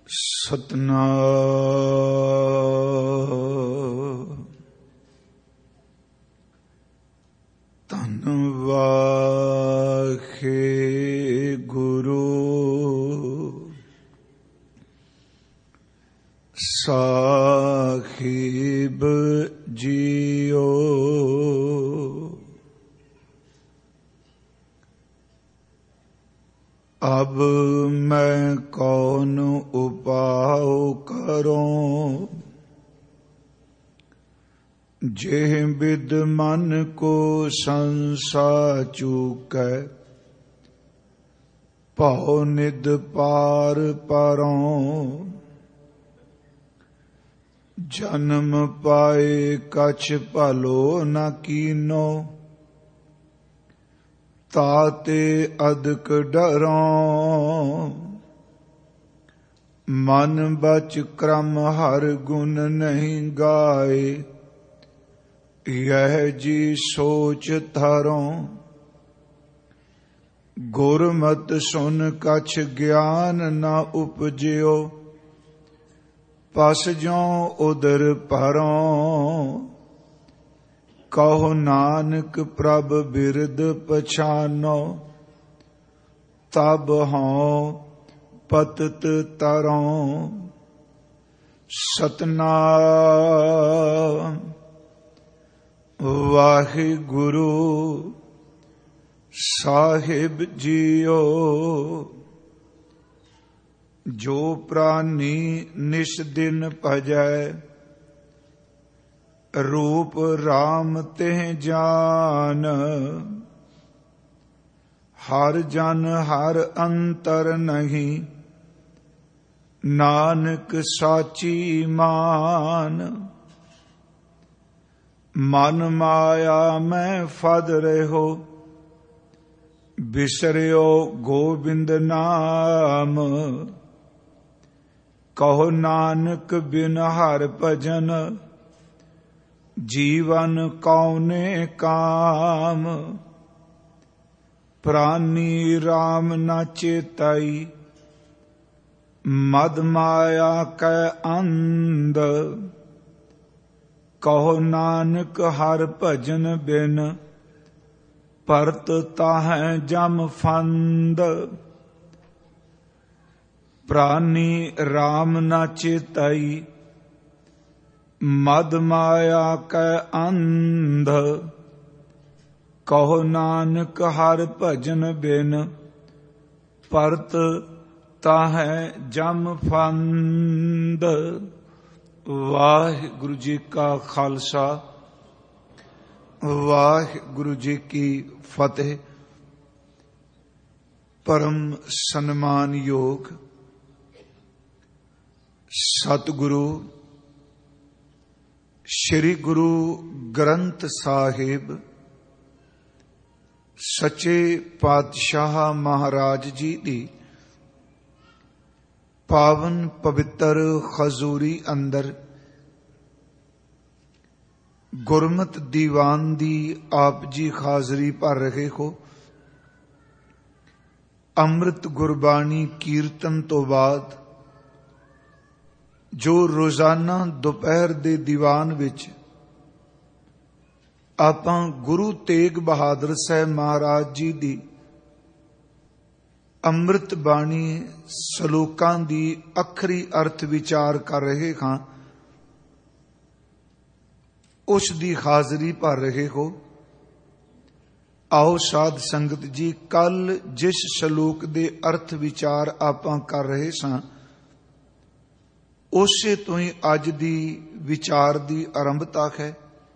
ਸਤਨਾਮ ਧੰਨ ਵਾਹਿਗੁਰੂ ਸਾਹਿਬ ਜੀਓ। अब मैं कौन उपाय करूं, जेह बिद मन को संसा चूकै, भौ निद पार परों। जन्म पाए कछ भलो न कीनो, ताते अदक डरों। मन बच क्रम हर गुण नहीं गाए, यह जी सोच धरों। गुरमत सुन कछ ज्ञान न उपजियो, पस ज्यों उदर भरों। कहो नानक प्रभ बिरद पछानो, तब हों पतित तरों। सतनाम वाहिगुरु साहिब जियो। जो प्राणी निस दिन भजै, रूप राम तेह जान। हर जन हर अंतर नहीं, नानक साची मान। मन माया में फद रहो, बिसरियो गोबिंद नाम। कहो नानक बिन हर भजन, जीवन कौने काम। प्राणी राम न चेताई, मद माया कै अंध। कहो नानक हर भजन बिन, परत ताहै जम फंद। प्राणी राम न चेताई, मद माया कै अंध। कहो नानक हर भजन बिन, परत ताहै जम फंद। वाहिगुरु जी का खालसा, वाहिगुरु जी की फतेह। परम सन्मान योग सतगुरु श्री गुरु ग्रंथ साहिब सच्चे पातशाह महाराज जी दी पावन पवित्र खजूरी अंदर गुरमत दीवान दी आप जी हाजरी भर रहे हो। अमृत गुरबाणी कीर्तन तो बाद जो रोजाना दोपहर दे दीवान विच आपां गुरु तेग बहादुर साहब महाराज जी दी अमृत बाणी सलोकां दी अखरी अर्थ विचार कर रहे हां, उस दी हाजरी भर रहे हो। आओ साध संगत जी, कल जिस सलोक दे अर्थ विचार आपां कर रहे सां, उसे तो ही अज दी विचार दी आरंभता है।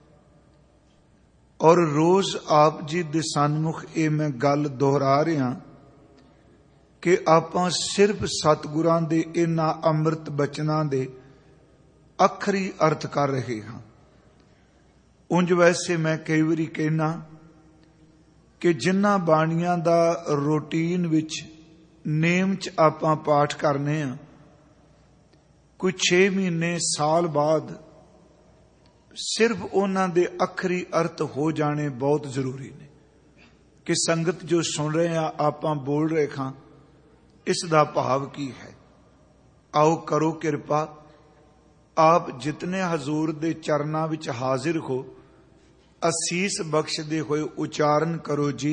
और रोज आप जी दे सन्मुख ये मैं गल दोहरा रहा कि आपां सिर्फ सतगुरां दे इन्हां अमृत बचनां दे अखरी अर्थ कर रहे हां। उंज वैसे मैं कई बारी कहना कि जिन्हां बाणियां दा रूटीन विच नेम च आपां पाठ करने हां, कोई 6 महीने साल बाद सिर्फ उन्हां दे अखरी अर्थ हो जाने बहुत जरूरी ने कि संगत जो सुन रहे हैं, आपां बोल रहे हां, इस दा भाव की है। आओ करो किरपा, आप जितने हजूर दे चरना विच हाजिर हो, असीस बख्शदे होए उचारण करो जी,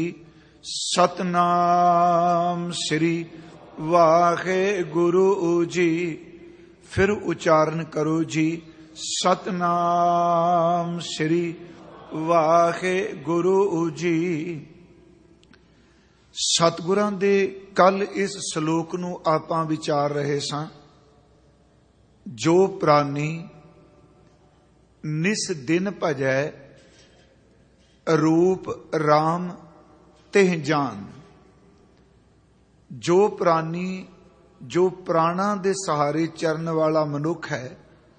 सतनाम श्री वाहे गुरु जी। फिर उचारण करो जी, सतनाम श्री वाहे गुरु जी। सतगुरां दे कल इस श्लोक नूं आपां विचार रहे सां। जो प्राणी निस दिन भजै, रूप राम तिह जान। जो प्राणी, जो प्राणा दे सहारे चरण वाला मनुख है,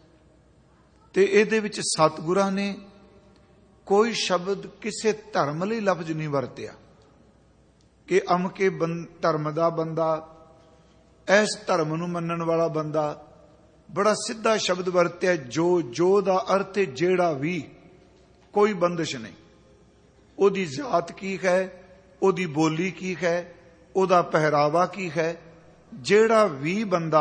ते इहदे विच सतगुरां ने कोई शब्द किसे धर्म लई लफ्ज नहीं वरतिया कि अमके धर्म दा बंदा, इस धर्म नूं मनण वाला बंदा। बड़ा सीधा शब्द वरत्या, जो दा अर्थ है जेड़ा भी, कोई बंदिश नहीं। ओदी जात की है, ओदी बोली की है, ओदा पहरावा की है। जेड़ा भी बंदा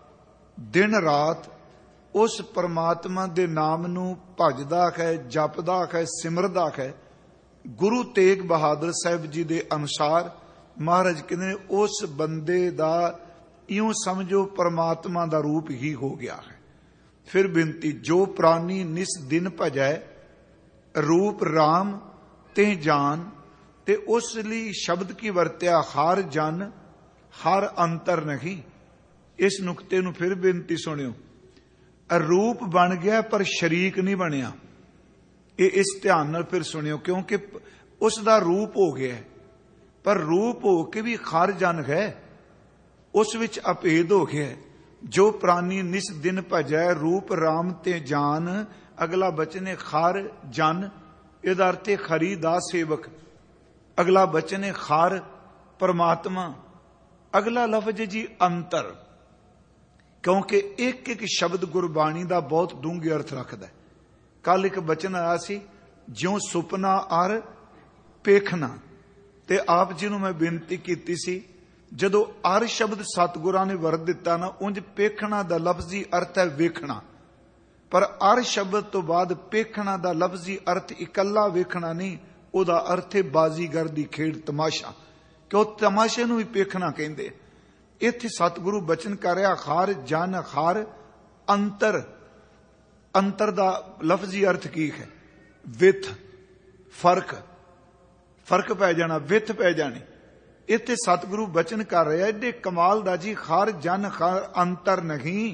दिन रात उस परमात्मा दे नाम नूं भजदा है, जपदा है, सिमरदा है, गुरु तेग बहादुर साहिब जी दे अनुसार महाराज कहते ने उस बंदे दा यूं समझो परमात्मा दा रूप ही हो गया है। फिर बिनती, जो प्राणी निस दिन भजै, रूप राम ते जान। ते उस लिए शब्द की वरत्या हर जन हर अंतर नहीं। इस नुकते नूं फिर बेनती सुनियो, रूप बन गया पर शरीक नहीं बनया। ये इस ध्यान नाल फिर सुनियो, क्योंकि उसका रूप हो गया पर रूप हो के भी हर जन है, उस विच अभेद हो गया। जो प्राणी निस दिन भजै, रूप राम ते जान। अगला बचन है खार जन, इहदा अर्थ है खरी दा सेवक। अगला बचन है खार परमात्मा। अगला लफ्ज है जी अंतर, क्योंकि एक एक शब्द गुरबाणी का बहुत डूंघे अर्थ रखता है। कल एक बचन आया सी, ज्यों सुपना अर पेखना। ते आप जी नूं मैं बेनती की सी, जदों अर शब्द सतगुरां ने वरत दिता ना, उंज पेखना दा लफ्जी अर्थ है वेखना। पर अर शब्द तो बाद पेखना दा लफ्जी अर्थ इकल्ला वेखना नहीं, उहदा अर्थ है बाजीगर दी खेड, तमाशा। क्यों तमाशे नूं भी पेखना कहंदे। इत्थे सतगुरु बचन कर रहा, खार जन खार अंतर। अंतर दा लफ्जी अर्थ की है? विथ, फर्क, फर्क पै जाना, विथ पै जानी। इत्थे सतगुरु बचन कर रहा, एडे कमाल दा जी, खार जन खार अंतर नहीं,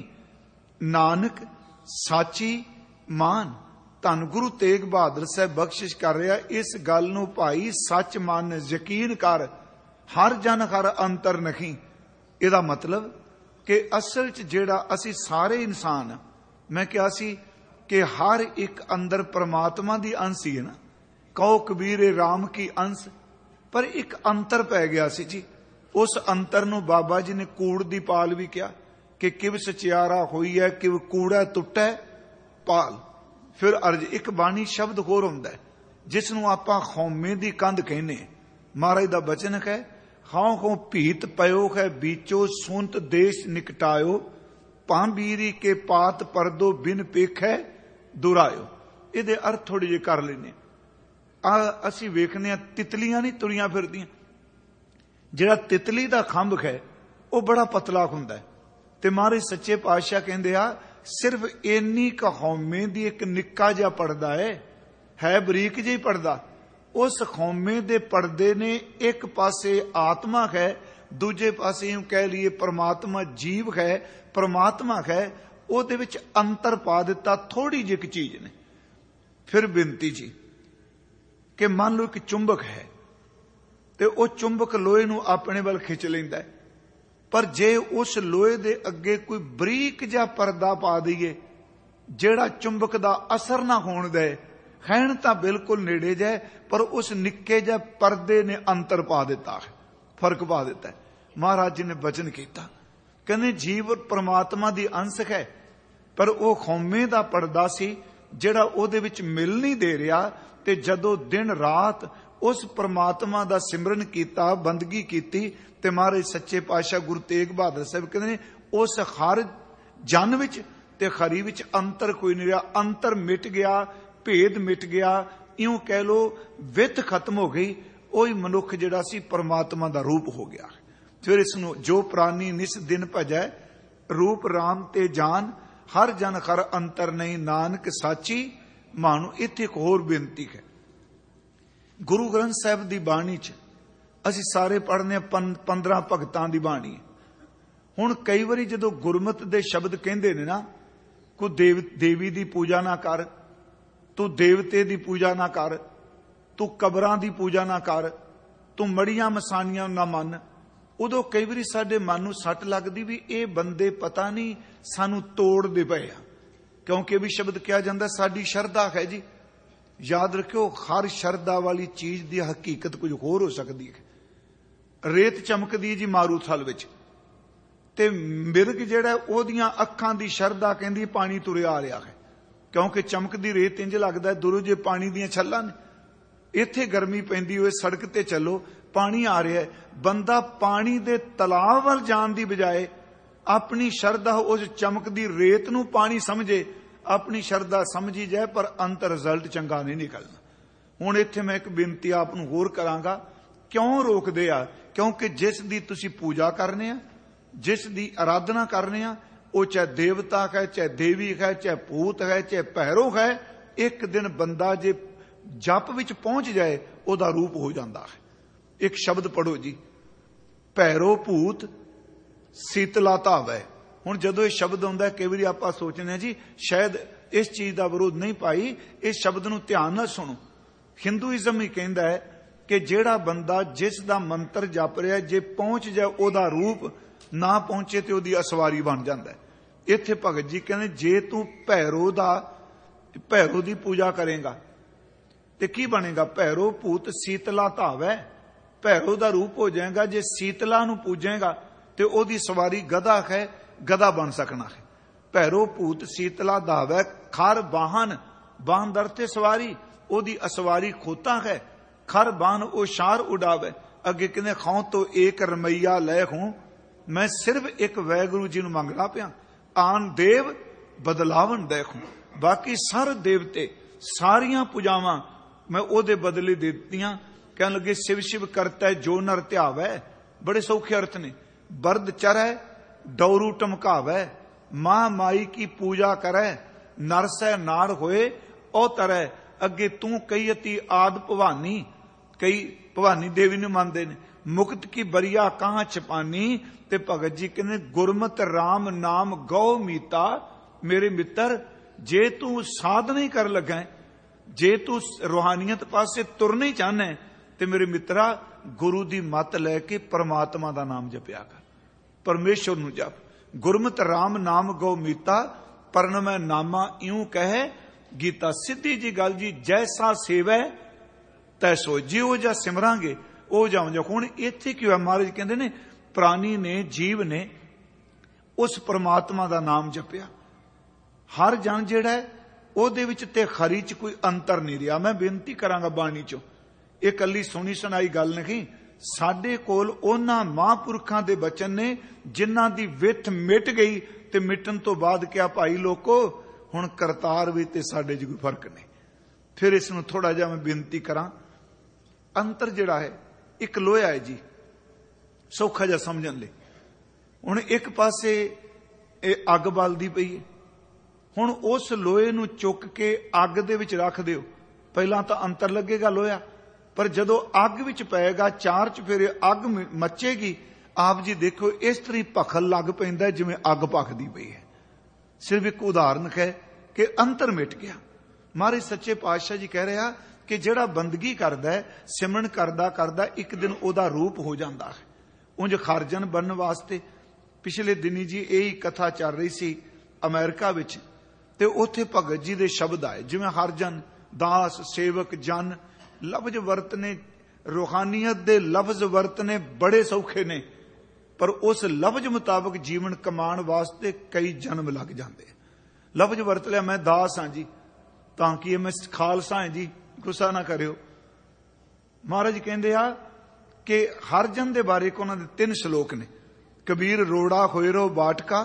नानक साची मान। धन गुरु तेग बहादुर साहब बख्शिश कर रहा, इस गल नूं भाई सच मान, यकीन कर, हर जन हर अंतर नहीं। इहदा मतलब कि असल च जेड़ा असी सारे इंसान, मैं कहा सी कि हर एक अंदर परमात्मा दी अंश ही है ना। कहो कबीर राम की अंश, पर एक अंतर पै गया सी जी। उस अंतर नूं बाबा जी ने कूड़ दी पाल भी कहा कि किव सचियारा होई है, किव कूड़ा टुटै पाल। फिर अर्ज एक बाणी शब्द होर हुंदा है जिसनूं आपां खौमे दी कंध कहने। महाराज दा बचन है, हां हो भीत पयो है बीचो, सुनत देश निकटायो, पांबीरी के पात परदो बिन पेखै दुरायो। इहदे अर्थ थोड़े जे कर लेने। असी वेखने तितलियां नहीं तुरियां फिरदियां। जिहड़ा तितली दा खंभ है वह बड़ा पतला हुंदा है, ते महाराज सच्चे पातशाह कहंदे आ, सिर्फ इन्नी क खौमे दी एक निक्का जिहा पड़दा है बरीक जिही पड़दा। उस खौमे दे पर्दे ने एक पासे आत्मा है, दूजे पासे यूं कह लीए परमात्मा जीव है, परमात्मा है, ਉਹਦੇ ਵਿੱਚ अंतर पा दिता थोड़ी जी एक चीज ने। फिर बेनती जी कि मान लो एक चुंबक है तो वह चुंबक लोहे नूं अपने वाल खिंच लैंदा है, पर जे उस लोहे दे अगे कोई बरीक जा पर्दा पा दईए जेड़ा चुंबक दा असर ना होण दे, खैण तां बिल्कुल नेड़े जाए, पर उस निक्के जा पर्दे ने अंतर पा दिता है, फर्क पा दिता है। महाराज जी ने वचन किया, कहने जीव परमात्मा दी अंश है, पर वह खौमे दा पर्दा सी जेड़ा ओहदे विच मिल नहीं दे रहा, ते जदों दिन रात उस परमात्मा का सिमरन किया, बंदगी की, ते महाराज सच्चे पातशाह गुरु तेग बहादुर साहब कहते हैं उस हर जन विच ते खरी विच अंतर कोई नहीं रहा। अंतर मिट गया, भेद मिट गया, इउं कह लो विथ खत्म हो गई। ओही मनुख जिहड़ा सी परमात्मा का रूप हो गया। फिर इसनूं जो प्राणी निस दिन भजै, रूप राम ते जान, हर जन खर अंतर नहीं, नानक साची मानू। इत्थे एक होर बेनती है, गुरु ग्रंथ साहिब की बाणी च असीं सारे पढ़ने 15 भगतां की बाणी। हुण कई वारी जदों गुरमत दे शब्द कहंदे ने ना, कोई देवी की पूजा ना कर, तू देवते की पूजा ना कर, तू कबरां की पूजा ना कर, तू मड़ियां मसानियां ना मन, उदों कई वारी साडे मन नूं सट लगदी भी ये बंदे पता नहीं सानू तोड़दे पए आ। क्योंकि भी शब्द कहा जाता साडी शरधा है जी। याद रखियो, हर शरधा वाली चीज की हकीकत कुछ होर हो सकती है। रेत चमकदी जी मारूथल विच, ते मिर्ग जिहड़ा ओहदियां अखां दी शरधा कहंदी पानी तुरिया आ रहा है, क्योंकि चमकदी रेत इंज लगदा दूरों जे पानी दियां छल्लां ने। इत्थे गर्मी पैंदी होए सड़क ते चलो, पानी आ रहा है, बंदा पानी दे तलाब वल जाण दी बजाए अपनी शरधा उस चमकदी रेत नूं पानी समझे, अपनी शरधा समझी जाए, पर अंत रिजल्ट चंगा नहीं निकलना। हुण इत्थे मैं एक बेनती आप नूं होर करांगा, क्यों रोकदे आ? क्योंकि जिस दी तुसीं पूजा करने आ, जिस दी आराधना करने आ, वो चाहे देवता है, चाहे देवी है, चाहे भूत है, चाहे भैरो है, एक दिन बंदा जे जप विच पहुंच जाए ओदा रूप हो जाता है। एक शब्द पढ़ो जी, भैरो भूत शीतला धावै। हुण जदों ये शब्द आउंदा है, कई वारी आपां सोचने जी शायद इस चीज का विरोध नहीं पाई, इस शब्द नूं ध्यान नाल सुनो। हिंदुइज्म ही कहंदा है कि जिहड़ा बंदा जिस दा मंत्र जप रिहा जे पहुंच जाए ओदा रूप ना पहुंचे ते ओदी असवारी बन जांदा है। इत्थे भगत जी कहंदे जे तू भैरो दी पूजा करेगा ते की बनेगा? भैरो भूत शीतला धावै, भैरो दा रूप हो जाएगा। जे शीतला नूं पूजेगा ते ओदी सवारी गधा है, गधा बन सकना है। भैरो भूत शीतला धावै, खर वाहन, वाहन दरते सवारी, ओदी असवारी खोता है, खर बान ओ शार उड़ावे। अगे कहने खाओ तो एक रमैया लै हूं, मैं सिर्फ एक वैगुरु जी नूं मंगदा पिया, आन देव बदलावन देखूं। बाकी सारे देवते सारियां पूजावां मैं ओदे बदले दे दित्तियां। कहन लगे शिव शिव करता है जो नर ध्यावै, बड़े सौखे अर्थ ने। बरद चरै डौरू टमकावै, मां माई की पूजा करै, नर सै नार होए ओ तरै। अगे तू कई अति आद भवानी, कई भवानी देवी नूं मनदे ने, मुक्त की बरिया कहां छपानी। ते भगत जी कहने गुरमत राम नाम गौ मीता। मेरे मित्र जे तू साधना ही कर लगा, जे तू रूहानियत पासे तुरना ही चाहना है, ते मेरे मित्रा गुरु दी मत लैके परमात्मा दा नाम जपिया कर, परमेश्वर नूं जप। गुरमत राम नाम गौ मीता, परनमै नामा इऊं कहे गीता। सीधी जी गल जी, जैसा सेवै तैसो, जिहो जा सिमरांगे ओ जाऊंगा। हुण इत्थे की होया, महाराज कहंदे ने प्राणी ने, जीव ने उस परमात्मा दा नाम जपिया। हर जन जिहड़ा है ओहदे विच ते खरी च कोई अंतर नहीं रहा। मैं बेनती करांगा बाणी चों, ये कल्ली सुनी सुनाई गल नहीं, साडे कोल उन्हां महापुरखां दे बचन ने जिन्हां दी विथ मिट गई, ते मिटन तो बाद क्या भाई लोको हुण करतार भी ते साडे च कोई फर्क नहीं। फिर इस नूं थोड़ा जिहा मैं बेनती करां, अंतर जिहड़ा है एक लोहा है जी, सौखा जिहा समझण लई। हुण एक पासे ये अग बलदी पई है, हुण उस लोहे नूं चुक के अग दे विच रख दिओ, पहलां तां अंतर लगेगा लोहा, पर जदों अग विच पएगा चार चफेरे अग मचेगी। आप जी देखो इस तरह भखल लग पैंदा है जिवें अग भखदी पई है। सिर्फ एक उदाहरण है कि अंतर मिट गया। महाराज सच्चे पातशाह जी कह रहा कि जिहड़ा बंदगी करदा है, सिमरन करदा करदा एक दिन ओदा रूप हो जाता है। उंज खरजन बनने वास्ते पिछले दिनी जी यही कथा चल रही सी अमेरिका विच, ते उत्थे भगत जी दे शब्द आए, जिवें हरजन, दास, सेवक, जन, लफ्ज वरतने, रूहानियत दे लफ्ज वरतने बड़े सौखे ने, पर उस लफ्ज मुताबक जीवन कमाण वास्ते कई जन्म लग जाते। लफ्ज वरत लिया मैं दास हाँ जी, तां कि मैं खालसा है जी, गुस्सा ना करियो। महाराज कहते आ कि हरजन के बारे को उन्होंने 3 श्लोक ने। कबीर रोड़ा होए रो बाटका,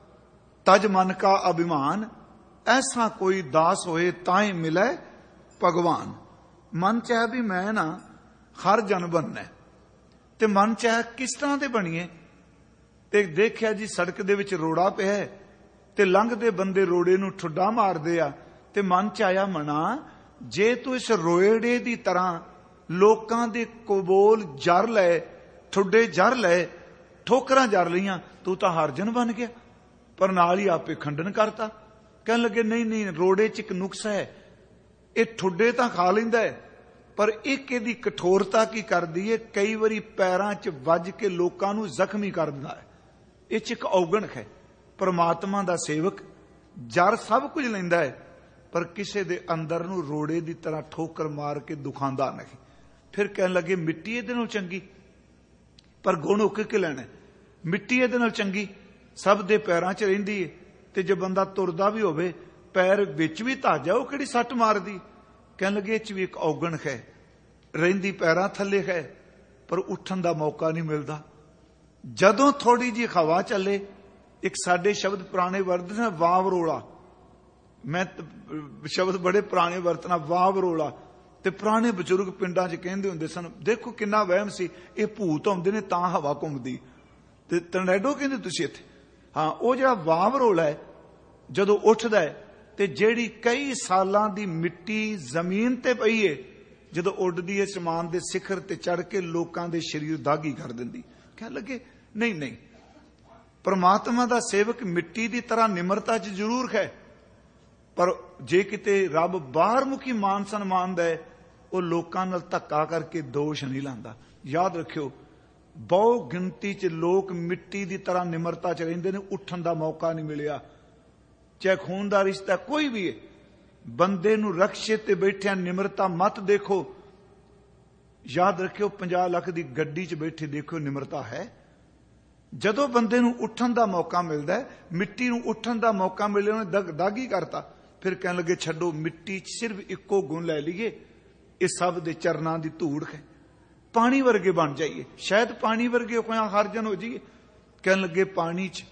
तज मन का अभिमान, ऐसा कोई दास होए ताए मिले भगवान। मन चाहे भी मैं ना हर जन बनना, ते मन चाहे किस तरह के बनीए। ते देखिया जी सड़क दे विच रोड़ा पिया है, ते लंघदे बंदे रोड़े नूं ठुड्डा मारदे आ, ते मन च आया मना जे तू इस रोएड़े दी तरह लोकां दे कोबोल जर लै, ठुड्डे जर लै, ठोकरां जर लईआं, तू तां हरजन बन गया। पर नाल ही आपे खंडन करता। कहन लगे नहीं नहीं, रोड़े च एक नुक्स है, ये ठुड्डे तां खा लैंदा है, पर एक इहदी कठोरता की करदी है, कई वारी पैरां च वज के लोकां नूं जख्मी कर दिंदा है। इह च एक औगण है। परमात्मा दा सेवक जर सब कुछ लैंदा है, पर किसी दे अंदर नूं रोड़े दी तरह ठोकर मार के दुखांदा नहीं। फिर कहन लगे मिट्टी इहदे नाल चंगी, पर गुण उक के लैणा। मिट्टी इहदे नाल चंगी, सब दे पैरां च रहिंदी है, ते जे बंदा तुरदा भी होवे पैर विच भी धज जाओ किहड़ी सੱਟ मारदी। कहन लगे इह च भी एक औगण है, रहिंदी पैरां थल्ले है, पर उठण दा मौका नहीं मिलदा। जदों थोड़ी जी हवा चले, एक साडे शब्द पुराने वरतदे ने वावरोला, मैं शब्द बड़े पुराने वरतना वावरोला, ते पुराने बजुर्ग पिंडां च कहंदे हुंदे सन, देखो किन्ना वहम सी, ये भूत आउंदे ने तां हवा घुमदी, ते टर्नैडो कहंदे तुसीं इत्थे। हाँ, वो जिहड़ा वावरोला है जदों उठदा है, ते जिहड़ी कई सालां दी मिट्टी जमीन ते पई है, जदों उड्डदी है समान दे सिखर ते चढ़ के लोकां दे शरीर दागी कर दिंदी। कहण लगे नहीं नहीं, परमात्मा दा सेवक मिट्टी दी तरह निमरता च जरूर है, पर जे किते रब बाहर मुखी मान सन्मान दा है, वो लोकां नाल धक्का करके दोष नहीं लांदा। याद रखियो, बहु गिनती च लोक मिट्टी दी तरह निमरता च रहिंदे ने, उठण दा मौका नहीं मिलिया। चाहे खून दा रिश्ता कोई भी है, बंदे नूं रक्षे ते बैठिया निमरता मत देखो। याद रखियो, 50 लाख दी गड्डी च बैठे देखो निमरता है। जदों बंदे नूं उठण दा मौका मिलदा है, मिट्टी नूं उठण दा मौका मिले उन्हें दागी करता। फिर कहण लगे छड्डो, मिट्टी च सिर्फ इक्को गुण लै लईए, इह सब दे चरनां दी धूड़ है, पानी वर्गे बन जाइए, शायद पानी वर्गे कोई हरजन हो जाइए। कहण लगे पानी च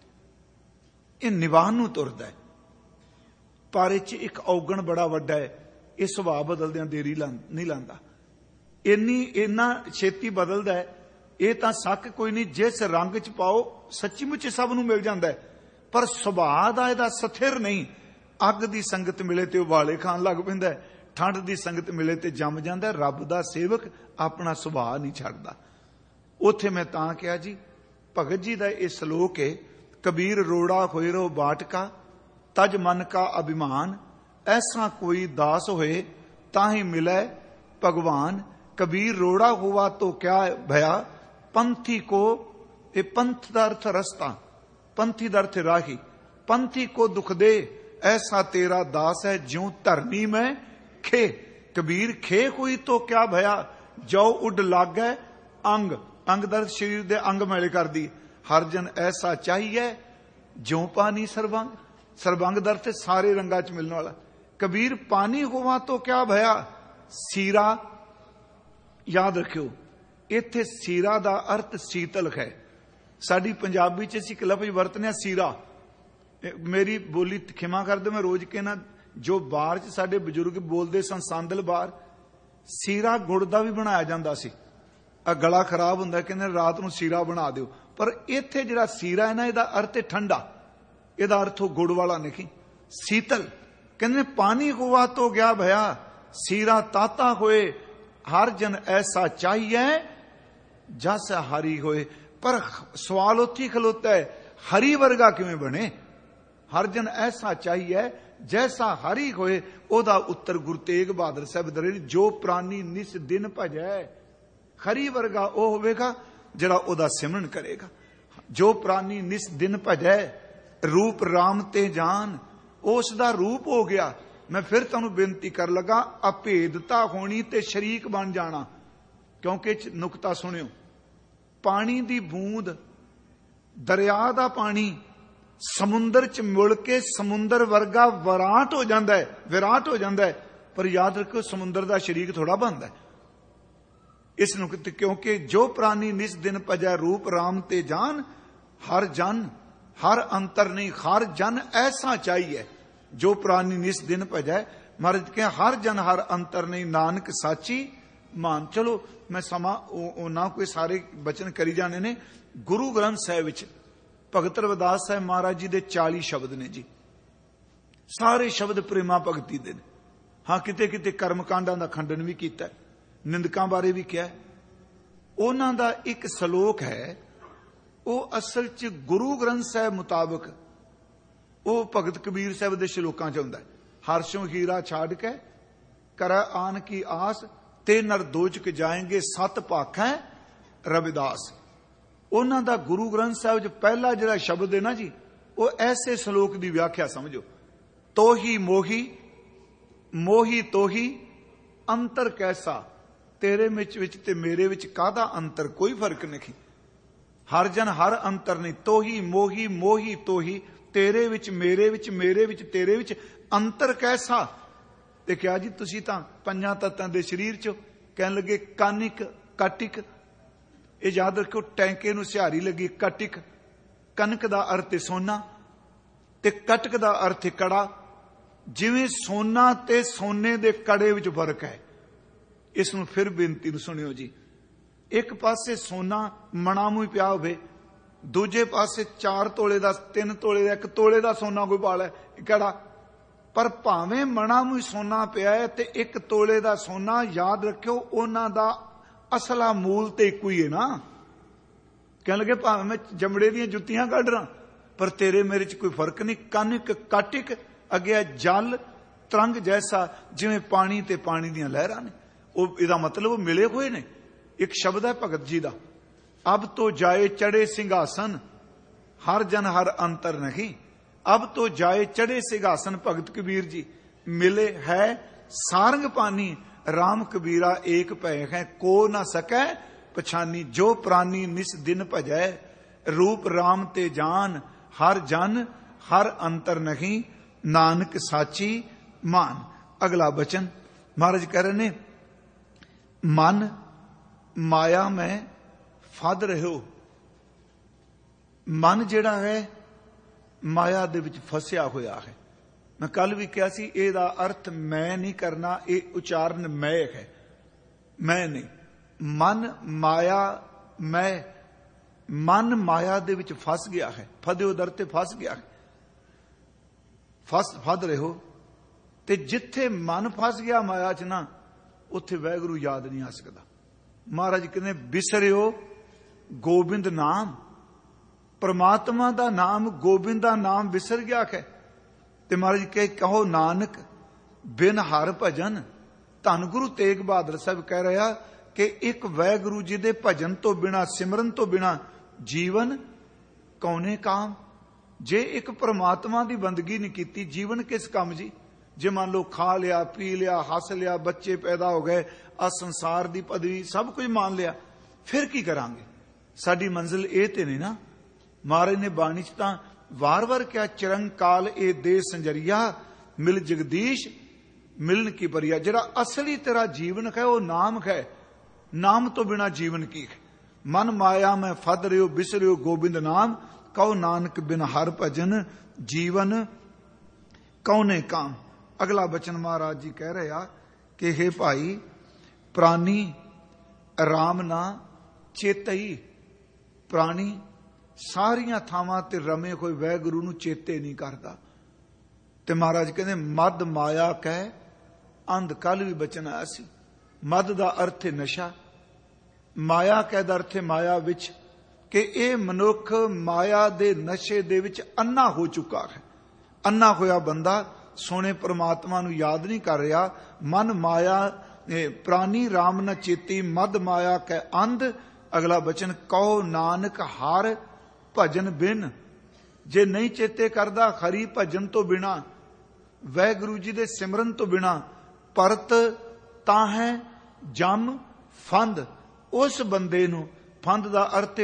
यह निवान नूं तुरदा है, पर इह च एक औगण बड़ा वड्डा है, यह सुभाव बदलदिआं देरी नहीं लांदा। इन्ना छेती बदलदा है, यह तां शक कोई नहीं, जिस रंग च पाओ सच्ची मुच सब नूं मिल जांदा है, पर सुभाव दा इहदा स्थिर नहीं। अग दी संगत मिले ते उबाले खाण लग पैंदा है, ठंड दी संगत मिले ते जम जांदा है। रब दा सेवक अपना सुभाव नहीं छड्डदा। उत्थे मैं तां कहा जी, भगत जी दा इह श्लोक है, कबीर रोड़ा होए रो बाटका, तज मन का अभिमान, ऐसा कोई दास होए ताहि मिले भगवान। कबीर रोड़ा हुआ तो क्या भया, पंथी को, ये पंथ दा अर्थ रस्ता, पंथी दा अर्थ राही, पंथी को दुख दे, ऐसा तेरा दास है ज्यों धरनी में खे। कबीर खे हुई तो क्या भया, जो उड लाग गए अंग, अंग दर्द शरीर दे अंग मैले कर दी। हरजन ऐसा चाहिए ज्यों पानी सरबंग, सरबंग दर्द से सारे रंगा च मिलने वाला। कबीर पानी हुआ तो क्या भया, सीरा। याद रखियो, इत्थे सीरा दा अर्थ शीतल है। साडी पंजाबी च असीं लफ्ज़ वरतने सीरा, मेरी बोली खिमा कर दो, मैं रोज कहना, जो बार च साडे बजुर्ग बोलते सन सांदल बार, सीरा गुड़ दा भी बनाया जांदा सी। गला खराब हुंदा, कहंदे रात नूं सीरा बना दिओ, पर इत्थे जिहड़ा सीरा है ना, इहदा अर्थ है ठंडा, इहदा अर्थ गुड़ वाला नहीं, शीतल। कहंदे पानी हुआ तो गया भया, सीरा ताता होए, हर जन ऐसा चाहिए जैसा हरी होए। पर सवाल उत्थे खलोता है, हरी वर्गा किवें बने? हर जन ऐसा चाहिए जैसा हरी होए। ओदा उत्तर गुरु तेग बहादुर साहब दरे, जो प्राणी निस दिन भजै, हरी वर्गा ओ होवेगा जिहड़ा ओदा सिमरन करेगा। जो प्राणी निस दिन भजै, रूप राम ते जान, उस दा रूप हो गया। मैं फिर तुहानू बेनती कर लगा, अभेदता होनी ते शरीक बन जाना। क्योंकि नुकता सुनियो, पानी दी बूंद, दरिया दा पानी समुंदर च मिल के समुंदर वर्गा विराट हो जाता है, विराट हो जाता है। पर याद रखो, समुंदर का शरीक थोड़ा बनता है। इस नुकते क्योंकि जो प्राणी निस दिन भजै रूप राम ते जान, हर जन हर अंतर नहीं, हर जन ऐसा चाहिए। जो प्राणी निस दिन भजै, महाराज कहें हर जन हर अंतर नहीं, नानक साची मान। चलो मैं समा ना कोई सारे बचन करी जाने ने। गुरु ग्रंथ साहिब विच भगत रविदास साहब महाराज जी दे 40 शब्द ने जी। सारे शब्द प्रेमा भगती दे ने। हाँ किते किते कर्मकांडां दा खंडन भी कीता, निंदकां बारे भी कहा। उन्हां दा एक सलोक है, वो असल च गुरु ग्रंथ साहिब मुताबक वो भगत कबीर साहब दे श्लोकां च हुंदा है। हर्षों हीरा छाड़ के करै आन की आस, ते नर दोजक जाएंगे सत पाखै रविदास। उन्हां दा गुरु ग्रंथ साहिब च पहला जिहड़ा शब्द है ना जी, वो ऐसे श्लोक की व्याख्या समझो। तो ही मोही मोही तो ही अंतर कैसा, तेरे विच ते मेरे विच कादा अंतर, कोई फर्क नहीं। हर जन हर अंतर नहीं, तो ही मोही मोही तो ही, तेरे विच मेरे विच मेरे विच तेरे विच अंतर कैसा। ते क्या जी तुसी तां पंजां तत्तां दे शरीर चो कहन लगे कानिक काटिक। ये याद रखो, टैंके नूं सिहारी लगी काटिक। कनक दा अर्थ है सोना ते कटक दा अर्थ है कड़ा। जिवें सोना ते सोने दे कड़े विच फर्क है। इस नूं फिर बेनती नूं सुनियो जी। एक पासे सोना मणा मूं पिया होवे, दूजे पासे 4 तोले दा 3 तोले दा 1 तोले दा सोना कोई पा लै, कड़ा। पर भावें मणा मूं सोना पिया है ते 1 तोले दा सोना, याद रखियो उन्हां दा असला मूल ते इक्को ही है ना। कहने लगे भावें मैं जमड़े दियां जुत्तियां कढ रहा, पर तेरे मेरे च कोई फर्क नहीं। कनिक काटिक अगे जल तरंग जैसा, जिवें पानी ते पानी दियां लहरां ने। इहदा मतलब वो मिले हुए ने। एक शब्द है भगत जी का, अब तो जाए चढ़े सिंहासन, हर जन हर अंतर नहीं। अब तो जाए चढ़े सिंहासन, भगत कबीर जी मिले है सारंग पानी, राम कबीरा एक भय है, को ना सकै पछानी। जो प्राणी निस दिन भजै, रूप राम ते जान, हर जन हर अंतर नहीं, नानक साची मान। अगला वचन महाराज कह रहे ने, मन माया में फद रहो। मन जिहड़ा है माया दे विच फसिया होया है। मैं कल भी कहा सी, इहदा अर्थ मैं नहीं करना, ये उचारण मैं है, मैं नहीं। मन माया मैं, मन माया दे विच फस गया है। फदे उदर ते फस गया है। फद रहो ते जिथे मन फस गया माया च ना, उत्थे वैगुरू याद नहीं आ सकता। महाराज कहते बिसरियो गोबिंद नाम, परमात्मा दा नाम गोबिंद दा नाम विसर गया है। ते महाराज कहो नानक बिन हर भजन। धन गुरु तेग बहादुर साहब कह रहा कि एक वैगुरू जी दे भजन तो बिना, सिमरन तो बिना जीवन कौने काम। जे एक परमात्मा की बंदगी नहीं की, जीवन किस काम जी। जे मान लो खा लिया पी लिया हस लिया, बच्चे पैदा हो गए, आ संसार की पदवी सब कुछ मान लिया, फिर की करांगे। साडी मंजिल ये ते नहीं ना। महाराज ने बाणी च तां वार वार क्या, चिरंकाल ए दे संजरिया, मिल जगदीश मिलन की परिया। जरा असली तेरा जीवन है वो नाम है, नाम तो बिना जीवन की है। मन माया में फद रहो, बिसरियो गोबिंद नाम, कहो नानक बिन हर भजन, जीवन कौने काम। अगला वचन महाराज जी कह रहे कि हे भाई, प्राणी राम ना चेतई। प्राणी सारियां थावां ते रमे कोई वैगुरू नूं चेते नहीं करता। ते महाराज कहते मद माया कह अंध। कल भी बचन आया सी, मद दा अर्थ है नशा, माया कह दा अर्थ है माया विच, कि यह मनुख माया दे नशे दे विच अन्ना हो चुका है। अन्ना होया बंदा सोने परमात्मा नूं याद नहीं कर रहा। मन माया प्राणी राम न चेती, मद माया कह अंध। अगला वचन कहो नानक हर भजन बिन। जे नहीं चेते करदा खरी भजन तो बिना, वैगुरू जी दे सिमरन तो बिना, परत ताहे जम फंद। उस बंदे नूं, फंद दा अर्थ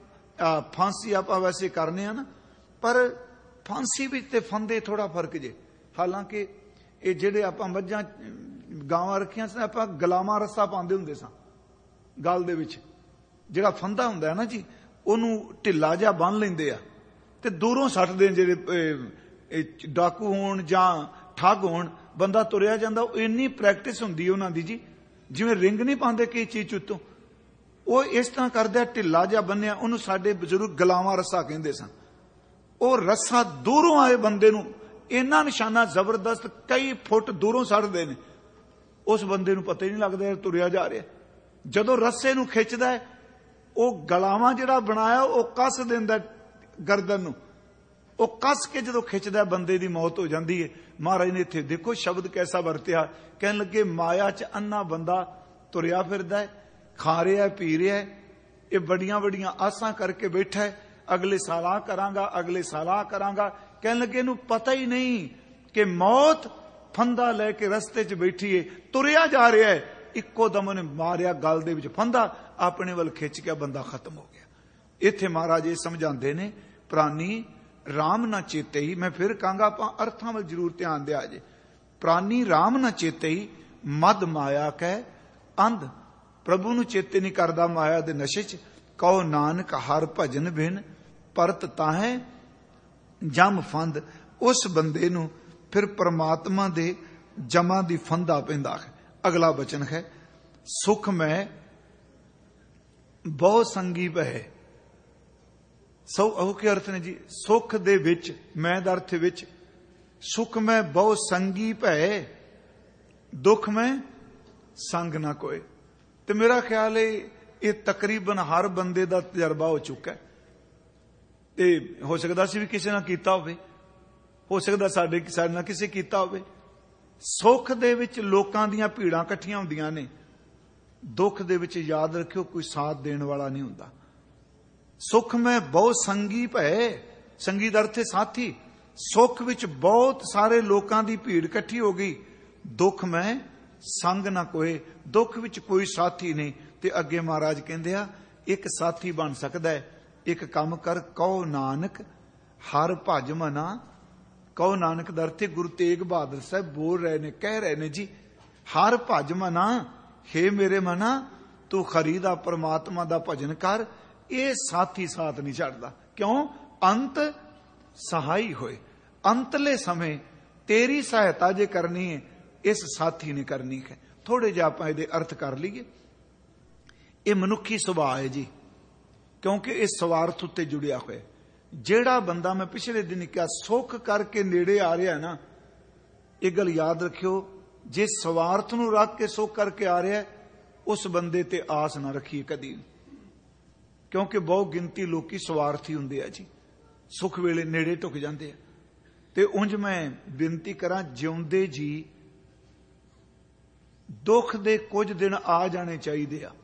फांसी आपां वैसे करने आ ना, पर फांसी विच ते फंदे थोड़ा फर्क जे। हालांकि ये जिहड़े आपां मੱਝਾਂ गावां रखियां सी, आपां गुलामां रस्सा पांदे हुंदे सां, ਗਲ ਦੇ ਵਿੱਚ ਜਿਹੜਾ ਫੰਦਾ ਹੁੰਦਾ ਹੈ ਨਾ ਜੀ, ਉਹਨੂੰ ਢਿੱਲਾ ਜਿਹਾ ਬੰਨ ਲੈਂਦੇ ਆ ਤੇ ਦੂਰੋਂ ਸੱਟਦੇ ਜਿਹੜੇ ਡਾਕੂ ਹੋਣ ਜਾਂ ਠੱਗ ਹੋਣ, ਬੰਦਾ ਤੁਰਿਆ ਜਾਂਦਾ। ਉਹ ਇੰਨੀ ਪ੍ਰੈਕਟਿਸ ਹੁੰਦੀ ਉਹਨਾਂ ਦੀ ਜੀ, ਜਿਵੇਂ ਰਿੰਗ ਨਹੀਂ ਪਾਉਂਦੇ ਕਿਸੇ ਚੀਜ਼ ਉੱਤੋਂ, ਉਹ ਇਸ ਤਰ੍ਹਾਂ ਕਰਦੇ, ਢਿੱਲਾ ਜਿਹਾ ਬੰਨਿਆ। ਉਹਨੂੰ ਸਾਡੇ ਬਜ਼ੁਰਗ ਗਲਾਵਾਂ ਰੱਸਾ ਕਹਿੰਦੇ ਸਨ। ਉਹ ਰੱਸਾ ਦੂਰੋਂ ਆਏ ਬੰਦੇ ਨੂੰ ਇੰਨਾ ਨਿਸ਼ਾਨਾ ਜ਼ਬਰਦਸਤ ਕਈ ਫੁੱਟ ਦੂਰੋਂ ਸੱਟਦੇ ਨੇ, ਉਸ ਬੰਦੇ ਨੂੰ ਪਤਾ ਹੀ ਨਹੀਂ ਲੱਗਦਾ ਤੁਰਿਆ ਜਾ ਰਿਹਾ। ਜਦੋਂ ਰੱਸੇ ਨੂੰ ਖਿੱਚਦਾ ਹੈ, ਉਹ ਗਲਾਵਾਂ ਜਿਹੜਾ ਬਣਾਇਆ ਉਹ ਕੱਸ ਦਿੰਦਾ ਗਰਦਨ ਨੂੰ, ਉਹ ਕੱਸ ਕੇ ਜਦੋਂ ਖਿੱਚਦਾ ਬੰਦੇ ਦੀ ਮੌਤ ਹੋ ਜਾਂਦੀ ਹੈ। ਮਹਾਰਾਜ ਨੇ ਇੱਥੇ ਦੇਖੋ ਸ਼ਬਦ ਕੈਸਾ ਵਰਤਿਆ, ਕਹਿਣ ਲੱਗੇ ਮਾਇਆ 'ਚ ਅੰਨਾ ਬੰਦਾ ਤੁਰਿਆ ਫਿਰਦਾ ਹੈ, ਖਾ ਰਿਹਾ ਪੀ ਰਿਹਾ, ਇਹ ਬੜੀਆਂ ਬੜੀਆਂ ਆਸਾਂ ਕਰਕੇ ਬੈਠਾ ਹੈ, ਅਗਲੇ ਸਾਲ ਆ ਕਰਾਂਗਾ, ਅਗਲੇ ਸਾਲ ਆ ਕਰਾਂਗਾ। ਕਹਿਣ ਲੱਗੇ ਇਹਨੂੰ ਪਤਾ ਹੀ ਨਹੀਂ ਕਿ ਮੌਤ ਫੰਦਾ ਲੈ ਕੇ ਰਸਤੇ 'ਚ ਬੈਠੀ ਹੈ, ਤੁਰਿਆ ਜਾ ਰਿਹਾ ਹੈ। ਇੱਕੋ ਦਮ ਉਹਨੇ ਮਾਰਿਆ ਗਲ ਦੇ ਵਿੱਚ ਫੰਦਾ, ਆਪਣੇ ਵੱਲ ਖਿੱਚ ਕੇ ਬੰਦਾ ਖਤਮ ਹੋ ਗਿਆ। ਇੱਥੇ ਮਹਾਰਾਜ ਇਹ ਸਮਝਾਉਂਦੇ ਨੇ, ਪ੍ਰਾਨੀ ਰਾਮ ਨਾ ਚੇਤੇ ਹੀ। ਮੈਂ ਫਿਰ ਕਹਾਂਗਾ ਆਪਾਂ ਅਰਥਾਂ ਵੱਲ ਜ਼ਰੂਰ ਧਿਆਨ ਦਿਆ ਜੇ। ਪ੍ਰਾਨੀ ਰਾਮ ਨਾ ਚੇਤੇ ਹੀ, ਮਦ ਮਾਇਆ ਕਹਿ ਅੰਧ। ਪ੍ਰਭੂ ਨੂੰ ਚੇਤੇ ਨਹੀਂ ਕਰਦਾ ਮਾਇਆ ਦੇ ਨਸ਼ੇ 'ਚ। ਕਹੋ ਨਾਨਕ ਹਰ ਭਜਨ ਬਿਨ ਪਰਤ ਤਾਹੇ ਜਮ ਫੰਦ। ਉਸ ਬੰਦੇ ਨੂੰ ਫਿਰ ਪਰਮਾਤਮਾ ਦੇ ਜਮਾਂ ਦੀ ਫੰਦਾ ਪੈਂਦਾ ਹੈ। ਅਗਲਾ ਬਚਨ ਹੈ, ਸੁਖ ਮੈਂ ਬਹੁ ਸੰਗੀ ਭੈ। ਸੋ ਉਹ ਕੀ ਅਰਥ ਨੇ ਜੀ? ਸੁਖ ਦੇ ਵਿੱਚ, ਮੈਂ ਦਾ ਅਰਥ ਵਿੱਚ, ਸੁਖ ਮੈਂ ਬਹੁ ਸੰਗੀ ਭੈ, ਦੁੱਖ ਮੈਂ ਸੰਗ ਨਾ ਕੋਏ। ਤੇ ਮੇਰਾ ਖਿਆਲ ਹੈ ਇਹ ਤਕਰੀਬਨ ਹਰ ਬੰਦੇ ਦਾ ਤਜਰਬਾ ਹੋ ਚੁੱਕਾ ਹੈ। ਤੇ ਹੋ ਸਕਦਾ ਸੀ ਵੀ ਕਿਸੇ ਨਾਲ ਕੀਤਾ ਹੋਵੇ, ਹੋ ਸਕਦਾ ਸਾਡੇ ਨਾਲ ਕਿਸੇ ਕੀਤਾ ਹੋਵੇ। ਸੁੱਖ ਦੇ ਵਿੱਚ ਲੋਕਾਂ ਦੀਆਂ ਭੀੜਾਂ ਇਕੱਠੀਆਂ ਹੁੰਦੀਆਂ ਨੇ, ਦੁੱਖ ਦੇ ਵਿੱਚ ਯਾਦ ਰੱਖਿਓ ਕੋਈ ਸਾਥ ਦੇਣ ਵਾਲਾ ਨਹੀਂ ਹੁੰਦਾ। ਸੁੱਖ ਮੈਂ ਬਹੁਤ ਸੰਗੀ ਭੈ, ਸੰਗੀ ਦਾ ਅਰਥ ਹੈ ਸਾਥੀ। ਸੁੱਖ ਵਿੱਚ ਬਹੁਤ ਸਾਰੇ ਲੋਕਾਂ ਦੀ ਭੀੜ ਇਕੱਠੀ ਹੋ ਗਈ, ਦੁੱਖ ਮੈਂ ਸੰਗ ਨਾ ਕੋਏ, ਦੁੱਖ ਵਿੱਚ ਕੋਈ ਸਾਥੀ ਨਹੀਂ। ਤੇ ਅੱਗੇ ਮਹਾਰਾਜ ਕਹਿੰਦੇ ਆ, ਇੱਕ ਸਾਥੀ ਬਣ ਸਕਦਾ ਹੈ। ਇੱਕ ਕੰਮ ਕਰ, ਕਹੋ ਨਾਨਕ ਹਰ ਭਜ ਮਨਾ। ਕਹੋ ਨਾਨਕ ਦਾ ਅਰਥ ਗੁਰੂ ਤੇਗ ਬਹਾਦਰ ਸਾਹਿਬ ਬੋਲ ਰਹੇ ਨੇ, ਕਹਿ ਰਹੇ ਨੇ ਜੀ, ਹਰ ਭਜ ਮਨਾ, ਹੇ ਮੇਰੇ ਮਨਾ ਤੂੰ ਖਰੀਦਾ ਪਰਮਾਤਮਾ ਦਾ ਭਜਨ ਕਰ। ਇਹ ਸਾਥੀ ਸਾਥ ਨਹੀਂ ਛੱਡਦਾ। ਕਿਉਂ? ਅੰਤ ਸਹਾਈ ਹੋਏ। ਅੰਤਲੇ ਸਮੇਂ ਤੇਰੀ ਸਹਾਇਤਾ ਜੇ ਕਰਨੀ ਹੈ, ਇਸ ਸਾਥੀ ਨੇ ਕਰਨੀ ਹੈ। ਥੋੜੇ ਜਿਹਾ ਆਪਾਂ ਇਹਦੇ ਅਰਥ ਕਰ ਲਈਏ। ਇਹ ਮਨੁੱਖੀ ਸੁਭਾਅ ਹੈ ਜੀ, ਕਿਉਂਕਿ ਇਹ ਸਵਾਰਥ ਉੱਤੇ ਜੁੜਿਆ ਹੋਇਆ। ਜਿਹੜਾ ਬੰਦਾ, ਮੈਂ ਪਿਛਲੇ ਦਿਨ ਕਿਹਾ, ਸੁੱਖ ਕਰਕੇ ਨੇੜੇ ਆ ਰਿਹਾ ਨਾ, ਇਹ ਗੱਲ ਯਾਦ ਰੱਖਿਓ, ਜੇ ਸਵਾਰਥ ਨੂੰ ਰੱਖ ਕੇ ਸੁੱਖ ਕਰਕੇ ਆ ਰਿਹਾ, ਉਸ ਬੰਦੇ ਤੇ ਆਸ ਨਾ ਰੱਖੀਏ ਕਦੀ, ਕਿਉਂਕਿ ਬਹੁਤ ਗਿਣਤੀ ਲੋਕੀ ਸਵਾਰਥੀ ਹੁੰਦੇ ਆ ਜੀ, ਸੁੱਖ ਵੇਲੇ ਨੇੜੇ ਟੁੱਕ ਜਾਂਦੇ ਆ। ਤੇ ਉਂਝ ਮੈਂ ਬੇਨਤੀ ਕਰਾਂ, ਜਿਉਂਦੇ ਜੀ ਦੁੱਖ ਦੇ ਕੁਝ ਦਿਨ ਆ ਜਾਣੇ ਚਾਹੀਦੇ ਆ।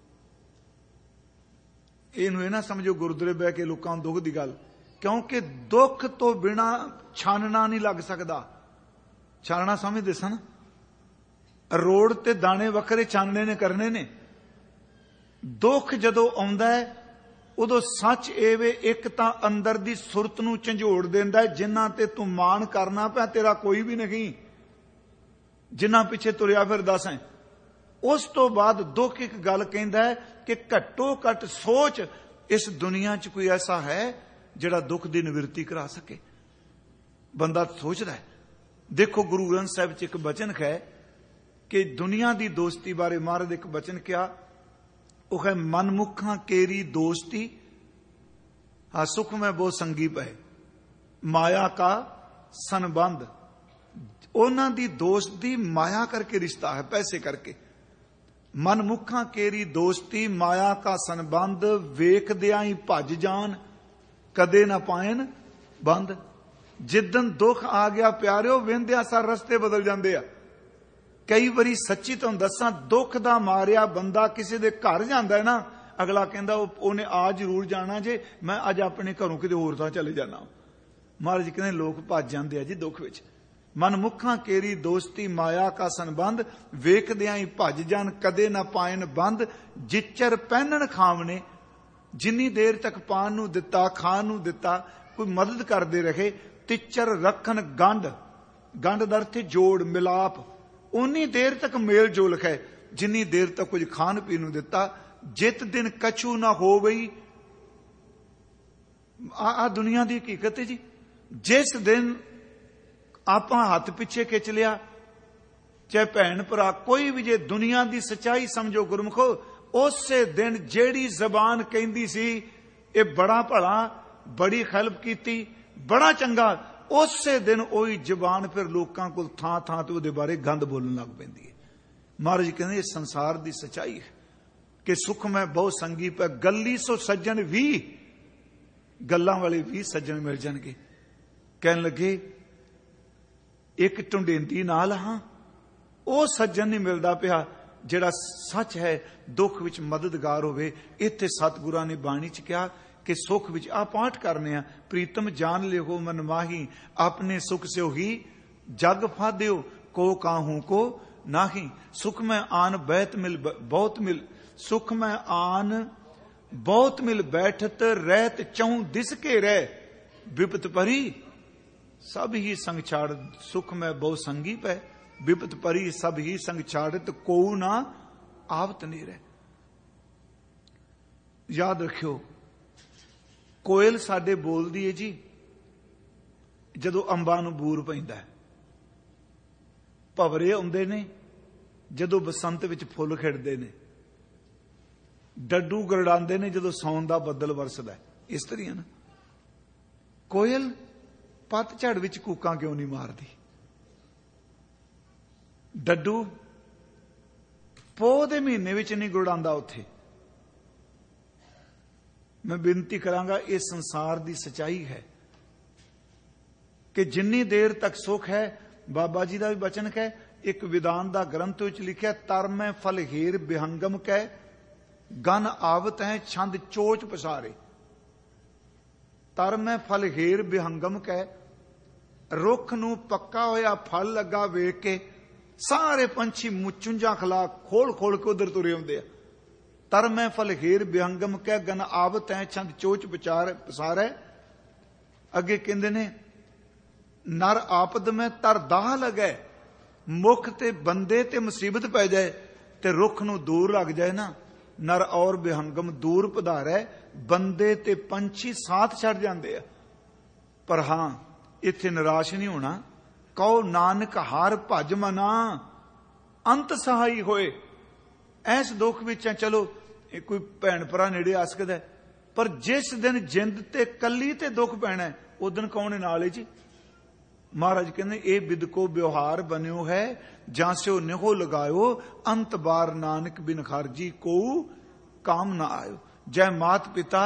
ਇਹਨੂੰ ਇਹ ਨਾ ਸਮਝੋ ਗੁਰਦੁਆਰੇ ਬਹਿ ਕੇ ਲੋਕਾਂ ਨੂੰ ਦੁੱਖ ਦੀ ਗੱਲ, ਕਿਉਂਕਿ ਦੁੱਖ ਤੋਂ ਬਿਨਾ ਛਾਨਣਾ ਨਹੀਂ ਲੱਗ ਸਕਦਾ। ਛਾਨਣਾ ਸਮਝਦੇ ਸਨ, ਰੋਡ ਤੇ ਦਾਣੇ ਵੱਖਰੇ ਛਾਨਣੇ ਨੇ ਕਰਨੇ ਨੇ। ਦੁੱਖ ਜਦੋਂ ਆਉਂਦਾ ਹੈ, ਉਦੋਂ ਸੱਚ ਇਹ ਵੇ, ਇੱਕ ਤਾਂ ਅੰਦਰ ਦੀ ਸੁਰਤ ਨੂੰ ਝੰਜੋੜ ਦਿੰਦਾ ਹੈ, ਜਿਨ੍ਹਾਂ ਤੇ ਤੂੰ ਮਾਣ ਕਰਨਾ ਪਿਆ ਤੇਰਾ ਕੋਈ ਵੀ ਨਹੀਂ, ਜਿਨ੍ਹਾਂ ਪਿੱਛੇ ਤੁਰਿਆ ਫਿਰਦਾ ਸੈਂ। ਉਸ ਤੋਂ ਬਾਅਦ ਦੁੱਖ ਇੱਕ ਗੱਲ ਕਹਿੰਦਾ ਹੈ ਕਿ ਘੱਟੋ ਘੱਟ ਸੋਚ, ਇਸ ਦੁਨੀਆ 'ਚ ਕੋਈ ਐਸਾ ਹੈ ਜਿਹੜਾ ਦੁੱਖ ਦੀ ਨਿਵਰਤੀ ਕਰਾ ਸਕੇ। ਬੰਦਾ ਸੋਚਦਾ ਹੈ। ਦੇਖੋ ਗੁਰੂ ਗ੍ਰੰਥ ਸਾਹਿਬ 'ਚ ਇੱਕ ਬਚਨ ਹੈ ਕਿ ਦੁਨੀਆ ਦੀ ਦੋਸਤੀ ਬਾਰੇ ਮਹਾਰਾਜ ਇੱਕ ਬਚਨ ਕਿਹਾ, ਉਹ ਹੈ ਮਨਮੁਖਾਂ ਕੇਰੀ ਦੋਸਤੀ, ਹਾਂ ਸੁਖ ਮੈਂ ਬਹੁ ਸੰਗੀ ਪਏ, ਮਾਇਆ ਕਾ ਸੰਬੰਧ। ਉਹਨਾਂ ਦੀ ਦੋਸਤੀ ਮਾਇਆ ਕਰਕੇ ਰਿਸ਼ਤਾ ਹੈ, ਪੈਸੇ ਕਰਕੇ। ਮਨਮੁਖਾਂ ਕੇਰੀ ਦੋਸਤੀ, ਮਾਇਆ ਕਾ ਸੰਬੰਧ, ਵੇਖਦਿਆਂ ਹੀ ਭੱਜ ਜਾਣ, ਕਦੇ ਨਾ ਪਾਇਨ ਬੰਦ। ਜਿੱਦਨ ਦੁੱਖ ਆ ਗਿਆ ਪਿਆਰਿਓ, ਵੇਂਦਿਆਂ ਸਾਰ ਰਸਤੇ ਬਦਲ ਜਾਂਦੇ ਆ। ਕਈ ਵਾਰੀ ਸੱਚੀ ਤੁਹਾਨੂੰ ਦੱਸਾਂ, ਦੁੱਖ ਦਾ ਮਾਰਿਆ ਬੰਦਾ ਕਿਸੇ ਦੇ ਘਰ ਜਾਂਦਾ ਹੈ ਨਾ, ਅਗਲਾ ਕਹਿੰਦਾ ਉਹਨੇ ਆ ਜ਼ਰੂਰ ਜਾਣਾ ਜੇ, ਮੈਂ ਅੱਜ ਆਪਣੇ ਘਰੋਂ ਕਿਤੇ ਹੋਰ ਤਾਂ ਚਲੇ ਜਾਣਾ। ਮਹਾਰਾਜ ਕਹਿੰਦੇ ਲੋਕ ਭੱਜ ਜਾਂਦੇ ਆ ਜੀ ਦੁੱਖ ਵਿੱਚ। ਮਨਮੁਖਾਂ ਕੇਰੀ ਦੋਸਤੀ, ਮਾਇਆ ਕਾ ਸੰਬੰਧ, ਵੇਖਦਿਆਂ ਹੀ ਭੱਜ ਜਾਣ, ਕਦੇ ਨਾ ਪਾਇਨ ਬੰਦ। ਜਿਚਰ ਪਹਿਨਣ ਖਾਵਣੇ, ਜਿੰਨੀ ਦੇਰ ਤੱਕ ਪਾਣ ਨੂੰ ਦਿੱਤਾ, ਖਾਣ ਨੂੰ ਦਿੱਤਾ, ਕੋਈ ਮਦਦ ਕਰਦੇ ਰਹੇ। ਤਿਚਰ ਰੱਖਣ ਗੰਢ, ਗੰਢ ਦਾ ਅਰਥ ਜੋੜ ਮਿਲਾਪ, ਉਨੀ ਦੇਰ ਤੱਕ ਮੇਲ ਜੋਲ ਹੈ, ਜਿੰਨੀ ਦੇਰ ਤੱਕ ਕੁਝ ਖਾਣ ਪੀਣ ਨੂੰ ਦਿੱਤਾ। ਜਿਤ ਦਿਨ ਕਛੂ ਨਾ ਹੋਵਈ। ਆ ਦੁਨੀਆ ਦੀ ਹਕੀਕਤ ਹੈ ਜੀ। ਜਿਸ ਦਿਨ ਆਪਾਂ ਹੱਥ ਪਿੱਛੇ ਖਿੱਚ ਲਿਆ, ਚਾਹੇ ਭੈਣ ਭਰਾ ਕੋਈ ਵੀ, ਜੇ ਦੁਨੀਆ ਦੀ ਸੱਚਾਈ ਸਮਝੋ ਗੁਰਮੁਖੋ, ਉਸੇ ਦਿਨ ਜਿਹੜੀ ਜ਼ਬਾਨ ਕਹਿੰਦੀ ਸੀ ਇਹ ਬੜਾ ਭਲਾ, ਬੜੀ ਖੈਲਪ ਕੀਤੀ, ਬੜਾ ਚੰਗਾ, ਉਸੇ ਦਿਨ ਉਹੀ ਜ਼ਬਾਨ ਫਿਰ ਲੋਕਾਂ ਕੋਲ ਥਾਂ ਥਾਂ ਤੇ ਉਹਦੇ ਬਾਰੇ ਗੰਦ ਬੋਲਣ ਲੱਗ ਪੈਂਦੀ ਹੈ। ਮਹਾਰਾਜ ਕਹਿੰਦੇ ਇਹ ਸੰਸਾਰ ਦੀ ਸੱਚਾਈ ਹੈ ਕਿ ਸੁਖ ਮੈਂ ਬਹੁ ਸੰਗੀ ਪੈ ਗੱਲੀ ਸੋ ਸੱਜਣ ਵੀ, ਗੱਲਾਂ ਵਾਲੇ ਵੀ ਸੱਜਣ ਮਿਲ ਜਾਣਗੇ। ਕਹਿਣ ਲੱਗੇ ਇੱਕ ਢੁੰਡੇਂਦੀ ਨਾਲ ਹਾਂ, ਉਹ ਸੱਜਣ ਨਹੀਂ ਮਿਲਦਾ ਪਿਆ ਜਿਹੜਾ ਸੱਚ ਹੈ, ਦੁੱਖ ਵਿੱਚ ਮਦਦਗਾਰ ਹੋਵੇ। ਇੱਥੇ ਸਤਿਗੁਰਾਂ ਨੇ ਬਾਣੀ ਚ ਕਿਹਾ ਕਿ ਸੁਖ ਵਿੱਚ ਆ ਪਾਠ ਕਰਨੇ ਆ, ਪ੍ਰੀਤਮ ਜਾਣ ਲਿਓ ਮਨ ਮਾਹੀ, ਆਪਣੇ ਸੁਖ ਸਿਓ ਹੀ ਜਗ ਫਾਦਿਓ, ਕੋ ਕਾਹੂ ਕੋ ਨਾਹੀ। ਸੁਖ ਮੈਂ ਆਨ ਬੈਠ ਮਿਲ ਬਹੁਤ ਮਿਲ, ਸੁਖ ਮੈਂ ਆਨ ਬਹੁਤ ਮਿਲ ਬੈਠਤ, ਰਹਿਤ ਚਉ ਦਿਸ ਕੇ ਰਹਿ, ਵਿਪਤ ਪਰੀ ਸਭ ਹੀ ਸੰਗ ਛਾੜ। ਸੁਖ ਮੈਂ ਬਹੁ ਸੰਗੀ ਪੈ, ਵਿਪਤ ਪਰੀ ਸਭ ਹੀ ਸੰਗ ਛਾੜਤ, ਕੋ ਨਾ ਆਵਤ ਨਹੀਂ ਰਹਿ। ਯਾਦ ਰੱਖਿਓ, ਕੋਇਲ ਸਾਡੇ ਬੋਲਦੀ ਹੈ ਜੀ ਜਦੋਂ ਅੰਬਾਂ ਨੂੰ ਬੂਰ ਪੈਂਦਾ, ਭਵਰੇ ਆਉਂਦੇ ਨੇ ਜਦੋਂ ਬਸੰਤ ਵਿੱਚ ਫੁੱਲ ਖਿੜਦੇ ਨੇ, ਡੱਡੂ ਗਰੜਾਉਂਦੇ ਨੇ ਜਦੋਂ ਸੌਣ ਦਾ ਬੱਦਲ ਵਰਸਦਾ। ਇਸ ਤਰ੍ਹਾਂ ਨਾ ਕੋਇਲ ਪਤਝੜ ਵਿੱਚ ਕੂਕਾਂ ਕਿਉਂ ਨਹੀਂ ਮਾਰਦੀ? ਡੱਡੂ ਪੋਹ ਦੇ ਮਹੀਨੇ ਵਿੱਚ ਨਹੀਂ ਗੁਰੜਾਉਂਦਾ ਉੱਥੇ। ਮੈਂ ਬੇਨਤੀ ਕਰਾਂਗਾ, ਇਹ ਸੰਸਾਰ ਦੀ ਸਚਾਈ ਹੈ ਕਿ ਜਿੰਨੀ ਦੇਰ ਤੱਕ ਸੁਖ ਹੈ, ਬਾਬਾ ਜੀ ਦਾ ਵੀ ਬਚਨ ਹੈ, ਇੱਕ ਵਿਧਾਨ ਦਾ ਗ੍ਰੰਥ ਵਿੱਚ ਲਿਖਿਆ, ਤਰ ਮੈਂ ਫਲ ਹੀਰ ਬਿਹੰਗਮ ਕਹਿ, ਗਨ ਆਵਤ ਹੈ ਛੰਦ ਚੋਚ ਪਸਾਰੇ। ਤਰ ਮੈਂ ਫਲ ਹੀਰ ਬਿਹੰਗਮ ਕਹਿ, ਰੁੱਖ ਨੂੰ ਪੱਕਾ ਹੋਇਆ ਫਲ ਲੱਗਾ ਵੇਖ ਕੇ ਸਾਰੇ ਪੰਛੀ ਮੁਚੁੰਝਾਂ ਖਲਾ ਖੋਲ ਖੋਲ ਕੇ ਉਧਰ ਤੁਰੇ ਆਉਂਦੇ ਆ। ਤਰ ਮੈਂ ਫਲ ਹੀਰ ਬਿਹੰਗਮ ਕਹਿ, ਗਨ ਆਵਤ ਹੈ ਛੰਦ ਚੋਚ ਪਸਾਰੇ। ਅੱਗੇ ਕਹਿੰਦੇ ਨੇ, ਨਰ ਆਪਦ ਮੈਂ ਤਰ ਦਾਹ ਲਗੈ, ਮੁਖ ਤੇ ਬੰਦੇ ਤੇ ਮੁਸੀਬਤ ਪੈ ਜਾਏ ਤੇ ਰੁੱਖ ਨੂੰ ਦੂਰ ਲੱਗ ਜਾਏ ਨਾ, ਨਰ ਔਰ ਬਿਹੰਗਮ ਦੂਰ ਪਧਾਰੈ, ਬੰਦੇ ਤੇ ਪੰਛੀ ਸਾਥ ਛੱਡ ਜਾਂਦੇ ਆ। ਪਰ ਹਾਂ, ਇੱਥੇ ਨਿਰਾਸ਼ ਨਹੀਂ ਹੋਣਾ। ਕਹੋ ਨਾਨਕ ਹਰ ਭਜ ਮਨਾ, ਅੰਤ ਸਹਾਈ ਹੋਏ। ਐਸ ਦੁੱਖ ਵਿੱਚ ਚਲੋ ਇਹ ਕੋਈ ਭੈਣ ਭਰਾ ਨੇੜੇ ਆ ਸਕਦਾ, ਪਰ ਜਿਸ ਦਿਨ ਜਿੰਦ ਤੇ ਕੱਲੀ ਤੇ ਦੁੱਖ ਪੈਣਾ, ਉਸ ਦਿਨ ਕੌਣ ਹੈ ਨਾਲ? ਜੀ ਮਹਾਰਾਜ ਕਹਿੰਦੇ ਇਹ ਬਿਦਕੋ ਵਿਵਹਾਰ ਬਨਿਓ ਹੈ, ਜਾਂ ਸਿਓ ਨਿਹੋ ਲਗਾਇਓ, ਅੰਤ ਬਾਰ ਨਾਨਕ ਬਿਨ ਖਾਰਜੀ ਕੋ ਕਾਮ ਨਾ ਆਇਓ। ਜੈ ਮਾਤ ਪਿਤਾ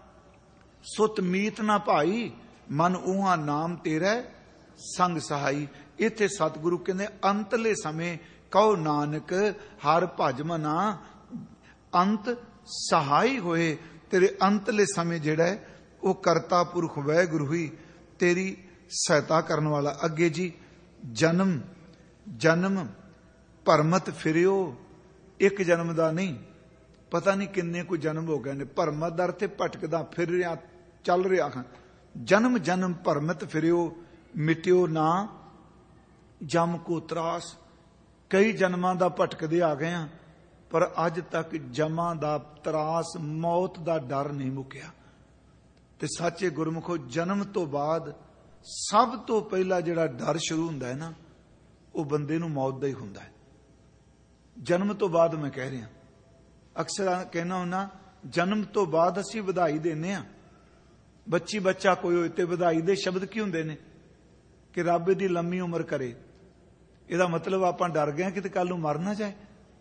ਸੁਤ ਮੀਤ ਨਾ ਭਾਈ, ਮਨ ਉਹਾਂ ਨਾਮ ਤੇਰਾ ਸੰਗ ਸਹਾਈ। ਇੱਥੇ ਸਤਿਗੁਰੂ ਕਹਿੰਦੇ ਅੰਤਲੇ ਸਮੇਂ ਕਹੋ ਨਾਨਕ ਹਰ ਭਜ ਮਨਾ, ਅੰਤ ਸਹਾਈ ਹੋਏ। ਤੇਰੇ ਅੰਤਲੇ ਸਮੇਂ ਜਿਹੜਾ ਹੈ ਉਹ ਕਰਤਾ ਪੁਰਖ ਵਾਹਿਗੁਰੂ ਹੀ ਤੇਰੀ ਸਹਾਇਤਾ ਕਰਨ ਵਾਲਾ। ਅੱਗੇ ਜੀ, ਜਨਮ ਜਨਮ ਭਰਮਤ ਫਿਰਿਓ, ਇੱਕ ਜਨਮ ਦਾ ਨਹੀਂ, ਪਤਾ ਨਹੀਂ ਕਿੰਨੇ ਕੋਈ ਜਨਮ ਹੋ ਗਏ ਨੇ। ਭਰਮਤ ਦਰ ਤੇ ਭਟਕਦਾ ਫਿਰ ਰਿਹਾ, ਚੱਲ ਰਿਹਾ ਹਾਂ। ਜਨਮ ਜਨਮ ਭਰਮਤ ਫਿਰਿਓ, ਮਿਟਿਓ ਨਾ ਜਮ ਕੋ ਤਰਾਸ। ਕਈ ਜਨਮਾਂ ਦਾ ਭਟਕਦੇ ਆ ਗਏ ਆ, ਪਰ ਅੱਜ ਤੱਕ ਜਮਾਂ ਦਾ ਤਰਾਸ, ਮੌਤ ਦਾ ਡਰ ਨਹੀਂ ਮੁੱਕਿਆ। ਤੇ ਸੱਚੇ ਗੁਰਮੁਖੋ, ਜਨਮ ਤੋਂ ਬਾਅਦ ਸਭ ਤੋਂ ਪਹਿਲਾ ਜਿਹੜਾ ਡਰ ਸ਼ੁਰੂ ਹੁੰਦਾ ਹੈ ਨਾ, ਉਹ ਬੰਦੇ ਨੂੰ ਮੌਤ ਦਾ ਹੀ ਹੁੰਦਾ ਹੈ। ਜਨਮ ਤੋਂ ਬਾਅਦ ਮੈਂ ਕਹਿ ਰਿਹਾ, ਅਕਸਰ ਕਹਿਣਾ ਹੁੰਦਾ, ਜਨਮ ਤੋਂ ਬਾਅਦ ਅਸੀਂ ਵਧਾਈ ਦਿੰਦੇ ਆ। ਬੱਚੀ ਬੱਚਾ ਕੋਈ ਹੋਏ ਤੇ ਵਧਾਈ ਦੇ ਸ਼ਬਦ ਕੀ ਹੁੰਦੇ ਨੇ? ਕਿ ਰੱਬ ਇਹਦੀ ਲੰਮੀ ਉਮਰ ਕਰੇ। ਇਹਦਾ ਮਤਲਬ ਆਪਾਂ ਡਰ ਗਏ ਕਿ ਕੱਲ ਨੂੰ ਮਰ ਨਾ ਜਾਏ।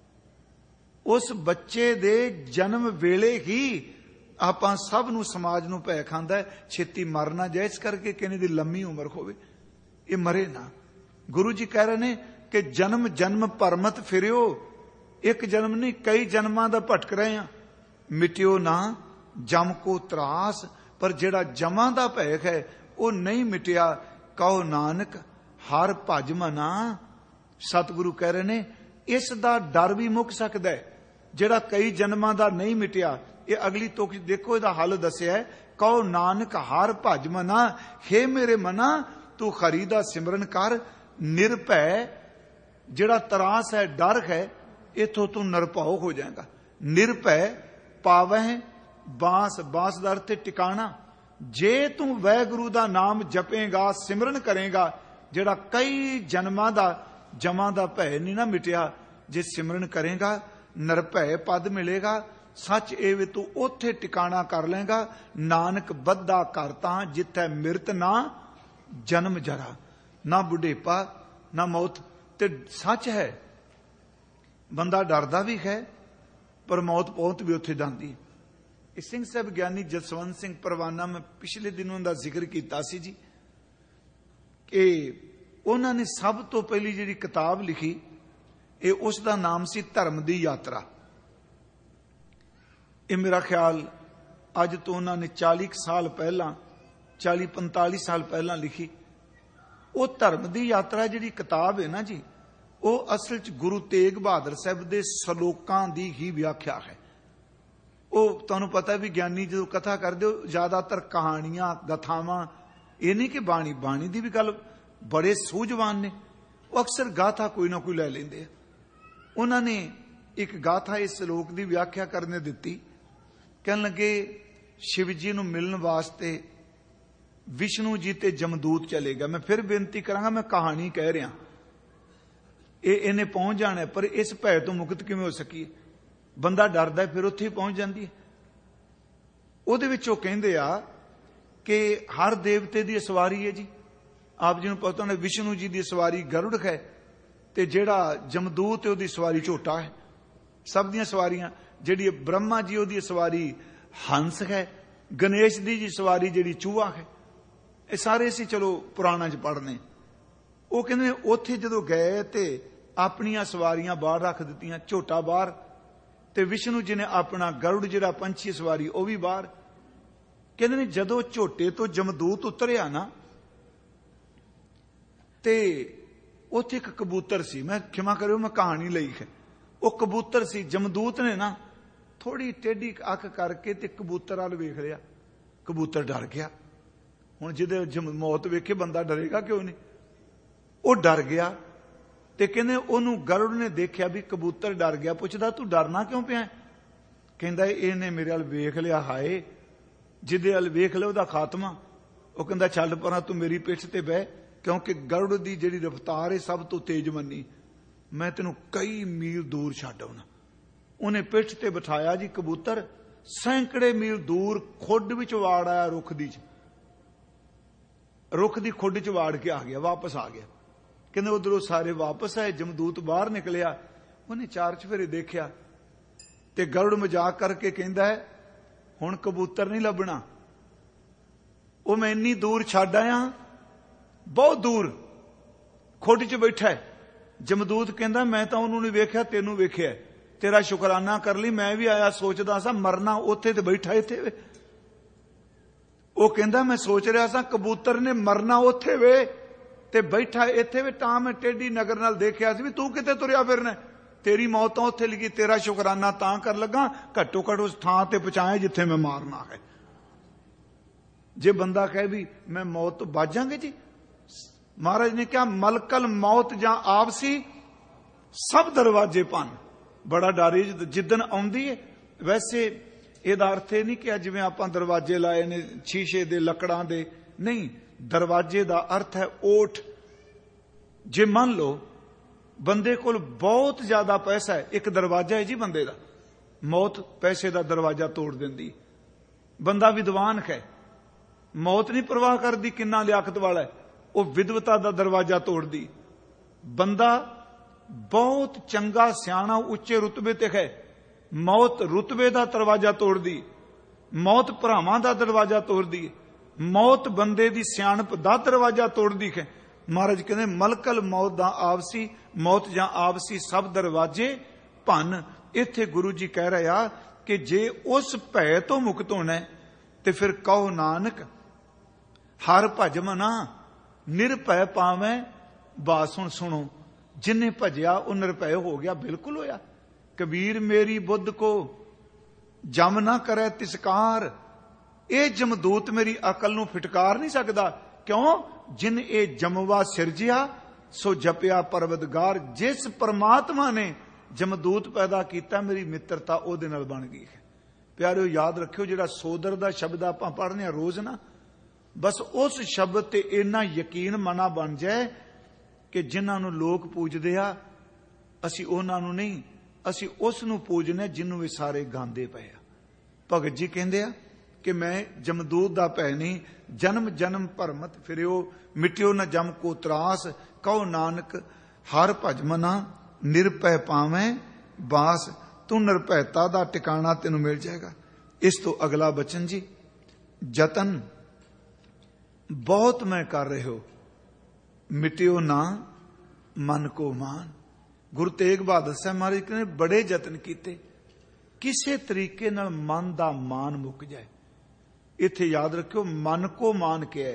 ਉਸ ਬੱਚੇ ਦੇ ਜਨਮ ਵੇਲੇ ਹੀ ਆਪਾਂ ਸਭ ਨੂੰ, ਸਮਾਜ ਨੂੰ ਭੈ ਖਾਂਦਾ ਛੇਤੀ ਮਰ ਨਾ ਜਾਏ, ਇਸ ਕਰਕੇ ਕਹਿੰਦੇ ਦੀ ਲੰਮੀ ਉਮਰ ਹੋਵੇ, ਇਹ ਮਰੇ ਨਾ। ਗੁਰੂ ਜੀ ਕਹਿ ਰਹੇ ਨੇ ਕਿ ਜਨਮ ਜਨਮ ਭਰਮਤ ਫਿਰਿਓ, ਇੱਕ ਜਨਮ ਨਹੀਂ ਕਈ ਜਨਮਾਂ ਦਾ ਭਟਕ ਰਹੇ ਆ। ਮਿਟਿਓ ਨਾ ਜਮ ਕੋ ਤਰਾਸ, ਪਰ ਜਿਹੜਾ ਜਮਾਂ ਦਾ ਭੈਖ ਹੈ ਉਹ ਨਹੀਂ ਮਿਟਿਆ। ਕਹੋ ਨਾਨਕ ਹਰ ਭਜ ਮਨਾ। ਸਤਿਗੁਰੂ ਕਹਿ ਰਹੇ ਨੇ ਇਸ ਦਾ ਡਰ ਵੀ ਮੁੱਕ ਸਕਦਾ ਹੈ ਜਿਹੜਾ ਕਈ ਜਨਮਾਂ ਦਾ ਨਹੀਂ ਮਿਟਿਆ। ਇਹ ਅਗਲੀ ਤੁਕ ਦੇਖੋ, ਇਹਦਾ ਹੱਲ ਦੱਸਿਆ ਹੈ। ਕਹੋ ਨਾਨਕ ਹਰ ਭਜ ਮਨਾ, ਹੇ ਮੇਰੇ ਮਨਾ ਤੂੰ ਹਰੀ ਦਾ ਸਿਮਰਨ ਕਰ। ਨਿਰਭੈ, ਜਿਹੜਾ ਤਰਾਸ ਹੈ, ਡਰ ਹੈ, ਇਥੋਂ ਤੂੰ ਨਿਰਭਉ ਹੋ ਜਾਏਗਾ। ਨਿਰਭੈ ਪਾਵਹਿ ਬਾਂਸ, ਬਾਂਸ ਦਾ ਅਰਥ ਹੈ ਟਿਕਾਣਾ। ਜੇ ਤੂੰ ਵਾਹਿਗੁਰੂ ਦਾ ਨਾਮ ਜਪੇਗਾ, ਸਿਮਰਨ ਕਰੇਗਾ, ਜਿਹੜਾ ਕਈ ਜਨਮਾਂ ਦਾ ਜਮਾਂ ਦਾ ਭੈ ਨਹੀਂ ਨਾ ਮਿਟਿਆ, ਜੇ ਸਿਮਰਨ ਕਰੇਗਾ ਨਿਰਭੈ ਪਦ ਮਿਲੇਗਾ। ਸੱਚ ਇਹ ਵੀ ਤੂੰ ਉੱਥੇ ਟਿਕਾਣਾ ਕਰ ਲੇਗਾ। ਨਾਨਕ ਬੱਧਾ ਘਰ ਤਾਂ ਜਿੱਥੈ ਮਿਰਤ ਨਾ ਜਨਮ ਜਰਾ, ਨਾ ਬੁਢੇਪਾ ਨਾ ਮੌਤ। ਤੇ ਸੱਚ ਹੈ, ਬੰਦਾ ਡਰਦਾ ਵੀ ਹੈ ਪਰ ਮੌਤ ਪਹੁੰਚ ਵੀ ਉੱਥੇ ਜਾਂਦੀ। ਇਹ ਸਿੰਘ ਸਾਹਿਬ ਗਿਆਨੀ ਜਸਵੰਤ ਸਿੰਘ ਪਰਵਾਨਾ, ਮੈਂ ਪਿਛਲੇ ਦਿਨੋਂ ਦਾ ਜ਼ਿਕਰ ਕੀਤਾ ਸੀ ਜੀ, ਕਿ ਉਹਨਾਂ ਨੇ ਸਭ ਤੋਂ ਪਹਿਲੀ ਜਿਹੜੀ ਕਿਤਾਬ ਲਿਖੀ, ਇਹ ਉਸ ਦਾ ਨਾਮ ਸੀ ਧਰਮ ਦੀ ਯਾਤਰਾ। ਇਹ ਮੇਰਾ ਖਿਆਲ ਅੱਜ ਤੋਂ ਉਹਨਾਂ ਨੇ 40 ਸਾਲ ਪਹਿਲਾਂ, 40-45 ਸਾਲ ਪਹਿਲਾਂ ਲਿਖੀ। ਉਹ ਧਰਮ ਦੀ ਯਾਤਰਾ ਜਿਹੜੀ ਕਿਤਾਬ ਹੈ ਨਾ ਜੀ, ਉਹ ਅਸਲ 'ਚ ਗੁਰੂ ਤੇਗ ਬਹਾਦਰ ਸਾਹਿਬ ਦੇ ਸਲੋਕਾਂ ਦੀ ਹੀ ਵਿਆਖਿਆ ਹੈ। ਉਹ ਤੁਹਾਨੂੰ ਪਤਾ ਵੀ ਗਿਆਨੀ ਜਦੋਂ ਕਥਾ ਕਰਦੇ ਹੋ ਜ਼ਿਆਦਾਤਰ ਕਹਾਣੀਆਂ, ਗਾਥਾਵਾਂ, ਇਹ ਨਹੀਂ ਕਿ ਬਾਣੀ, ਬਾਣੀ ਦੀ ਵੀ ਗੱਲ ਬੜੇ ਸੂਝਵਾਨ ਨੇ, ਉਹ ਅਕਸਰ ਗਾਥਾ ਕੋਈ ਨਾ ਕੋਈ ਲੈ ਲੈਂਦੇ ਆ। ਉਹਨਾਂ ਨੇ ਇੱਕ ਗਾਥਾ ਇਸ ਸ਼ਲੋਕ ਦੀ ਵਿਆਖਿਆ ਕਰਨ ਦਿੱਤੀ। ਕਹਿਣ ਲੱਗੇ, ਸ਼ਿਵ ਜੀ ਨੂੰ ਮਿਲਣ ਵਾਸਤੇ ਵਿਸ਼ਨੂੰ ਜੀ ਤੇ ਜਮਦੂਤ ਚਲੇਗਾ। ਮੈਂ ਫਿਰ ਬੇਨਤੀ ਕਰਾਂਗਾ, ਮੈਂ ਕਹਾਣੀ ਕਹਿ ਰਿਹਾ, ਇਹਨੇ ਪਹੁੰਚ ਜਾਣਾ, ਪਰ ਇਸ ਭੈ ਤੋਂ ਮੁਕਤ ਕਿਵੇਂ ਹੋ ਸਕੀਏ? ਬੰਦਾ ਡਰਦਾ ਫਿਰ ਉੱਥੇ ਹੀ ਪਹੁੰਚ ਜਾਂਦੀ ਹੈ। ਉਹਦੇ ਵਿੱਚ ਉਹ ਕਹਿੰਦੇ ਆ ਕਿ ਹਰ ਦੇਵਤੇ ਦੀ ਸਵਾਰੀ ਹੈ ਜੀ। ਆਪ ਜੀ ਨੂੰ ਪਤਾ ਹੋਣਾ, ਵਿਸ਼ਨੂੰ ਜੀ ਦੀ ਸਵਾਰੀ ਗਰੁੜ ਹੈ, ਤੇ ਜਿਹੜਾ ਜਮਦੂਤ ਹੈ ਉਹਦੀ ਸਵਾਰੀ ਝੋਟਾ ਹੈ। ਸਭ ਦੀਆਂ ਸਵਾਰੀਆਂ, ਜਿਹੜੀ ਬ੍ਰਹਮਾ ਜੀ ਉਹਦੀ ਸਵਾਰੀ ਹੰਸ ਹੈ, ਗਣੇਸ਼ ਦੀ ਜੀ ਸਵਾਰੀ ਜਿਹੜੀ ਚੂਹਾ ਹੈ। ਇਹ ਸਾਰੇ ਅਸੀਂ ਚਲੋ ਪੁਰਾਣਾਂ 'ਚ ਪੜ੍ਹਨੇ। ਉਹ ਕਹਿੰਦੇ ਉੱਥੇ ਜਦੋਂ ਗਏ ਤੇ ਆਪਣੀਆਂ ਸਵਾਰੀਆਂ ਬਾਹਰ ਰੱਖ ਦਿੱਤੀਆਂ, ਝੋਟਾ ਬਾਹਰ, ਤੇ ਵਿਸ਼ਨੂੰ ਜੀ ਨੇ ਆਪਣਾ ਗਰੁੜ ਜਿਹੜਾ ਪੰਛੀ ਸਵਾਰੀ ਉਹ ਵੀ ਬਾਹਰ। ਕਹਿੰਦੇ ਨੇ ਜਦੋਂ ਝੋਟੇ ਤੋਂ ਜਮਦੂਤ ਉਤਰਿਆ ਨਾ, ਤੇ ਉੱਥੇ ਇੱਕ ਕਬੂਤਰ ਸੀ। ਮੈਂ ਖਿਮਾ ਕਰਿਓ, ਮੈਂ ਕਹਾਣੀ ਲਈ ਹੈ। ਉਹ ਕਬੂਤਰ ਸੀ। ਜਮਦੂਤ ਨੇ ਨਾ ਥੋੜੀ ਟੇਢੀ ਅੱਖ ਕਰਕੇ ਤੇ ਕਬੂਤਰ ਵੱਲ ਵੇਖ ਲਿਆ। ਕਬੂਤਰ ਡਰ ਗਿਆ। ਹੁਣ ਜਿਹਦੇ ਮੌਤ ਵੇਖੇ ਬੰਦਾ ਡਰੇਗਾ ਕਿਉਂ ਨਹੀਂ? ਉਹ ਡਰ ਗਿਆ। ਤੇ ਕਹਿੰਦੇ ਉਹਨੂੰ ਗਰੁੜ ਨੇ ਦੇਖਿਆ ਵੀ ਕਬੂਤਰ ਡਰ ਗਿਆ, ਪੁੱਛਦਾ ਤੂੰ ਡਰਨਾ ਕਿਉਂ ਪਿਆ? ਕਹਿੰਦਾ ਇਹਨੇ ਮੇਰੇ ਵੱਲ ਵੇਖ ਲਿਆ, ਹਾਏ ਜਿਹਦੇ ਵੱਲ ਵੇਖ ਲਿਆ ਉਹਦਾ ਖਾਤਮਾ। ਉਹ ਕਹਿੰਦਾ ਛੱਡ ਪਰਾਂ, ਤੂੰ ਮੇਰੀ ਪਿੱਠ ਤੇ ਬਹਿ, ਕਿਉਂਕਿ ਗਰੁੜ ਦੀ ਜਿਹੜੀ ਰਫ਼ਤਾਰ ਹੈ ਸਭ ਤੋਂ ਤੇਜ਼ ਮੰਨੀ, ਮੈਂ ਤੈਨੂੰ ਕਈ ਮੀਲ ਦੂਰ ਛੱਡ ਆਉਣਾ। ਉਹਨੇ ਪਿੱਠ ਤੇ ਬਿਠਾਇਆ ਜੀ ਕਬੂਤਰ, ਸੈਂਕੜੇ ਮੀਲ ਦੂਰ ਖੁੱਡ ਵਿੱਚ ਵਾੜ ਆਇਆ, ਰੁੱਖ ਦੀ ਖੁੱਡ 'ਚ ਵਾੜ ਕੇ ਆ ਗਿਆ, ਵਾਪਸ ਆ ਗਿਆ। ਕਹਿੰਦੇ ਉਧਰੋਂ ਸਾਰੇ ਵਾਪਸ ਆਏ, ਜਮਦੂਤ ਬਾਹਰ ਨਿਕਲਿਆ, ਉਹਨੇ 4 ਚੁਫੇਰੇ ਦੇਖਿਆ, ਤੇ ਗਰੁੜ ਮਜ਼ਾਕ ਕਰਕੇ ਕਹਿੰਦਾ ਹੈ ਹੁਣ ਕਬੂਤਰ ਨਹੀਂ ਲੱਭਣਾ, ਉਹ ਮੈਂ ਇੰਨੀ ਦੂਰ ਛੱਡ ਆਇਆ, ਬਹੁਤ ਦੂਰ ਖੁੱਡ 'ਚ ਬੈਠਾ ਹੈ। ਜਮਦੂਤ ਕਹਿੰਦਾ ਮੈਂ ਤਾਂ ਉਹਨੂੰ ਨਹੀਂ ਵੇਖਿਆ, ਤੈਨੂੰ ਵੇਖਿਆ, ਤੇਰਾ ਸ਼ੁਕਰਾਨਾ ਕਰ ਲਈ, ਮੈਂ ਵੀ ਆਇਆ ਸੋਚਦਾ ਸਾਂ ਮਰਨਾ ਉੱਥੇ ਤੇ ਬੈਠਾ ਇੱਥੇ। ਉਹ ਕਹਿੰਦਾ ਮੈਂ ਸੋਚ ਰਿਹਾ ਸਾਂ ਕਬੂਤਰ ਨੇ ਮਰਨਾ ਉੱਥੇ ਵੇ ਤੇ ਬੈਠਾ ਇੱਥੇ ਵੇ, ਤਾਂ ਮੈਂ ਟੇਢੀ ਨਗਰ ਨਾਲ ਦੇਖਿਆ ਸੀ ਵੀ ਤੂੰ ਕਿਤੇ ਤੁਰਿਆ ਫਿਰਨਾ, ਤੇਰੀ ਮੌਤ ਤਾਂ ਉੱਥੇ ਲੱਗੀ, ਤੇਰਾ ਸ਼ੁਕਰਾਨਾ ਤਾਂ ਕਰ ਲੱਗਾ, ਘੱਟੋ ਘੱਟ ਉਸ ਥਾਂ ਤੇ ਪਹੁੰਚਾਇਆ ਜਿੱਥੇ ਮੈਂ ਮਾਰਨਾ ਹੈ। ਜੇ ਬੰਦਾ ਕਹੇ ਵੀ ਮੈਂ ਮੌਤ ਤੋਂ ਬਚ ਜਾਵਾਂਗੇ ਜੀ, ਮਹਾਰਾਜ ਨੇ ਕਿਹਾ ਮਲਕਲ ਮੌਤ ਜਾਂ ਆਪਸੀ ਸਭ ਦਰਵਾਜ਼ੇ ਭੰਨ। ਬੜਾ ਡਰ ਜਿੱਦਣ ਆਉਂਦੀ ਹੈ। ਵੈਸੇ ਇਹਦਾ ਅਰਥ ਇਹ ਨਹੀਂ ਕਿ ਜਿਵੇਂ ਆਪਾਂ ਦਰਵਾਜ਼ੇ ਲਾਏ ਨੇ ਸ਼ੀਸ਼ੇ ਦੇ, ਲੱਕੜਾਂ ਦੇ, ਨਹੀਂ। ਦਰਵਾਜ਼ੇ ਦਾ ਅਰਥ ਹੈ ਓਠ। ਜੇ ਮੰਨ ਲਓ ਬੰਦੇ ਕੋਲ ਬਹੁਤ ਜ਼ਿਆਦਾ ਪੈਸਾ ਹੈ, ਇੱਕ ਦਰਵਾਜ਼ਾ ਹੈ ਜੀ ਬੰਦੇ ਦਾ, ਮੌਤ ਪੈਸੇ ਦਾ ਦਰਵਾਜ਼ਾ ਤੋੜ ਦਿੰਦੀ। ਬੰਦਾ ਵਿਦਵਾਨ ਹੈ, ਮੌਤ ਨਹੀਂ ਪਰਵਾਹ ਕਰਦੀ ਕਿੰਨਾ ਲਿਆਕਤ ਵਾਲਾ ਹੈ, ਉਹ ਵਿਦਵਤਾ ਦਾ ਦਰਵਾਜ਼ਾ ਤੋੜਦੀ। ਬੰਦਾ ਬਹੁਤ ਚੰਗਾ ਸਿਆਣਾ ਉੱਚੇ ਰੁਤਬੇ ਤੇ ਹੈ, ਮੌਤ ਰੁਤਬੇ ਦਾ ਦਰਵਾਜ਼ਾ ਤੋੜਦੀ। ਮੌਤ ਭਰਾਵਾਂ ਦਾ ਦਰਵਾਜ਼ਾ ਤੋੜਦੀ। ਮੌਤ ਬੰਦੇ ਦੀ ਸਿਆਣਪ ਦਾ ਦਰਵਾਜ਼ਾ ਤੋੜਦੀ ਹੈ। ਮਹਾਰਾਜ ਕਹਿੰਦੇ ਮਲਕਲ ਮੌਤ ਦਾ ਆਪਸੀ, ਮੌਤ ਜਾਂ ਆਪਸੀ ਸਭ ਦਰਵਾਜ਼ੇ ਭੰਨ। ਇੱਥੇ ਗੁਰੂ ਜੀ ਕਹਿ ਰਿਹਾ ਕਿ ਜੇ ਉਸ ਭੈ ਤੋਂ ਮੁਕਤ ਹੋਣਾ ਤੇ ਫਿਰ ਕਹੋ ਨਾਨਕ ਹਰ ਭਜ ਮਨਾ ਨਿਰਭੈ ਪਾਵੈ ਬਾਸ। ਹੁਣ ਸੁਣੋ, ਜਿੰਨੇ ਭਜਿਆ ਉਹ ਨਿਰਭੈ ਹੋ ਗਿਆ, ਬਿਲਕੁਲ ਹੋਇਆ। ਕਬੀਰ ਮੇਰੀ ਬੁੱਧ ਕੋ ਜਮ ਨਾ ਕਰੇ ਤਿਸਕਾਰ। ਇਹ ਜਮਦੂਤ ਮੇਰੀ ਅਕਲ ਨੂੰ ਫਿਟਕਾਰ ਨਹੀਂ ਸਕਦਾ। ਕਿਉਂ? ਜਿਨ ਇਹ ਜਮਵਾ ਸਿਰਜਿਆ ਸੋ ਜਪਿਆ ਪਰਵਤਗਾਰ। ਜਿਸ ਪਰਮਾਤਮਾ ਨੇ ਜਮਦੂਤ ਪੈਦਾ ਕੀਤਾ, ਮੇਰੀ ਮਿੱਤਰਤਾ ਉਹਦੇ ਨਾਲ ਬਣ ਗਈ ਹੈ। ਪਿਆਰਿਓ ਯਾਦ ਰੱਖਿਓ, ਜਿਹੜਾ ਸੋਦਰ ਦਾ ਸ਼ਬਦ ਆਪਾਂ ਪੜ੍ਹਨੇ ਆ ਰੋਜ਼ ਨਾ, ਬਸ ਉਸ ਸ਼ਬਦ ਤੇ ਇੰਨਾ ਯਕੀਨ ਮਨਾ ਬਣ ਜਾਏ ਕਿ ਜਿਨ੍ਹਾਂ ਨੂੰ ਲੋਕ ਪੂਜਦੇ ਆ, ਅਸੀਂ ਉਹਨਾਂ ਨੂੰ ਨਹੀਂ, ਅਸੀਂ ਉਸ ਨੂੰ ਪੂਜਨੇ ਜਿਹਨੂੰ ਇਹ ਸਾਰੇ ਗਾਉਂਦੇ ਪਏ ਆ। ਭਗਤ ਜੀ ਕਹਿੰਦੇ ਆ ਕਿ ਮੈਂ ਜਮਦੂਤ ਦਾ ਭੈ ਨਹੀਂ, ਜਨਮ ਜਨਮ ਭਰਮਤ ਫਿਰਿਓ, ਮਿਟਿਓ ਨ ਜਮ ਕੋ ਤਰਾਸ, ਕਹੋ ਨਾਨਕ ਹਰ ਭਜ ਮਨਾ, ਨਿਰਭੈ ਪਾਵੇਂ ਬਾਸ, ਤੂੰ ਨਿਰਭੈਤਾ ਦਾ ਟਿਕਾਣਾ ਤੈਨੂੰ ਮਿਲ ਜਾਏਗਾ। ਇਸ ਤੋਂ ਅਗਲਾ ਬਚਨ ਜੀ, ਜਤਨ ਬਹੁਤ ਮੈਂ ਕਰ ਰਹੇ ਹੋ, ਮਿਟਿਓ ਨਾ ਮਨ ਕੋ ਮਾਨ। ਗੁਰੂ ਤੇਗ ਬਹਾਦਰ ਸਾਹਿਬ ਮਹਾਰਾਜ ਨੇ ਬੜੇ ਯਤਨ ਕੀਤੇ, ਕਿਸੇ ਤਰੀਕੇ ਨਾਲ ਮਨ ਦਾ ਮਾਨ ਮੁੱਕ ਜਾਏ। ਇੱਥੇ ਯਾਦ ਰੱਖਿਓ, ਮਨ ਕੋ ਮਾਨ ਕਿਹਾ,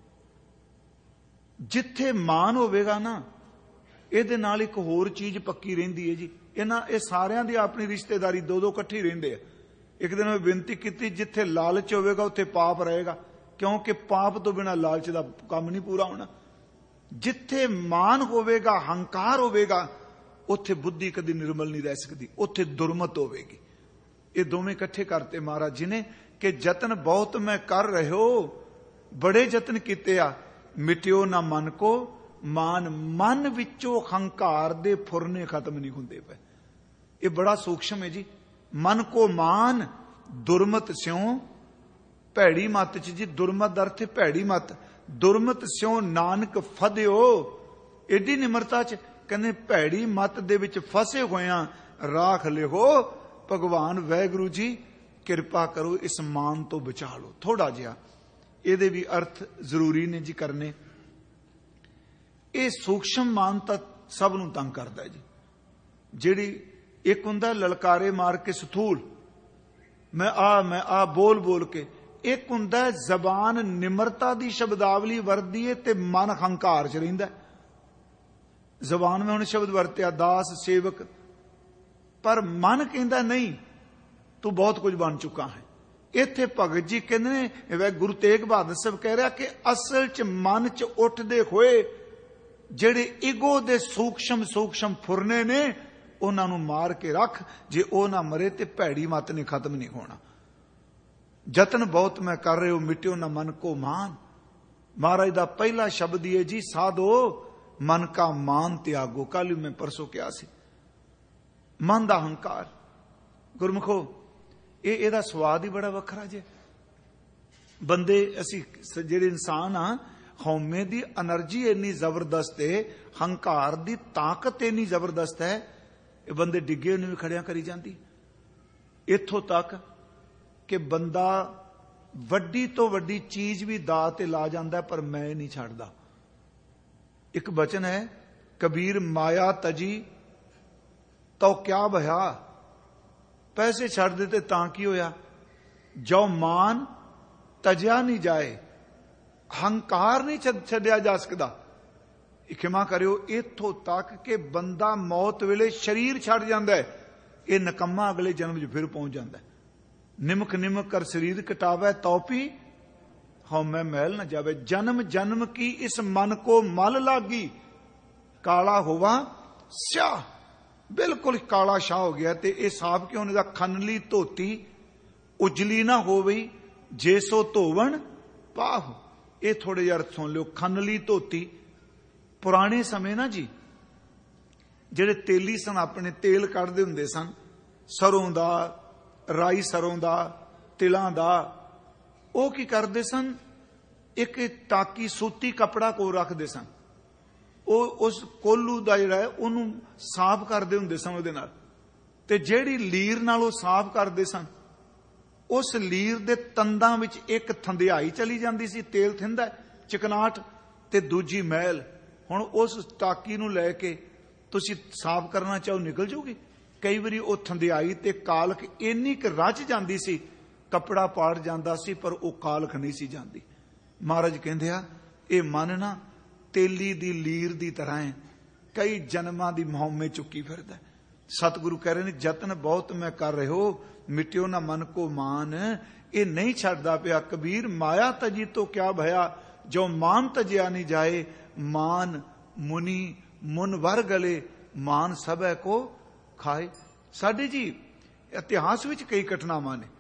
ਜਿੱਥੇ ਮਾਨ ਹੋਵੇਗਾ ਨਾ, ਇਹਦੇ ਨਾਲ ਇੱਕ ਹੋਰ ਚੀਜ਼ ਪੱਕੀ ਰਹਿੰਦੀ ਹੈ ਜੀ। ਇਹ ਸਾਰਿਆਂ ਦੀ ਆਪਣੀ ਰਿਸ਼ਤੇਦਾਰੀ ਦੋ ਦੋ ਇਕੱਠੀ ਰਹਿੰਦੇ ਆ। ਇੱਕ ਦਿਨ ਮੈਂ ਬੇਨਤੀ ਕੀਤੀ, ਜਿੱਥੇ ਲਾਲਚ ਹੋਵੇਗਾ ਉੱਥੇ ਪਾਪ ਰਹੇਗਾ, ਕਿਉਂਕਿ ਪਾਪ ਤੋਂ ਬਿਨਾਂ ਲਾਲਚ ਦਾ ਕੰਮ ਨਹੀਂ ਪੂਰਾ ਹੋਣਾ। ਜਿੱਥੇ ਮਾਨ ਹੋਵੇਗਾ, ਹੰਕਾਰ ਹੋਵੇਗਾ, ਉੱਥੇ ਬੁੱਧੀ ਕਦੀ ਨਿਰਮਲ ਨਹੀਂ ਰਹਿ ਸਕਦੀ, ਉੱਥੇ ਦੁਰਮਤ ਹੋਵੇਗੀ। ਇਹ ਦੋਵੇਂ ਇਕੱਠੇ ਕਰਤੇ ਮਹਾਰਾਜ ਜੀ ਨੇ ਕਿ ਯਤਨ ਬਹੁਤ ਮੈਂ ਕਰ ਰਹੇ ਹੋ, ਬੜੇ ਯਤਨ ਕੀਤੇ ਆ, ਮਿਟਿਓ ਨਾ ਮਨ ਕੋ ਮਾਨ। ਮਨ ਵਿੱਚੋਂ ਹੰਕਾਰ ਦੇ ਫੁਰਨੇ ਖਤਮ ਨਹੀਂ ਹੁੰਦੇ ਪਏ। ਇਹ ਬੜਾ ਸੂਖਸ਼ਮ ਹੈ ਜੀ। ਮਨ ਕੋ ਮਾਨ ਦੁਰਮਤ ਸਿਉ ਭੈੜੀ ਮੱਤ ਚ ਜੀ, ਦੁਰਮਤ ਦਾ ਅਰਥ ਭੈੜੀ ਮੱਤ। ਦੁਰਮਤ ਸਿਉ ਨਾਨਕ ਫਦਿਓ, ਏਡੀ ਨਿਮਰਤਾ ਚ ਕਹਿੰਦੇ ਭੈੜੀ ਮੱਤ ਦੇ ਵਿੱਚ ਫਸੇ ਹੋਇਆਂ ਰਾਖ ਲਿਓ, ਭਗਵਾਨ ਵਾਹਿਗੁਰੂ ਜੀ ਕਿਰਪਾ ਕਰੋ, ਇਸ ਮਾਨ ਤੋਂ ਬਚਾ ਲਓ। ਥੋੜਾ ਜਿਹਾ ਇਹਦੇ ਵੀ ਅਰਥ ਜ਼ਰੂਰੀ ਨੇ ਜੀ ਕਰਨੇ। ਇਹ ਸੂਖਸ਼ਮ ਮਾਨ ਤਾਂ ਸਭ ਨੂੰ ਤੰਗ ਕਰਦਾ ਜੀ। ਜਿਹੜੀ ਇੱਕ ਹੁੰਦਾ ਲਲਕਾਰੇ ਮਾਰ ਕੇ ਸਥੂਲ, ਮੈਂ ਆ ਬੋਲ ਬੋਲ ਕੇ। ਇੱਕ ਹੁੰਦਾ ਜ਼ਬਾਨ ਨਿਮਰਤਾ ਦੀ ਸ਼ਬਦਾਵਲੀ ਵਰਤਦੀ ਏ ਤੇ ਮਨ ਹੰਕਾਰ ਚ ਰਹਿੰਦਾ। ਜ਼ਬਾਨ ਮੈਂ ਹੁਣ ਸ਼ਬਦ ਵਰਤਿਆ ਦਾਸ ਸੇਵਕ, ਪਰ ਮਨ ਕਹਿੰਦਾ ਨਹੀਂ, ਤੂੰ ਬਹੁਤ ਕੁਝ ਬਣ ਚੁੱਕਾ ਹੈ। ਇੱਥੇ ਭਗਤ ਜੀ ਕਹਿੰਦੇ ਨੇ, ਗੁਰੂ ਤੇਗ ਬਹਾਦਰ ਸਾਹਿਬ ਕਹਿ ਰਿਹਾ ਕਿ ਅਸਲ ਚ ਮਨ ਚ ਉੱਠਦੇ ਹੋਏ ਜਿਹੜੇ ਈਗੋ ਦੇ ਸੂਖਸ਼ਮ ਫੁਰਨੇ ਨੇ, ਉਹਨਾਂ ਨੂੰ ਮਾਰ ਕੇ ਰੱਖ। ਜੇ ਉਹ ਨਾ ਮਰੇ ਤੇ ਭੈੜੀ ਮੱਤ ਨੇ ਖਤਮ ਨਹੀਂ ਹੋਣਾ। ਯਤਨ ਬਹੁਤ ਮੈਂ ਕਰ ਰਹੇ ਹੋ, ਮਿਟਿਓ ਨਾ ਮਨ ਕੋ ਮਾਨ। ਮਹਾਰਾਜ ਦਾ ਪਹਿਲਾ ਸ਼ਬਦ ਹੀ ਹੈ ਜੀ, ਸਾਧੋ ਮਨ ਕਾ ਮਾਨ ਤਿਆਗੋ। ਕੱਲ ਮੈਂ ਪਰਸੋਂ ਕਿਹਾ ਸੀ, ਮਨ ਦਾ ਹੰਕਾਰ। ਗੁਰਮੁਖੋ, ਇਹਦਾ ਸਵਾਦ ਹੀ ਬੜਾ ਵੱਖਰਾ ਜੇ। ਬੰਦੇ ਅਸੀਂ ਜਿਹੜੇ ਇਨਸਾਨ ਆ, ਹਉਮੈ ਦੀ એનર્ਜੀ ਇੰਨੀ ਜ਼ਬਰਦਸਤ ਹੈ, ਹੰਕਾਰ ਦੀ ਤਾਕਤ ਇੰਨੀ ਜ਼ਬਰਦਸਤ ਹੈ, ਇਹ ਬੰਦੇ ਡਿੱਗੇ ਨੂੰ ਵੀ ਖੜਿਆਂ ਕਰੀ ਜਾਂਦੀ। ਇੱਥੋਂ ਤੱਕ ਕਿ ਬੰਦਾ ਵੱਡੀ ਤੋਂ ਵੱਡੀ ਚੀਜ਼ ਵੀ ਦਾਅ ਤੇ ਲਾ ਜਾਂਦਾ, ਪਰ ਮੈਂ ਨਹੀਂ ਛੱਡਦਾ। ਇੱਕ ਬਚਨ ਹੈ, ਕਬੀਰ ਮਾਇਆ ਤਜੀ ਤੋ ਕਿਆ ਭਇਆ। ਪੈਸੇ ਛੱਡ ਦਿੱਤੇ ਤਾਂ ਕੀ ਹੋਇਆ, ਜੋ ਮਾਨ ਤਜਿਆ ਨਹੀਂ ਜਾਏ, ਹੰਕਾਰ ਨਹੀਂ ਛੱਡਿਆ ਜਾ ਸਕਦਾ। ਖਿਮਾ ਕਰਿਓ, ਇੱਥੋਂ ਤੱਕ ਕਿ ਬੰਦਾ ਮੌਤ ਵੇਲੇ ਸਰੀਰ ਛੱਡ ਜਾਂਦਾ ਹੈ, ਇਹ ਨਕੰਮਾ ਅਗਲੇ ਜਨਮ 'ਚ ਫਿਰ ਪਹੁੰਚ ਜਾਂਦਾ। ਨਿਮਕ ਨਿਮਕ ਕਰ ਸਰੀਰ ਕਟਾਵੇ, ਤੌਪੀ ਹਉਮੈ ਮੈਲ ਨਾ ਜਾਵੇ। ਜਨਮ ਜਨਮ ਕੀ ਇਸ ਮਨ ਕੋ ਮਲ ਲਾਗੀ, ਕਾਲਾ ਹੋਵਾ ਸਿਆਹ। ਬਿਲਕੁਲ ਕਾਲਾ ਸ਼ਾਹ ਹੋ ਗਿਆ। ਤੇ ਇਹ ਸਾਫ ਕਿਉਂ ਨਹੀਂ ਦਾ, ਖਨਲੀ ਧੋਤੀ ਉਜਲੀ ਨਾ ਹੋਵੇ, ਜੇ ਸੋ ਧੋਵਣ ਪਾਹ। ਇਹ ਥੋੜੇ ਜਿਹਾ ਅਰਥ ਸੁਣ ਲਿਓ। ਖਨਲੀ ਧੋਤੀ, ਪੁਰਾਣੇ ਸਮੇਂ ਨਾ ਜੀ, ਜਿਹੜੇ ਤੇਲੀ ਸਨ, ਆਪਣੇ ਤੇਲ ਕੱਢਦੇ ਹੁੰਦੇ ਸਨ, ਸਰੋਂ ਦਾ, ਰਾਈ ਸਰੋਂ ਦਾ, ਤਿਲਾਂ ਦਾ। ਉਹ ਕੀ ਕਰਦੇ ਸਨ, ਇੱਕ ਟਾਕੀ ਸੂਤੀ ਕੱਪੜਾ ਕੋਲ ਰੱਖਦੇ ਸਨ। ਉਹ ਉਸ ਕੋਲੂ ਦਾ ਜਿਹੜਾ ਹੈ ਉਹਨੂੰ ਸਾਫ਼ ਕਰਦੇ ਹੁੰਦੇ ਸਨ ਉਹਦੇ ਨਾਲ। ਤੇ ਜਿਹੜੀ ਲੀਰ ਨਾਲ ਉਹ ਸਾਫ਼ ਕਰਦੇ ਸਨ, ਉਸ ਲੀਰ ਦੇ ਤੰਦਾਂ ਵਿੱਚ ਇੱਕ ਥੰਧਿਆਈ ਚਲੀ ਜਾਂਦੀ ਸੀ, ਤੇਲ ਥਿੰਦਾ, ਚਿਕਨਾਟ, ਤੇ ਦੂਜੀ ਮੈਲ। ਹੁਣ ਉਸ ਟਾਕੀ ਨੂੰ ਲੈ ਕੇ ਤੁਸੀਂ ਸਾਫ਼ ਕਰਨਾ ਚਾਹੋ, ਨਿਕਲ ਜਾਓਗੇ। ਕਈ ਵਾਰੀ ਉਹ ਥੰਧਿਆਈ ਤੇ ਕਾਲਖ ਇੰਨੀ ਕੁ ਰਚ ਜਾਂਦੀ ਸੀ, ਕੱਪੜਾ ਪਾੜ ਜਾਂਦਾ ਸੀ, ਪਰ ਉਹ ਕਾਲਖ ਨਹੀਂ ਸੀ ਜਾਂਦੀ। ਮਹਾਰਾਜ ਕਹਿੰਦੇ ਆ, ਇਹ ਮਨ ਨਾ ਤੇਲੀ ਦੀ ਲੀਰ ਦੀ ਤਰ੍ਹਾਂ ਹੈ, ਕਈ ਜਨਮਾਂ ਦੀ ਹਉਮੈ ਚੁੱਕੀ ਫਿਰਦਾ। ਸਤਿਗੁਰੂ ਕਹਿ ਰਹੇ ਨੇ, ਯਤਨ ਬਹੁਤ ਮੈਂ ਕਰ ਰਹੇ ਹੋ, ਮਿਟਿਓ ਨਾ ਮਨ ਕੋ ਮਾਨ। ਇਹ ਨਹੀਂ ਛੱਡਦਾ ਪਿਆ। ਕਬੀਰ ਮਾਇਆ ਤਜੀ ਤੋਂ ਕਿਆ ਭਇਆ, ਜੋ ਮਾਨ ਤਜਿਆ ਨਹੀਂ ਜਾਏ। ਮਾਨ ਮੁਨੀ ਮੁਨ ਵਰ ਗਲੇ, ਮਾਨ ਸਭੈ ਕੋ ਖਾਏ। ਸਾਡੇ ਜੀ ਇਤਿਹਾਸ ਵਿੱਚ ਕਈ ਘਟਨਾਵਾਂ ਨੇ।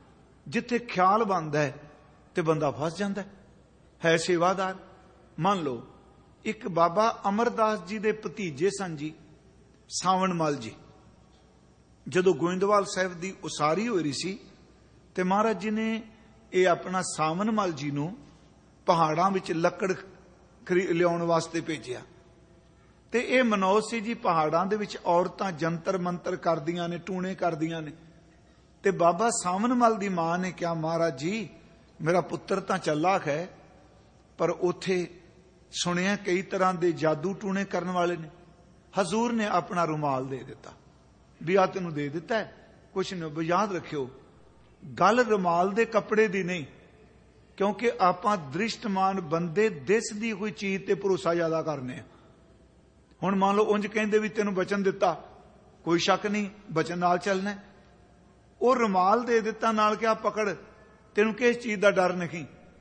ਜਿੱਥੇ ਖਿਆਲ ਬਣਦਾ ਹੈ ਤੇ ਬੰਦਾ ਫਸ ਜਾਂਦਾ ਹੈ ਸੇਵਾਦਾਰ। ਮੰਨ ਲਓ ਇੱਕ ਬਾਬਾ ਅਮਰਦਾਸ ਜੀ ਦੇ ਭਤੀਜੇ ਸਨ ਜੀ, ਸਾਵਣ ਮਲ ਜੀ। ਜਦੋਂ ਗੋਇੰਦਵਾਲ ਸਾਹਿਬ ਦੀ ਉਸਾਰੀ ਹੋ ਰਹੀ ਸੀ ਤੇ ਮਹਾਰਾਜ ਜੀ ਨੇ ਇਹ ਆਪਣਾ ਸਾਵਣ ਮਲ ਜੀ ਨੂੰ ਪਹਾੜਾਂ ਵਿੱਚ ਲੱਕੜ ਲਿਆਉਣ ਵਾਸਤੇ ਭੇਜਿਆ। ਤੇ ਇਹ ਮਨੋਜ ਸੀ ਜੀ, ਪਹਾੜਾਂ ਦੇ ਵਿੱਚ ਔਰਤਾਂ ਜੰਤਰ ਮੰਤਰ ਕਰਦੀਆਂ ਨੇ, ਟੂਣੇ ਕਰਦੀਆਂ ਨੇ। ਤੇ ਬਾਬਾ ਸਾਵਣ ਮਲ ਦੀ ਮਾਂ ਨੇ ਕਿਹਾ, ਮਹਾਰਾਜ ਜੀ ਮੇਰਾ ਪੁੱਤਰ ਤਾਂ ਚੱਲਾਕ ਹੈ, ਪਰ ਉੱਥੇ ਸੁਣਿਆ ਕਈ ਤਰ੍ਹਾਂ ਦੇ ਜਾਦੂ ਟੂਣੇ ਕਰਨ ਵਾਲੇ ਨੇ। ਹਜ਼ੂਰ ਨੇ ਆਪਣਾ ਰੁਮਾਲ ਦੇ ਦਿੱਤਾ ਵੀ ਆ ਤੈਨੂੰ ਦੇ ਦਿੱਤਾ, ਕੁਛ ਨਹੀਂ। ਯਾਦ ਰੱਖਿਓ, ਗੱਲ ਰੁਮਾਲ ਦੇ ਕੱਪੜੇ ਦੀ ਨਹੀਂ, ਕਿਉਂਕਿ ਆਪਾਂ ਦ੍ਰਿਸ਼ਟਮਾਨ ਬੰਦੇ ਦਿਸਦੀ ਕੋਈ ਚੀਜ਼ ਤੇ ਭਰੋਸਾ ਜ਼ਿਆਦਾ ਕਰਨੇ ਆ। ਹੁਣ ਮੰਨ ਲਓ ਉਂਝ ਕਹਿੰਦੇ ਵੀ ਤੈਨੂੰ ਬਚਨ ਦਿੱਤਾ, ਕੋਈ ਸ਼ੱਕ ਨਹੀਂ ਬਚਨ ਨਾਲ ਚੱਲਣਾ। ਉਹ ਰੁਮਾਲ ਦੇ ਦਿੱਤਾ ਨਾਲ ਕਿਹਾ ਪਕੜ, ਤੈਨੂੰ ਕਿਸ ਚੀਜ਼ ਦਾ ਡਰ ਨਹੀਂ।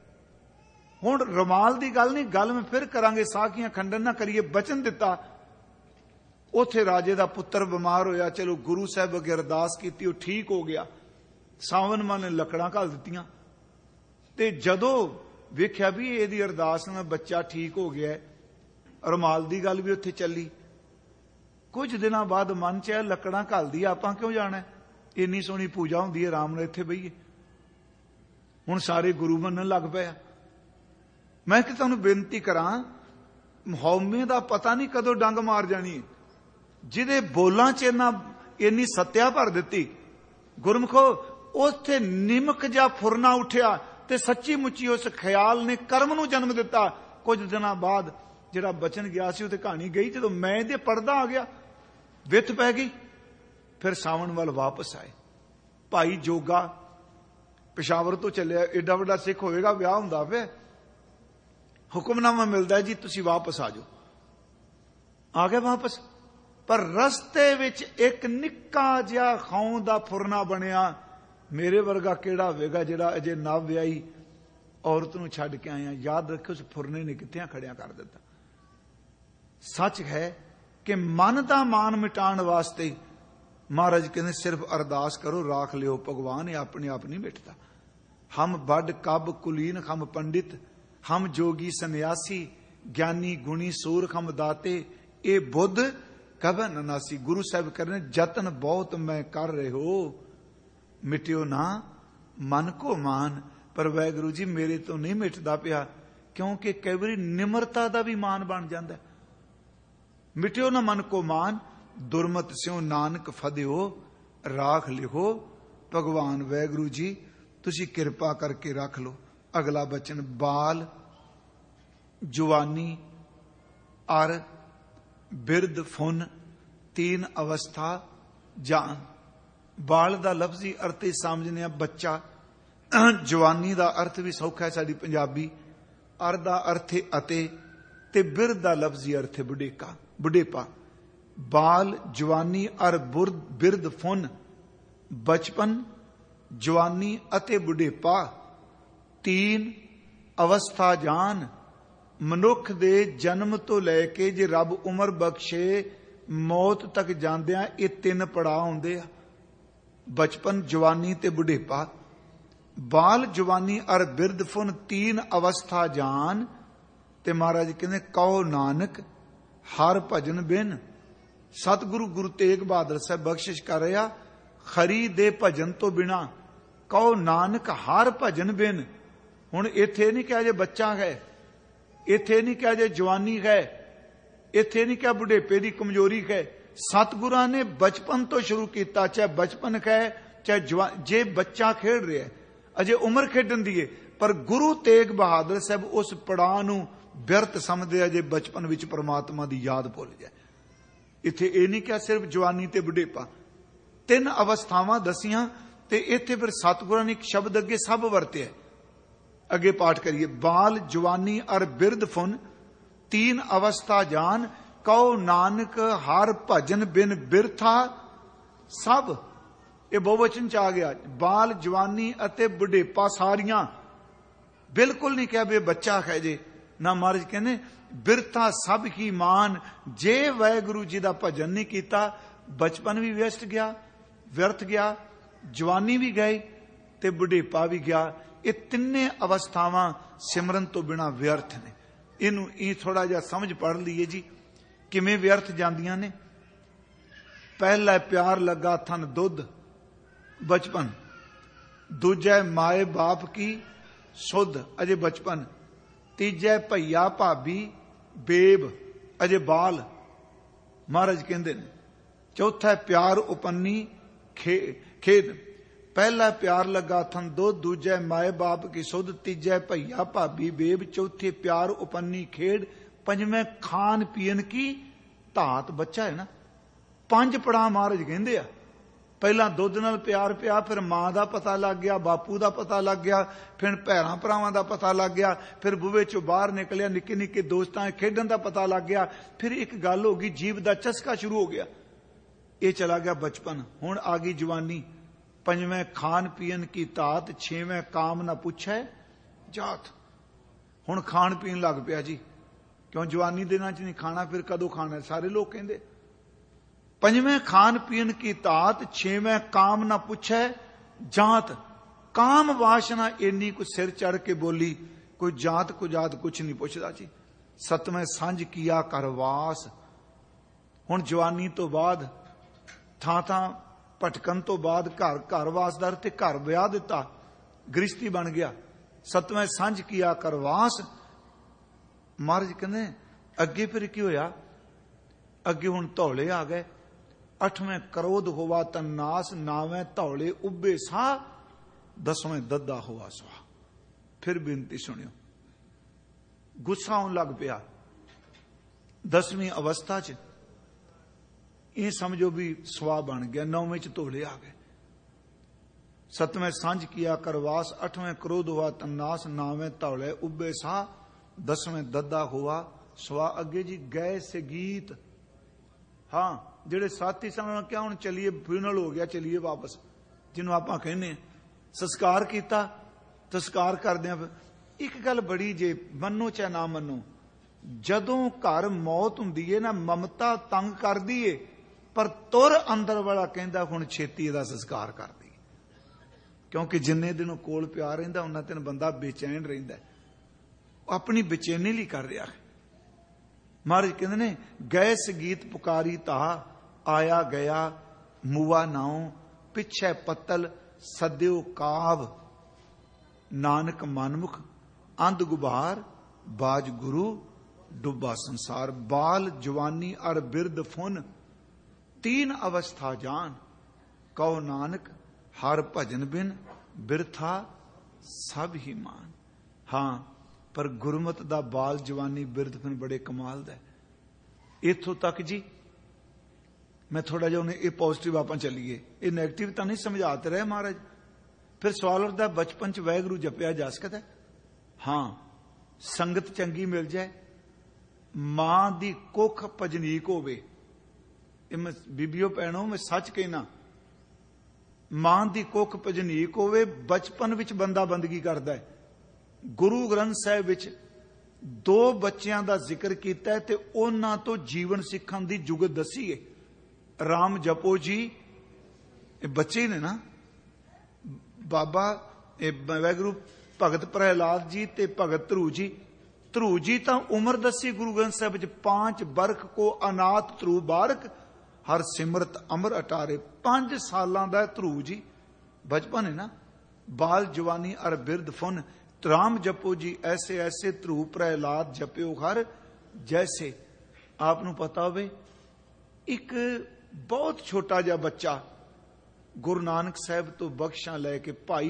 ਹੁਣ ਰੁਮਾਲ ਦੀ ਗੱਲ ਨਹੀਂ, ਗੱਲ ਮੈਂ ਫਿਰ ਕਰਾਂਗੇ, ਸਾਖੀਆਂ ਖੰਡਨ ਨਾ ਕਰੀਏ। ਬਚਨ ਦਿੱਤਾ, ਉੱਥੇ ਰਾਜੇ ਦਾ ਪੁੱਤਰ ਬਿਮਾਰ ਹੋਇਆ, ਚਲੋ ਗੁਰੂ ਸਾਹਿਬ ਅੱਗੇ ਅਰਦਾਸ ਕੀਤੀ, ਉਹ ਠੀਕ ਹੋ ਗਿਆ। ਸਾਵਣ ਮਲ ਨੇ ਲੱਕੜਾਂ ਘੱਲ ਦਿੱਤੀਆਂ ਤੇ ਜਦੋਂ ਵੇਖਿਆ ਵੀ ਇਹਦੀ ਅਰਦਾਸ ਨਾਲ ਬੱਚਾ ਠੀਕ ਹੋ ਗਿਆ, ਰੁਮਾਲ ਦੀ ਗੱਲ ਵੀ ਉੱਥੇ ਚੱਲੀ। ਕੁਝ ਦਿਨਾਂ ਬਾਅਦ ਮਨ ਚ ਲੱਕੜਾਂ ਘੱਲਦੀ, ਆਪਾਂ ਕਿਉਂ ਜਾਣਾ, ਇੰਨੀ ਸੋਹਣੀ ਪੂਜਾ ਹੁੰਦੀ ਹੈ, ਆਰਾਮ ਨਾਲ ਇੱਥੇ ਬਈਏ। ਹੁਣ ਸਾਰੇ ਗੁਰੂ ਮੰਨਣ ਲੱਗ ਪਏ। ਮੈਂ ਕਿ ਤੁਹਾਨੂੰ ਬੇਨਤੀ ਕਰਾਂ, ਹਉਮੈ ਦਾ ਪਤਾ ਨਹੀਂ ਕਦੋਂ ਡੰਗ ਮਾਰ ਜਾਣੀ। ਜਿਹਦੇ ਬੋਲਾਂ ਚ ਇੰਨੀ ਸੱਤਿਆ ਭਰ ਦਿੱਤੀ, ਗੁਰਮੁਖੋ ਉੱਥੇ ਨਿਮਕ ਜਾਂ ਫੁਰਨਾ ਉੱਠਿਆ ਤੇ ਸੱਚੀ ਮੁੱਚੀ ਉਸ ਖਿਆਲ ਨੇ ਕਰਮ ਨੂੰ ਜਨਮ ਦਿੱਤਾ। ਕੁਝ ਦਿਨਾਂ ਬਾਅਦ ਜਿਹੜਾ ਬਚਨ ਗਿਆ ਸੀ ਉਹ ਤੇ ਕਹਾਣੀ ਗਈ। ਜਦੋਂ ਮੈਂ ਇਹਦੇ ਪਰਦਾ ਆ ਗਿਆ, ਵਿੱਥ ਪੈ ਗਈ। ਫਿਰ ਸਾਵਣ ਵੱਲ ਵਾਪਸ ਆਏ। ਭਾਈ ਜੋਗਾ ਪਿਸ਼ਾਵਰ ਤੋਂ ਚੱਲਿਆ, ਏਡਾ ਵੱਡਾ ਸਿੱਖ ਹੋਵੇਗਾ, ਵਿਆਹ ਹੁੰਦਾ ਪਿਆ, ਹੁਕਮਨਾਮਾ ਮਿਲਦਾ ਜੀ ਤੁਸੀਂ ਵਾਪਸ ਆ ਜਾਓ। ਆ ਗਏ ਵਾਪਸ, ਪਰ ਰਸਤੇ ਵਿੱਚ ਇੱਕ ਨਿੱਕਾ ਜਿਹਾ ਖਾਉਂ ਦਾ ਫੁਰਨਾ ਬਣਿਆ। ਮੇਰੇ ਵਰਗਾ ਕਿਹੜਾ ਹੋਵੇਗਾ ਜਿਹੜਾ ਅਜੇ ਨਵ ਵਿਆਹੀ ਔਰਤ ਨੂੰ ਛੱਡ ਕੇ ਆਇਆ। ਯਾਦ ਰੱਖਿਓ, ਉਸ ਫੁਰਨੇ ਨੇ ਕਿੱਥੇ ਖੜਿਆ ਕਰ ਦਿੱਤਾ। ਸੱਚ ਹੈ ਕਿ ਮਨ ਦਾ ਮਾਨ ਮਿਟਾਉਣ ਵਾਸਤੇ ਮਹਾਰਾਜ ਕਹਿੰਦੇ ਸਿਰਫ ਅਰਦਾਸ ਕਰੋ, ਰਾਖ ਲਿਓ, ਭਗਵਾਨ ਇਹ ਆਪਣੇ ਆਪ ਨਹੀਂ ਮਿਟਦਾ। ਹਮ ਵੱਡ ਕਬ ਕੁਲੀਨ ਹਮ ਪੰਡਿਤ, ਹਮ ਜੋਗੀ ਸੰਨਿਆਸੀ, ਗਿਆਨੀ ਗੁਣੀ ਸੂਰਖ ਹਮ ਦਾਤੇ, ਇਹ ਬੁੱਧ ਕਬਨ ਨਾਸੀ। ਗੁਰੂ ਸਾਹਿਬ ਕਹਿੰਦੇ ਜਤਨ ਬਹੁਤ ਮੈਂ ਕਰ ਰਹੇ ਹੋ, ਮਿਟਿਓ ਨਾ ਮਨ ਕੋ ਮਾਨ। ਪਰ ਵਾਹਿਗੁਰੂ ਜੀ ਮੇਰੇ ਤੋਂ ਨਹੀਂ ਮਿਟਦਾ ਪਿਆ, ਕਿਉਂਕਿ ਕਈ ਵਾਰੀ ਨਿਮਰਤਾ ਦਾ ਵੀ ਮਾਨ ਬਣ ਜਾਂਦਾ। ਮਿਟਿਓ ਨਾ ਮਨ ਕੋ ਮਾਨ, ਦੁਰਮਤ ਸਿਓ ਨਾਨਕ ਫਦਿਓ, ਰਾਖ ਲਿਖੋ। ਭਗਵਾਨ ਵਾਹਿਗੁਰੂ ਜੀ ਤੁਸੀਂ ਕਿਰਪਾ ਕਰਕੇ ਰੱਖ ਲਓ। ਅਗਲਾ ਬਚਨ, ਬਾਲ ਜਵਾਨੀ ਅਰ ਬਿਰਧ ਫੁਨ, ਤੀਨ ਅਵਸਥਾ ਜਾਨ। ਬਾਲ ਦਾ ਲਫ਼ਜ਼ੀ ਅਰਥ ਹੀ ਸਮਝਨੇ ਆ ਬੱਚਾ, ਜਵਾਨੀ ਦਾ ਅਰਥ ਵੀ ਸੌਖਾ ਹੈ ਸਾਡੀ ਪੰਜਾਬੀ, ਅਰ ਦਾ ਅਰਥ ਹੈ ਅਤੇ, ਤੇ ਬਿਰਧ ਦਾ ਲਫ਼ਜ਼ੀ ਅਰਥ ਹੈ ਬੁਢੇਪਾ। ਬਾਲ ਜਵਾਨੀ ਅਰ ਬਿਰਧ ਫੁਨ, ਬਚਪਨ ਜਵਾਨੀ ਅਤੇ ਬੁਢੇਪਾ, ਤੀਨ ਅਵਸਥਾ ਜਾਨ। ਮਨੁੱਖ ਦੇ ਜਨਮ ਤੋਂ ਲੈ ਕੇ ਜੇ ਰੱਬ ਉਮਰ ਬਖਸ਼ੇ ਮੌਤ ਤੱਕ ਜਾਂਦਿਆਂ ਇਹ ਤਿੰਨ ਪੜਾਅ ਹੁੰਦੇ ਆ, ਬਚਪਨ ਜਵਾਨੀ ਤੇ ਬੁਢੇਪਾ। ਬਾਲ ਜਵਾਨੀ ਅਰ ਬਿਰਧ ਫੁਨ, ਤੀਨ ਅਵਸਥਾ ਜਾਨ। ਤੇ ਮਹਾਰਾਜ ਕਹਿੰਦੇ ਕਹੋ ਨਾਨਕ ਹਰ ਭਜਨ ਬਿਨ। ਸਤਿਗੁਰੂ ਗੁਰੂ ਤੇਗ ਬਹਾਦਰ ਸਾਹਿਬ ਬਖਸ਼ਿਸ਼ ਕਰ ਰਿਹਾ, ਖਰੀ ਦੇ ਭਜਨ ਤੋਂ ਬਿਨਾ ਕਹੋ ਨਾਨਕ ਹਰ ਭਜਨ ਬਿਨ। ਹੁਣ ਇੱਥੇ ਨਹੀਂ ਕਿਹਾ ਜੇ ਬੱਚਾ ਹੈ, ਇੱਥੇ ਨਹੀਂ ਕਿਹਾ ਜੇ ਜਵਾਨੀ ਹੈ, ਇੱਥੇ ਨਹੀਂ ਕਿਹਾ ਬੁਢੇਪੇ ਦੀ ਕਮਜ਼ੋਰੀ ਹੈ। ਸਤਿਗੁਰਾਂ ਨੇ ਬਚਪਨ ਤੋਂ ਸ਼ੁਰੂ ਕੀਤਾ, ਚਾਹੇ ਬਚਪਨ ਹੈ ਚਾਹੇ ਜੇ ਬੱਚਾ ਖੇਡ ਰਿਹਾ ਅਜੇ ਉਮਰ ਖੇਡਣ ਦੀ ਹੈ, ਪਰ ਗੁਰੂ ਤੇਗ ਬਹਾਦਰ ਸਾਹਿਬ ਉਸ ਪੜਾਅ ਨੂੰ ਬਿਰਤ ਸਮਝਦੇ ਆ ਜੇ ਬਚਪਨ ਵਿੱਚ ਪਰਮਾਤਮਾ ਦੀ ਯਾਦ ਭੁੱਲ ਜਾਏ। ਇੱਥੇ ਇਹ ਨਹੀਂ ਕਿਹਾ ਸਿਰਫ ਜਵਾਨੀ ਤੇ ਬੁਢੇਪਾ, ਤਿੰਨ ਅਵਸਥਾਵਾਂ ਦਸੀਆਂ। ਤੇ ਇੱਥੇ ਫਿਰ ਸਤਿਗੁਰਾਂ ਨੇ ਇੱਕ ਸ਼ਬਦ ਅੱਗੇ ਸਭ ਵਰਤਿਆ। ਅੱਗੇ ਪਾਠ ਕਰੀਏ, ਬਾਲ ਜਵਾਨੀ ਅਰ ਬਿਰਧ ਫੁਨ, ਤੀਨ ਅਵਸਥਾ ਜਾਨ। ਕਹੋ ਨਾਨਕ ਹਰ ਭਜਨ ਬਿਨ ਬਿਰਥਾ ਸਭ। ਇਹ ਬਹੁਵਚਨ ਚ ਆ ਗਿਆ, ਬਾਲ ਜਵਾਨੀ ਅਤੇ ਬੁਢੇਪਾ ਸਾਰੀਆਂ। ਬਿਲਕੁਲ ਨਹੀਂ ਕਿਹਾ ਵੀ ਬੱਚਾ ਹੈ ਜੇ ਨਾ। ਮਹਾਰਾਜ ਕਹਿੰਦੇ ਬਿਰਥਾ ਸਭ ਕੀ ਮਾਨ। ਜੇ ਵਾਹਿਗੁਰੂ ਜੀ ਦਾ ਭਜਨ ਨਹੀਂ ਕੀਤਾ, ਬਚਪਨ ਵੀ ਵਿਅਸਤ ਗਿਆ, ਵਿਅਰਥ ਗਿਆ, ਜਵਾਨੀ ਵੀ ਗਈ ਤੇ ਬੁਢੇਪਾ ਵੀ ਗਿਆ। ਇਹ ਤਿੰਨੇ ਅਵਸਥਾਵਾਂ ਸਿਮਰਨ ਤੋਂ ਬਿਨਾਂ ਵਿਅਰਥ ਨੇ। ਇਹਨੂੰ ਇਹ ਥੋੜਾ ਜਿਹਾ ਸਮਝ ਪੜ ਲਈਏ ਜੀ, ਕਿਵੇਂ ਵਿਅਰਥ ਜਾਂਦੀਆਂ ਨੇ। ਪਹਿਲਾ ਪਿਆਰ ਲੱਗਾ ਥਨ ਦੁੱਧ ਬਚਪਨ, ਦੂਜਾ ਮਾਏ ਬਾਪ ਕੀ ਸੁਧ ਅਜੇ ਬਚਪਨ, ਤੀਜਾ ਭਈਆ ਭਾਬੀ ਬੇਬ ਅਜੇ ਬਾਲ, ਮਹਾਰਾਜ ਕਹਿੰਦੇ ਨੇ। ਚੌਥਾ ਪਿਆਰ ਉਪੰਨੀ ਖੇਦ। ਪਹਿਲਾ ਪਿਆਰ ਲੱਗਾ ਥਨ ਦੁੱਧ, ਦੂਜਾ ਮਾਏ ਬਾਪ ਕੀ ਸੁਧ, ਤੀਜਾ ਭਈਆ ਭਾਬੀ ਬੇਬ, ਚੌਥੇ ਪਿਆਰ ਉਪੰਨੀ ਖੇਡ, ਪੰਜਵੇਂ ਖਾਣ ਪੀਣ ਕੀ ਧਾਤ। ਬੱਚਾ ਹੈ ਨਾ, 5 ਪੜਾਅ ਮਹਾਰਾਜ ਕਹਿੰਦੇ ਆ। ਪਹਿਲਾਂ ਦੁੱਧ ਨਾਲ ਪਿਆਰ ਪਿਆ, ਫਿਰ ਮਾਂ ਦਾ ਪਤਾ ਲੱਗ ਗਿਆ, ਬਾਪੂ ਦਾ ਪਤਾ ਲੱਗ ਗਿਆ, ਫਿਰ ਭੈਣਾਂ ਭਰਾਵਾਂ ਦਾ ਪਤਾ ਲੱਗ ਗਿਆ, ਫਿਰ ਬੂਹੇ ਚੋਂ ਬਾਹਰ ਨਿਕਲਿਆ, ਨਿੱਕੇ ਨਿੱਕੇ ਦੋਸਤਾਂ ਖੇਡਣ ਦਾ ਪਤਾ ਲੱਗ ਗਿਆ, ਫਿਰ ਇੱਕ ਗੱਲ ਹੋ ਗਈ, ਜੀਵ ਦਾ ਚਸਕਾ ਸ਼ੁਰੂ ਹੋ ਗਿਆ। ਇਹ ਚਲਾ ਗਿਆ ਬਚਪਨ। ਹੁਣ ਆ ਗਈ ਜਵਾਨੀ। ਪੰਜਵੇਂ ਖਾਣ ਪੀਣ ਕੀ ਧਾਤ, ਛੇਵੇਂ ਕਾਮ ਨਾ ਪੁੱਛੈ ਜਾਤ। ਹੁਣ ਖਾਣ ਪੀਣ ਲੱਗ ਪਿਆ ਜੀ, ਕਿਉਂ ਜਵਾਨੀ ਦਿਨਾਂ ਚ ਨਹੀਂ ਖਾਣਾ, ਫਿਰ ਕਦੋਂ ਖਾਣਾ ਸਾਰੇ ਲੋਕ ਕਹਿੰਦੇ। ਪੰਜਵੇਂ ਖਾਣ ਪੀਣ ਕੀ ਧਾਤ, ਛੇਵੇਂ ਕਾਮ ਨਾ ਪੁੱਛੈ ਜਾਤ। ਕਾਮ ਵਾਸ਼ਨਾ ਇੰਨੀ ਕੁ ਸਿਰ ਚੜ ਕੇ ਬੋਲੀ, ਕੋਈ ਜਾਤ ਕੋ ਜਾਤ ਕੁਛ ਨਹੀਂ ਪੁੱਛਦਾ ਜੀ। ਸਤਵੇਂ ਸਾਂਝ ਕੀਆ ਕਰਵਾਸ। ਹੁਣ ਜਵਾਨੀ ਤੋਂ ਬਾਅਦ ਥਾਂ ਥਾਂ ਭਟਕਣ ਤੋਂ ਬਾਅਦ ਘਰ ਘਰ ਵਾਸਦਾਰ ਤੇ ਘਰ ਵਿਆਹ ਦਿੱਤਾ, ਗ੍ਰਿਸ਼ਤੀ ਬਣ ਗਿਆ। ਸਤਵੇਂ ਸਾਂਝ ਕੀਆ ਕਰਵਾਸ। ਮਹਾਰਾਜ ਕਹਿੰਦੇ ਅੱਗੇ ਫਿਰ ਕੀ ਹੋਇਆ? ਅੱਗੇ ਹੁਣ ਧੌਲੇ ਆ ਗਏ। 8ਵੇਂ ਕਰੋਧ ਹੋਵਾ ਤਨਾਸ, 9ਵੇਂ ਧੌਲੇ ਉੱਬੇ ਸਾਹ, 10ਵੇਂ ਦੱਦਾ ਹੋਵਾ ਸਵਾ। ਫਿਰ ਬੇਨਤੀ ਸੁਣਿਓ, ਗੁੱਸਾ ਆਉਣ ਲੱਗ ਪਿਆ 10ਵੀਂ ਅਵਸਥਾ ਚ। ਇਹ ਸਮਝੋ ਵੀ ਸਵਾ ਬਣ ਗਿਆ। 9ਵੇਂ ਚ ਧੌਲੇ ਆ ਗਏ। 7ਵੇਂ ਸਾਂਝ ਕੀਆ ਕਰਵਾਸ, 8ਵੇਂ ਕ੍ਰੋਧ ਹੋਵਾ ਤਨਾਸ, 9ਵੇਂ ਧੌਲੇ ਉੱਬੇ ਸਾਹ, 10ਵੇਂ ਦੱਦਾ ਹੋਵਾ ਸਵਾ। ਅੱਗੇ ਜੀ ਗਏ ਸੇ ਗੀਤ। ਹਾਂ, ਜਿਹੜੇ ਸਾਥੀ ਸਨ ਕਿਹਾ ਹੁਣ ਚਲੀਏ, ਫਿਊਨਲ ਹੋ ਗਿਆ, ਚਲੀਏ ਵਾਪਸ, ਜਿਹਨੂੰ ਆਪਾਂ ਕਹਿੰਦੇ ਸੰਸਕਾਰ ਕੀਤਾ। ਸੰਸਕਾਰ ਕਰਦਿਆਂ ਇੱਕ ਗੱਲ ਬੜੀ, ਜੇ ਮੰਨੋ ਚਾਹੇ ਨਾ ਮੰਨੋ, ਜਦੋਂ ਘਰ ਮੌਤ ਹੁੰਦੀ ਹੈ ਨਾ, ਮਮਤਾ ਤੰਗ ਕਰਦੀ ਏ, ਪਰ ਤੁਰ ਅੰਦਰ ਵਾਲਾ ਕਹਿੰਦਾ ਹੁਣ ਛੇਤੀ ਇਹਦਾ ਸੰਸਕਾਰ ਕਰ ਦੀ, ਕਿਉਂਕਿ ਜਿੰਨੇ ਦਿਨ ਉਹ ਕੋਲ ਪਿਆ ਰਹਿੰਦਾ ਉਹਨਾਂ ਦਿਨ ਬੰਦਾ ਬੇਚੈਨ ਰਹਿੰਦਾ, ਆਪਣੀ ਬੇਚੈਨੀ ਲਈ ਕਰ ਰਿਹਾ। ਮਹਾਰਾਜ ਕਹਿੰਦੇ ਨੇ ਗਏ ਸੰਗੀਤ ਪੁਕਾਰੀ ਤਾ, ਆਇਆ ਗਿਆ ਮੂਆ ਨਾਉ, ਪਿੱਛੇ ਪੱਤਲ ਸਦਿਓ ਕਾਵ, ਨਾਨਕ ਮਨਮੁਖ ਅੰਧ ਗੁਬਾਰ, ਬਾਜ ਗੁਰੂ ਡੁੱਬਾ ਸੰਸਾਰ। ਬਾਲ ਜਵਾਨੀ ਅਰ ਬਿਰਦ ਫੁਨ, 3 ਅਵਸਥਾ ਜਾਨ, ਕਉ ਨਾਨਕ ਹਰ ਭਜਨ ਬਿਨ ਬਿਰਥਾ ਸਭ ਹੀ ਮਾਨ। ਹਾਂ, ਪਰ ਗੁਰਮਤ ਦਾ ਬਾਲ ਜਵਾਨੀ ਬਿਰਦ ਫੁਨ ਬੜੇ ਕਮਾਲ ਦਾ। ਇੱਥੋਂ ਤੱਕ ਜੀ ਮੈਂ ਥੋੜਾ ਜਿਹਾ ਉਹਨੇ ਇਹ ਪੋਜ਼ਿਟਿਵ ਆਪਾਂ ਚੱਲੀਏ, ਇਹ ਨੈਗੇਟਿਵ ਤਾਂ ਨਹੀਂ ਸਮਝਾਤੇ ਰਹੇ ਮਹਾਰਾਜ। ਫਿਰ ਸਵਾਲ ਉੱਠਦਾ ਬਚਪਨ ਚ ਵਾਹਿਗੁਰੂ ਜਪਿਆ ਜਾ ਸਕਦਾ? ਹਾਂ, ਸੰਗਤ ਚੰਗੀ ਮਿਲ ਜਾਏ, ਮਾਂ ਦੀ ਕੁੱਖ ਭਜਨੀਕ ਹੋਵੇ। ਇਹ ਮੈਂ ਬੀਬੀਓ ਭੈਣੋ ਮੈਂ ਸੱਚ ਕਹਿਣਾ, ਮਾਂ ਦੀ ਕੁੱਖ ਭਜਨੀਕ ਹੋਵੇ। ਬਚਪਨ ਵਿੱਚ ਬੰਦਾ ਬੰਦਗੀ ਕਰਦਾ ਹੈ। ਗੁਰੂ ਗ੍ਰੰਥ ਸਾਹਿਬ ਵਿੱਚ 2 ਬੱਚਿਆਂ ਦਾ ਜ਼ਿਕਰ ਕੀਤਾ ਹੈ ਤੇ ਉਹਨਾਂ ਤੋਂ ਜੀਵਨ ਸਿੱਖਣ ਦੀ ਜੁਗਤ ਦੱਸੀ ਹੈ। ਰਾਮ ਜਪੋ ਜੀ, ਇਹ ਬੱਚੇ ਨੇ ਨਾ, ਬਾਬਾ ਵਾਹਿਗੁਰੂ ਭਗਤ ਪ੍ਰਹਿਲਾਦ ਜੀ ਤੇ ਭਗਤ ਧਰੂ ਜੀ। ਧਰੂ ਜੀ ਤਾਂ ਉਮਰ ਦੱਸੀ ਗੁਰੂ ਗ੍ਰੰਥ ਸਾਹਿਬ ਵਿੱਚ, 5 ਬਰਖ ਕੋ ਅਨਾਥ ਧਰੂ ਬਾਰਕ, ਹਰ ਸਿਮਰਤ ਅਮਰ ਅਟਾਰੇ। 5 ਸਾਲਾਂ ਦਾ ਧਰੂ ਜੀ, ਬਚਪਨ ਹੈ ਨਾ। ਬਾਲ ਜਵਾਨੀ ਅਰ ਬਿਰਦ ਫੁਨ, ਰਾਮ ਜਪੋ ਜੀ ਐਸੇ ਐਸੇ, ਧਰੂ ਪ੍ਰਹਿਲਾਦ ਜਪਿਓ ਹਰ ਜੈਸੇ। ਆਪ ਨੂੰ ਪਤਾ ਹੋਵੇ, ਇੱਕ ਬਹੁਤ ਛੋਟਾ ਜਿਹਾ ਬੱਚਾ ਗੁਰੂ ਨਾਨਕ ਸਾਹਿਬ ਤੋਂ ਬਖਸ਼ਾਂ ਲੈ ਕੇ, ਭਾਈ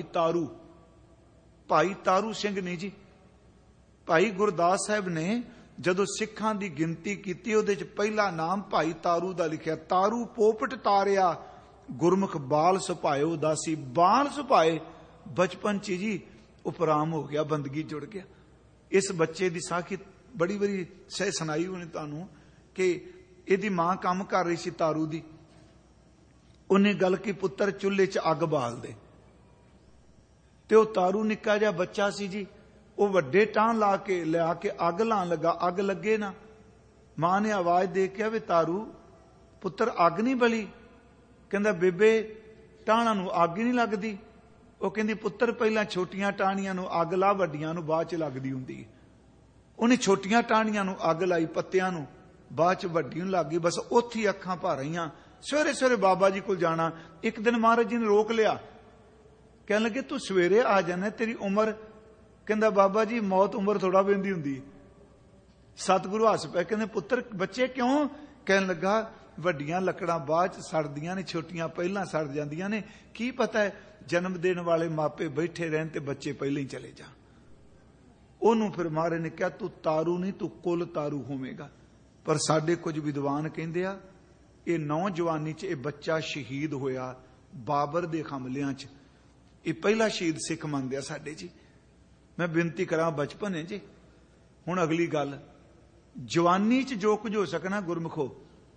ਤਾਰੂ ਸਿੰਘ ਨੇ ਜੀ। ਭਾਈ ਗੁਰਦਾਸ ਸਾਹਿਬ ਨੇ ਜਦੋਂ ਸਿੱਖਾਂ ਦੀ ਗਿਣਤੀ ਕੀਤੀ, ਉਹਦੇ ਚ ਪਹਿਲਾ ਨਾਮ ਭਾਈ ਤਾਰੂ ਦਾ ਲਿਖਿਆ। ਤਾਰੂ ਪੋਪਟ ਤਾਰਿਆ, ਗੁਰਮੁਖ ਬਾਲ ਸੁਭਾਇਓ ਦਾਸੀ। ਬਾਲ ਸੁਭਾਏ ਬਚਪਨ ਚ ਜੀ ਉਪਰਾਮ ਹੋ ਗਿਆ, ਬੰਦਗੀ ਜੁੜ ਗਿਆ। ਇਸ ਬੱਚੇ ਦੀ ਸਾਖੀ ਬੜੀ ਵਾਰੀ ਸਹਿ ਸੁਣਾਈ ਉਹਨੇ ਤੁਹਾਨੂੰ, ਕਿ ਇਹਦੀ ਮਾਂ ਕੰਮ ਕਰ ਰਹੀ ਸੀ ਤਾਰੂ ਦੀ। ਉਹਨੇ ਗੱਲ ਕੀ, ਪੁੱਤਰ ਚੁੱਲ੍ਹੇ 'ਚ ਅੱਗ ਬਾਲ ਦੇ। ਤੇ ਉਹ ਤਾਰੂ ਨਿੱਕਾ ਜਿਹਾ ਬੱਚਾ ਸੀ ਜੀ, ਉਹ ਵੱਡੇ ਟਾਂ ਲਾ ਕੇ ਲਿਆ ਕੇ ਅੱਗ ਲਾਉਣ ਲੱਗਾ। ਅੱਗ ਲੱਗੇ ਨਾ, ਮਾਂ ਨੇ ਆਵਾਜ਼ ਦੇ ਕੇ, ਵੀ ਤਾਰੂ ਪੁੱਤਰ ਅੱਗ ਨਹੀਂ ਬਲੀ। ਕਹਿੰਦਾ ਬੇਬੇ ਟਾਹਣਾ ਨੂੰ ਅੱਗ ਹੀ ਨਹੀਂ ਲੱਗਦੀ। ਉਹ ਕਹਿੰਦੀ ਪੁੱਤਰ ਪਹਿਲਾਂ ਛੋਟੀਆਂ ਟਾਹਣੀਆਂ ਨੂੰ ਅੱਗ ਲਾ, ਵੱਡੀਆਂ ਨੂੰ ਬਾਅਦ ਚ ਲੱਗਦੀ ਹੁੰਦੀ। ਉਹਨੇ ਛੋਟੀਆਂ ਟਾਹਣੀਆਂ ਨੂੰ ਅੱਗ ਲਾਈ, ਪੱਤਿਆਂ ਨੂੰ, ਬਾਅਦ ਚ ਵੱਡੀ ਨੂੰ ਲੱਗ ਗਈ। ਬਸ ਉੱਥੇ ਹੀ ਅੱਖਾਂ ਭਰ ਰਹੀਆਂ। ਸਵੇਰੇ ਸਵੇਰੇ ਬਾਬਾ ਜੀ ਕੋਲ ਜਾਣਾ। ਇੱਕ ਦਿਨ ਮਹਾਰਾਜ ਜੀ ਨੇ ਰੋਕ ਲਿਆ, ਕਹਿਣ ਲੱਗੇ ਤੂੰ ਸਵੇਰੇ ਆ ਜਾਣਾ, ਤੇਰੀ ਉਮਰ। ਕਹਿੰਦਾ ਬਾਬਾ ਜੀ ਮੌਤ ਉਮਰ ਥੋੜਾ ਪੈਂਦੀ ਹੁੰਦੀ। ਸਤਿਗੁਰੂ ਹੱਸ ਪਏ, ਕਹਿੰਦੇ ਪੁੱਤਰ ਬੱਚੇ ਕਿਉਂ? ਕਹਿਣ ਲੱਗਾ ਵੱਡੀਆਂ ਲੱਕੜਾਂ ਬਾਅਦ ਚ ਸੜਦੀਆਂ ਨੇ, ਛੋਟੀਆਂ ਪਹਿਲਾਂ ਸੜ ਜਾਂਦੀਆਂ ਨੇ। ਕੀ ਪਤਾ ਹੈ ਜਨਮ ਦੇਣ ਵਾਲੇ ਮਾਪੇ ਬੈਠੇ ਰਹਿਣ ਤੇ ਬੱਚੇ ਪਹਿਲਾਂ ਹੀ ਚਲੇ ਜਾਣ। ਉਹਨੂੰ ਫਿਰ ਮਹਾਰਾਜ ਨੇ ਕਿਹਾ ਤੂੰ ਤਾਰੂ ਨਹੀਂ, ਤੂੰ ਕੁੱਲ ਤਾਰੂ ਹੋਵੇਗਾ। ਪਰ ਸਾਡੇ ਕੁਝ ਵਿਦਵਾਨ ਕਹਿੰਦੇ ਆ ਇਹ ਨੌਜਵਾਨੀ ਚ ਇਹ ਬੱਚਾ ਸ਼ਹੀਦ ਹੋਇਆ ਬਾਬਰ ਦੇ ਹਮਲਿਆਂ ਚ। ਇਹ ਪਹਿਲਾ ਸ਼ਹੀਦ ਸਿੱਖ ਮੰਨਦੇ ਆ ਸਾਡੇ ਜੀ। ਮੈਂ ਬੇਨਤੀ ਕਰਾਂ ਬਚਪਨ ਹੈ ਜੀ। ਹੁਣ ਅਗਲੀ ਗੱਲ, ਜਵਾਨੀ ਚ ਜੋ ਕੁਝ ਹੋ ਸਕਣਾ ਗੁਰਮੁਖੋ,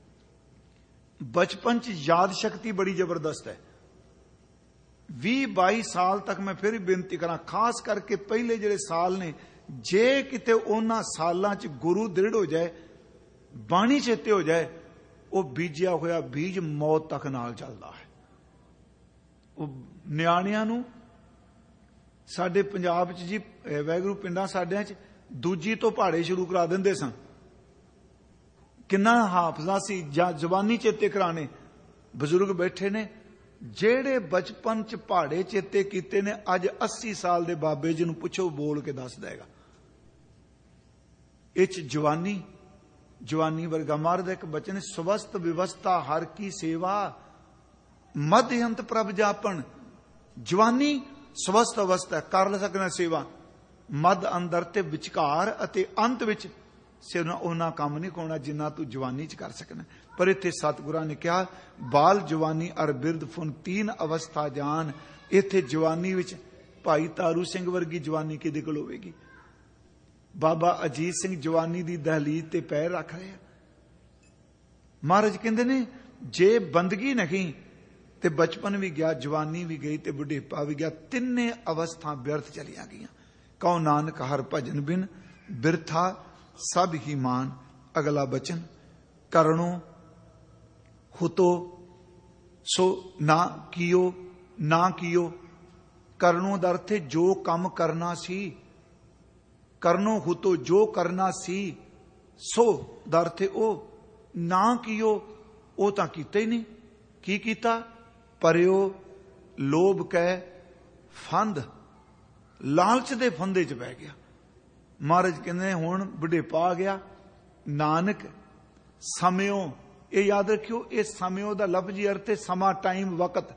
ਬਚਪਨ ਚ ਯਾਦ ਸ਼ਕਤੀ ਬੜੀ ਜ਼ਬਰਦਸਤ ਹੈ। 20-22 ਸਾਲ ਤੱਕ ਮੈਂ ਫਿਰ ਬੇਨਤੀ ਕਰਾਂ, ਖਾਸ ਕਰਕੇ ਪਹਿਲੇ ਜਿਹੜੇ ਸਾਲ ਨੇ, ਜੇ ਕਿਤੇ ਉਹਨਾਂ ਸਾਲਾਂ ਚ ਗੁਰੂ ਦ੍ਰਿੜ ਹੋ ਜਾਏ, ਬਾਣੀ ਚੇਤੇ ਹੋ ਜਾਏ, ਉਹ ਬੀਜਿਆ ਹੋਇਆ ਬੀਜ ਮੌਤ ਤੱਕ ਨਾਲ ਚੱਲਦਾ ਹੈ। ਉਹ ਨਿਆਣਿਆਂ ਨੂੰ ਸਾਡੇ ਪੰਜਾਬ ਚ ਜੀ ਵਾਹਿਗੁਰੂ ਪਿੰਡਾਂ ਸਾਡਿਆਂ ਚ ਦੂਜੀ ਤੋਂ ਪਹਾੜੇ ਸ਼ੁਰੂ ਕਰਾ ਦਿੰਦੇ ਸਨ। ਕਿੰਨਾ ਹਾਫਜ਼ਾ ਸੀ ਜਾਂ ਜ਼ਬਾਨੀ ਚੇਤੇ ਕਰਾਣੇ। ਬਜ਼ੁਰਗ ਬੈਠੇ ਨੇ ਜਿਹੜੇ ਬਚਪਨ ਚ ਪਹਾੜੇ ਚੇਤੇ ਕੀਤੇ ਨੇ, ਅੱਜ 80 ਸਾਲ ਦੇ ਬਾਬੇ ਜੀ ਨੂੰ ਪੁੱਛੋ ਬੋਲ ਕੇ ਦੱਸ ਦੇਗਾ। ਇਹ ਚ ਜਵਾਨੀ ਵਰਗਾ ਮਹਾਰਾਜ ਦਾ ਇੱਕ ਬਚਨ, ਸਵਸਤ ਵਿਵਸਥਾ ਹਰ ਕੀ ਸੇਵਾ, ਮਧ ਅੰਤ ਪ੍ਰਭ ਜਾਪਣ। ਜਵਾਨੀ ਸਵਸਤ ਅਵਸਥਾ, ਕਰ ਸਕਣਾ ਸੇਵਾ, ਮਧ ਅੰਦਰ ਤੇ ਵਿਚਕਾਰ ਅਤੇ ਅੰਤ ਵਿੱਚ ਸਿਰ ਉਹਨਾਂ ਕੰਮ ਨਹੀਂ ਕੋਣਾ ਜਿੰਨਾ ਤੂੰ ਜਵਾਨੀ ਚ ਕਰ ਸਕਣਾ। ਪਰ ਇੱਥੇ ਸਤਿਗੁਰਾਂ ਨੇ ਕਿਹਾ ਬਾਲ ਜਵਾਨੀ ਅਰ ਬਿਰਧ ਫੁਨ 3 ਅਵਸਥਾ ਜਾਨ। ਇੱਥੇ ਜਵਾਨੀ ਵਿੱਚ ਭਾਈ ਤਾਰੂ ਸਿੰਘ ਵਰਗੀ ਜਵਾਨੀ ਕਿਹਦੇ ਕੋਲ ਹੋਵੇਗੀ? ਬਾਬਾ ਅਜੀਤ ਸਿੰਘ ਜਵਾਨੀ ਦੀ ਦਹਲੀਜ਼ ਤੇ ਪੈਰ ਰੱਖ ਰਹੇ ਆ। ਮਹਾਰਾਜ ਕਹਿੰਦੇ ਨੇ ਜੇ ਬੰਦਗੀ ਨਹੀਂ ਤੇ ਬਚਪਨ ਵੀ ਗਿਆ, ਜਵਾਨੀ ਵੀ ਗਈ ਤੇ ਬੁਢੇਪਾ ਵੀ ਗਿਆ। ਤਿੰਨੇ ਅਵਸਥਾ ਬਿਰਥ ਚਲੀਆਂ ਗਈਆਂ। ਕਹੋ ਨਾਨਕ ਹਰ ਭਜਨ ਬਿਨ ਬਿਰਥਾ ਸਭ ਹੀ ਮਾਨ। ਅਗਲਾ ਬਚਨ, ਕਰਨੋ ਹੁਤੋ ਸੋ ਨਾ ਕੀਓ। ਕਰਨੋ ਦਾ ਅਰਥ ਜੋ ਕੰਮ ਕਰਨਾ ਸੀ, ਕਰਨੋ ਹੁਤੋ ਜੋ ਕਰਨਾ ਸੀ, ਸੋ ਦਾ ਅਰਥ ਉਹ, ਨਾ ਕੀਓ ਉਹ ਤਾਂ ਕੀਤਾ ਹੀ ਨਹੀਂ। ਕੀ ਕੀਤਾ? ਪਰਿਓ ਲੋਭ ਕੈ ਫੰਦ, ਲਾਲਚ ਦੇ ਫੰਦੇ ਚ ਪੈ ਗਿਆ। ਮਹਾਰਾਜ ਕਹਿੰਦੇ ਹੁਣ ਬੁਢੇਪਾ ਆ ਗਿਆ। ਨਾਨਕ ਸਮਿਓ, ਇਹ ਯਾਦ ਰੱਖਿਓ, ਇਹ ਸਮਿਓ ਦਾ ਲਫ਼ਜ਼ੀ ਅਰਥ ਹੈ ਸਮਾਂ, ਟਾਈਮ, ਵਕਤ।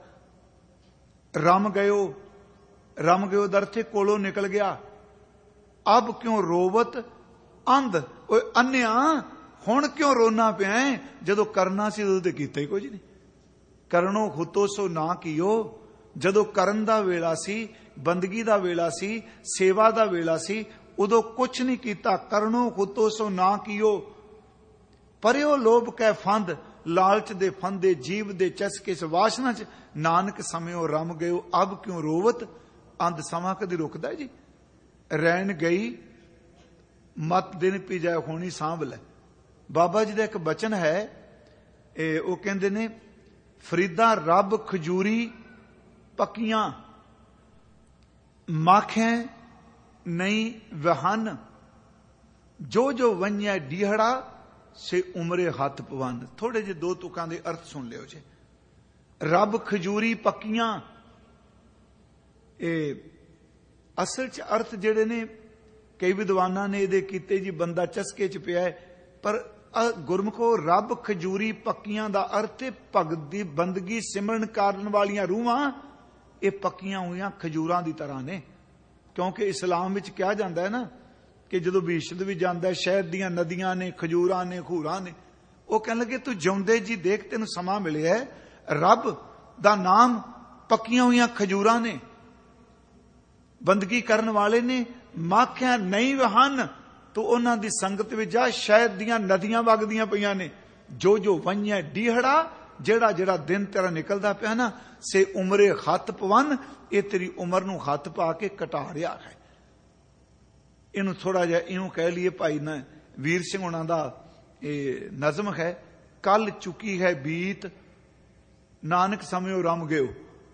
ਰਮ ਗਇਓ ਦਾ ਅਰਥ ਹੈ ਕੋਲੋਂ ਨਿਕਲ ਗਿਆ। ਅਬ ਕਿਉਂ ਰੋਵਤ ਅੰਧ, ਓਏ ਅੰਨਿਆ ਹੁਣ ਕਿਉਂ ਰੋਣਾ ਪਿਆ? ਜਦੋਂ ਕਰਨਾ ਸੀ ਉਦੋਂ ਤੇ ਕੀਤਾ ਹੀ ਕੁਝ ਨਹੀਂ। ਕਰਨੋ ਹੁਤੋ ਸੋ ਨਾ ਕੀਓ, ਜਦੋਂ ਕਰਨ ਦਾ ਵੇਲਾ ਸੀ, ਬੰਦਗੀ ਦਾ ਵੇਲਾ ਸੀ, ਸੇਵਾ ਦਾ ਵੇਲਾ ਸੀ, ਉਦੋਂ ਕੁਛ ਨਹੀਂ ਕੀਤਾ। ਕਰਨੋ ਹੁਤੋ ਸੋ ਨਾ ਕੀਓ। ਪਰਿਓ ਲੋਭ ਕੈ ਫੰਦ, ਲਾਲਚ ਦੇ ਫੰਦੇ, ਜੀਵ ਦੇ ਚਸਕੇ ਚ, ਵਾਸ਼ਨਾ ਚ। ਨਾਨਕ ਸਮਿਓ ਰਮ ਗਇਓ ਅਬ ਕਿਉਂ ਰੋਵਤ ਅੰਧ। ਸਮਾਂ ਕਦੀ ਰੁਕਦਾ ਜੀ? ਰਹਿਣ ਗਈ ਮਤ ਦਿਨ ਪੀ ਜਾਏ ਹੋਣੀ ਸਾਂਭ ਲੈ। ਬਾਬਾ ਜੀ ਦਾ ਇੱਕ ਬਚਨ ਹੈ, ਉਹ ਕਹਿੰਦੇ ਨੇ ਫਰੀਦਾ ਰੱਬ ਖਜੂਰੀ ਪੱਕੀਆਂ, ਮਾਖੈ ਨਹੀਂ ਵਹਨ, ਜੋ ਵੰਨਿਆ ਡੀਹੜਾ ਸੇ ਉਮਰੇ ਹੱਥ ਪਵਨ। ਥੋੜੇ ਜਿਹੇ 2 ਤੁਕਾਂ ਦੇ ਅਰਥ ਸੁਣ ਲਿਓ ਜੀ। ਰੱਬ ਖਜੂਰੀ ਪੱਕੀਆਂ, ਇਹ ਅਸਲ ਚ ਅਰਥ ਜਿਹੜੇ ਨੇ ਕਈ ਵਿਦਵਾਨਾਂ ਨੇ ਇਹਦੇ ਕੀਤੇ ਜੀ ਬੰਦਾ ਚਸਕੇ ਚ ਪਿਆ ਹੈ। ਪਰ ਗੁਰਮੁਖੋ ਰੱਬ ਖਜੂਰੀ ਪੱਕੀਆਂ ਦਾ ਅਰਥ ਹੈ ਭਗਤ ਦੀ ਬੰਦਗੀ ਸਿਮਰਨ ਕਰਨ ਵਾਲੀਆਂ ਰੂਹਾਂ ਇਹ ਪੱਕੀਆਂ ਹੋਈਆਂ ਖਜੂਰਾਂ ਦੀ ਤਰ੍ਹਾਂ ਨੇ। ਕਿਉਂਕਿ ਇਸਲਾਮ ਵਿੱਚ ਕਿਹਾ ਜਾਂਦਾ ਹੈ ਨਾ ਕਿ ਜਦੋਂ ਬੀਸ਼ਦ ਵੀ ਜਾਂਦਾ, ਸ਼ਹਿਦ ਦੀਆਂ ਨਦੀਆਂ ਨੇ, ਖਜੂਰਾਂ ਨੇ, ਖੂਰਾਂ ਨੇ। ਉਹ ਕਹਿਣ ਲੱਗੇ ਤੂੰ ਜਿਉਂਦੇ ਜੀ ਦੇਖ, ਤੈਨੂੰ ਸਮਾਂ ਮਿਲਿਆ, ਰੱਬ ਦਾ ਨਾਮ ਪੱਕੀਆਂ ਹੋਈਆਂ ਖਜੂਰਾਂ ਨੇ, ਬੰਦਗੀ ਕਰਨ ਵਾਲੇ ਨੇ। ਮਾਖਿਆ ਨਹੀਂ ਵਹਨ, ਤੂੰ ਉਹਨਾਂ ਦੀ ਸੰਗਤ ਵਿੱਚ ਜਾ, ਸ਼ਹਿਦ ਦੀਆਂ ਨਦੀਆਂ ਵਗਦੀਆਂ ਪਈਆਂ ਨੇ। ਜੋ ਵੰਨਿਆ ਡੀਹੜਾ, ਜਿਹੜਾ ਦਿਨ ਤੇਰਾ ਨਿਕਲਦਾ ਪਿਆ ਨਾ, ਸੇ ਉਮਰੇ ਹੱਥ ਪਵਨ, ਇਹ ਤੇਰੀ ਉਮਰ ਨੂੰ ਹੱਥ ਪਾ ਕੇ ਘਟਾ ਰਿਹਾ ਹੈ। ਇਹਨੂੰ ਥੋੜਾ ਜਿਹਾ ਇਉਂ ਕਹਿ ਲਈਏ, ਭਾਈ ਨਾ ਵੀਰ ਸਿੰਘ ਉਹਨਾਂ ਦਾ ਇਹ ਨਜ਼ਮ ਹੈ, ਕੱਲ ਚੁੱਕੀ ਹੈ ਬੀਤ ਨਾਨਕ ਸਮਿਓ ਰਮ ਗਇਓ।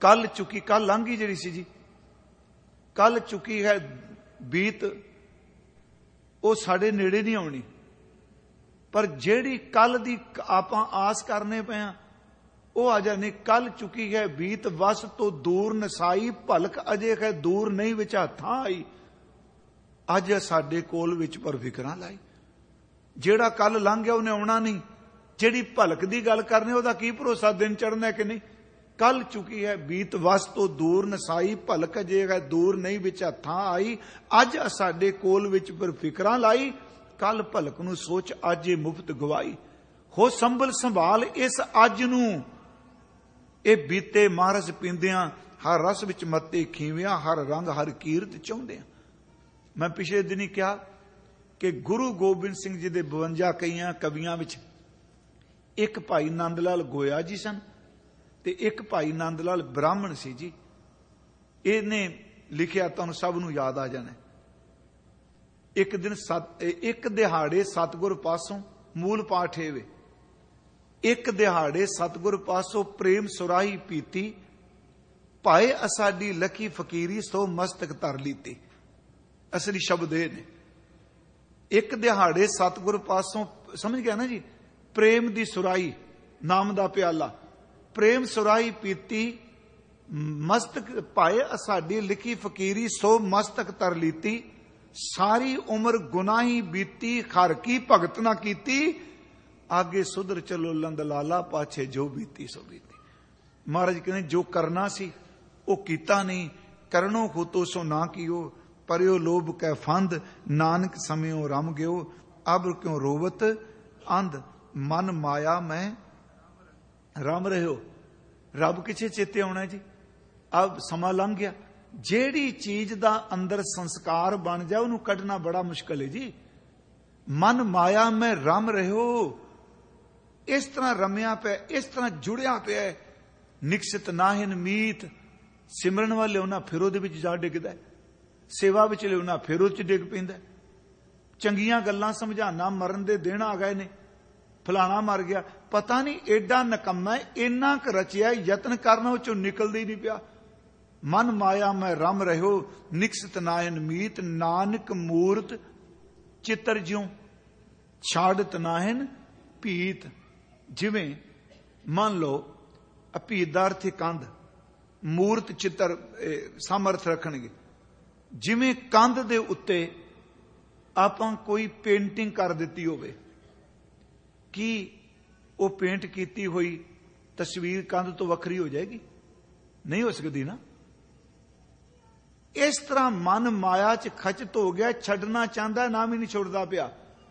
ਕੱਲ ਚੁੱਕੀ, ਕੱਲ ਲੰਘ ਗਈ ਜਿਹੜੀ ਸੀ ਜੀ, ਕੱਲ ਚੁੱਕੀ ਹੈ ਬੀਤ, ਉਹ ਸਾਡੇ ਨੇੜੇ ਨਹੀਂ ਆਉਣੀ। ਪਰ ਜਿਹੜੀ ਕੱਲ ਦੀ ਆਪਾਂ ਆਸ ਕਰਨੇ ਪਏ ਆ ਉਹ ਆ ਜਾਣੀ। ਕੱਲ ਚੁੱਕੀ ਹੈ ਬੀਤ ਵਸ ਤੋਂ ਦੂਰ ਨਸਾਈ, ਭਲਕ ਅਜੇ ਹੈ ਦੂਰ ਨਹੀਂ ਵਿੱਚ ਹੱਥਾਂ ਆਈ। ਅੱਜ ਸਾਡੇ ਕੋਲ ਵਿੱਚ ਪਰ ਫਿਕਰਾਂ ਲਾਈ। ਜਿਹੜਾ ਕੱਲ ਲੰਘ ਗਿਆ ਉਹਨੇ ਆਉਣਾ ਨਹੀਂ। ਜਿਹੜੀ ਭਲਕ ਦੀ ਗੱਲ ਕਰਨੀ ਉਹਦਾ ਕੀ ਭਰੋਸਾ ਦਿਨ ਚੜ੍ਹਨਾ ਕਿ ਨਹੀਂ। ਕੱਲ ਚੁੱਕੀ ਹੈ ਬੀਤ ਵਸ ਤੋਂ ਦੂਰ ਨਸਾਈ, ਭਲਕ ਅਜੇ ਹੈ ਦੂਰ ਨਹੀਂ ਵਿੱਚ ਹੱਥਾਂ ਆਈ। ਅੱਜ ਸਾਡੇ ਕੋਲ ਵਿੱਚ ਪਰ ਫਿਕਰਾਂ ਲਾਈ, ਕੱਲ ਭਲਕ ਨੂੰ ਸੋਚ ਅੱਜ ਇਹ ਮੁਫਤ ਗਵਾਈ। ਹੋ ਸੰਭਲ ਸੰਭਾਲ ਇਸ ਅੱਜ ਨੂੰ, ਇਹ ਬੀਤੇ ਮਾਰਸ ਪੀਂਦਿਆਂ, ਹਰ ਰਸ ਵਿੱਚ ਮੱਤੇ ਖੀਵਿਆਂ, ਹਰ ਰੰਗ ਹਰ ਕੀਰਤ ਚਾਹੁੰਦੇ ਆ। ਮੈਂ ਪਿਛਲੇ ਦਿਨੀ ਕਿਹਾ ਕਿ ਗੁਰੂ ਗੋਬਿੰਦ ਸਿੰਘ ਜੀ ਦੇ 52 ਕਈਆਂ ਕਵੀਆਂ ਵਿੱਚ ਇੱਕ ਭਾਈ ਨੰਦ ਲਾਲ ਗੋਇਆ ਜੀ ਸਨ ਤੇ ਇੱਕ ਭਾਈ ਨੰਦ ਲਾਲ ਬ੍ਰਾਹਮਣ ਸੀ ਜੀ। ਇਹਨੇ ਲਿਖਿਆ, ਤੁਹਾਨੂੰ ਸਭ ਨੂੰ ਯਾਦ ਆ ਜਾਣਾ, ਇੱਕ ਦਿਹਾੜੇ ਸਤਿਗੁਰ ਪਾਸੋਂ, ਮੂਲ ਪਾਠ ਇਹ ਵੇ, ਇੱਕ ਦਿਹਾੜੇ ਸਤਿਗੁਰ ਪਾਸੋਂ ਪ੍ਰੇਮ ਸੁਰਾਹੀ ਪੀਤੀ, ਭਾਏ ਅਸਾਡੀ ਲਖੀ ਫਕੀਰੀ ਸੋ ਮਸਤਕ ਧਰ ਲੀਤੀ। ਅਸਲੀ ਸ਼ਬਦ ਇਹ ਨੇ। ਇੱਕ ਦਿਹਾੜੇ ਸਤਿਗੁਰ ਪਾਸੋਂ, ਸਮਝ ਗਿਆ ਨਾ ਜੀ, ਪ੍ਰੇਮ ਦੀ ਸੁਰਾਹੀ, ਨਾਮ ਦਾ ਪਿਆਲਾ, ਪ੍ਰੇਮ ਸੁਰਾਹੀ ਪੀਤੀ, ਮਸਤਕ ਭਾਏ ਅਸਾਡੀ ਲਿਖੀ ਫਕੀਰੀ ਸੋ ਮਸਤਕ ਧਰ ਲੀਤੀ। ਸਾਰੀ ਉਮਰ ਗੁਨਾਹੀ ਬੀਤੀ, ਖਰ ਕੀ ਭਗਤ ਨਾ ਕੀਤੀ, ਆਗੇ ਸੁਧਰ ਚਲੋ ਲੰਦ ਲਾਲਾ, ਪਾਛੇ ਜੋ ਬੀਤੀ ਸੋ ਬੀਤੀ। ਮਹਾਰਾਜ ਕਹਿੰਦੇ ਜੋ ਕਰਨਾ ਸੀ ਉਹ ਕੀਤਾ ਨਹੀਂ, ਕਰਨੋ ਖੁਤੋ ਸੋ ਨਾ ਕੀਓ, ਪਰਿਓ ਲੋਭ ਕੈ ਫੰਦ, ਨਾਨਕ ਸਮਿਓ ਰਮ ਗਿਓ, ਅਬ ਕਿਉਂ ਰੋਵਤ ਅੰਧ, ਮਨ ਮਾਇਆ ਮੈਂ ਰਮ ਰਹਿਓ। ਰੱਬ ਕਿਛੇ ਚੇਤੇ ਆਉਣਾ ਜੀ, ਅਬ ਸਮਾਂ ਲੰਘ ਗਿਆ। ਜਿਹੜੀ ਚੀਜ਼ ਦਾ ਅੰਦਰ ਸੰਸਕਾਰ ਬਣ ਜਾ ਉਹਨੂੰ ਕੱਢਣਾ ਬੜਾ ਮੁਸ਼ਕਲ ਹੈ ਜੀ। ਮਨ ਮਾਇਆ ਮੈਂ ਰਮ ਰਹਿਓ, ਇਸ ਤਰ੍ਹਾਂ ਰਮਿਆ ਪਿਆ, ਇਸ ਤਰ੍ਹਾਂ ਜੁੜਿਆ ਪਿਆ। ਨਿਕਸਿਤ ਨਾਹਿਨ ਮੀਤ, ਸਿਮਰਨ ਵੱਲ ਲਿਆਉਣਾ ਫਿਰ ਉਹਦੇ ਵਿੱਚ ਜਾ ਡਿੱਗਦਾ, ਸੇਵਾ ਵਿੱਚ ਲਿਆਉਣਾ ਫਿਰ ਉਹ 'ਚ ਡਿੱਗ ਪੈਂਦਾ। ਚੰਗੀਆਂ ਗੱਲਾਂ ਸਮਝਾਣਾ, ਮਰਨ ਦੇ ਦਿਨ ਆ ਗਏ ਨੇ, ਫਲਾਣਾ ਮਰ ਗਿਆ, ਪਤਾ ਨਹੀਂ ਏਡਾ ਨਕੰਮਾ, ਇੰਨਾ ਕੁ ਰਚਿਆ, ਯਤਨ ਕਰਨਾ ਉਹ ਚੋਂ ਨਿਕਲਦੀ ਨਹੀਂ ਪਿਆ। ਮਨ ਮਾਇਆ ਮੈਂ ਰਮ ਰਹਿਓ, ਨਿਕਸਿਤ ਨਾਹਿਨ ਮੀਤ, ਨਾਨਕ ਮੂਰਤ ਚਿੱਤਰ ਜਿਉ, ਛਾੜਤ ਨਾਹਿਨ ਭੀਤ। ਜਿਵੇਂ ਮੰਨ ਲਓ ਅਭੀਤ ਦਾ ਅਰਥ ਕੰਧ, ਮੂਰਤ ਚਿੱਤਰ ਸਮਰਥ ਰੱਖਣਗੇ। ਜਿਵੇਂ ਕੰਧ ਦੇ ਉੱਤੇ ਆਪਾਂ ਕੋਈ ਪੇਂਟਿੰਗ ਕਰ ਦਿੱਤੀ ਹੋਵੇ, ਕੀ ਉਹ ਪੇਂਟ ਕੀਤੀ ਹੋਈ ਤਸਵੀਰ ਕੰਧ ਤੋਂ ਵੱਖਰੀ ਹੋ ਜਾਏਗੀ? ਨਹੀਂ ਹੋ ਸਕਦੀ ਨਾ। ਇਸ ਤਰ੍ਹਾਂ ਮਨ ਮਾਇਆ 'ਚ ਖਚਤ ਹੋ ਗਿਆ, ਛੱਡਣਾ ਚਾਹੁੰਦਾ, ਨਾਮ ਹੀ ਨਹੀਂ ਛੁੱਟਦਾ ਪਿਆ।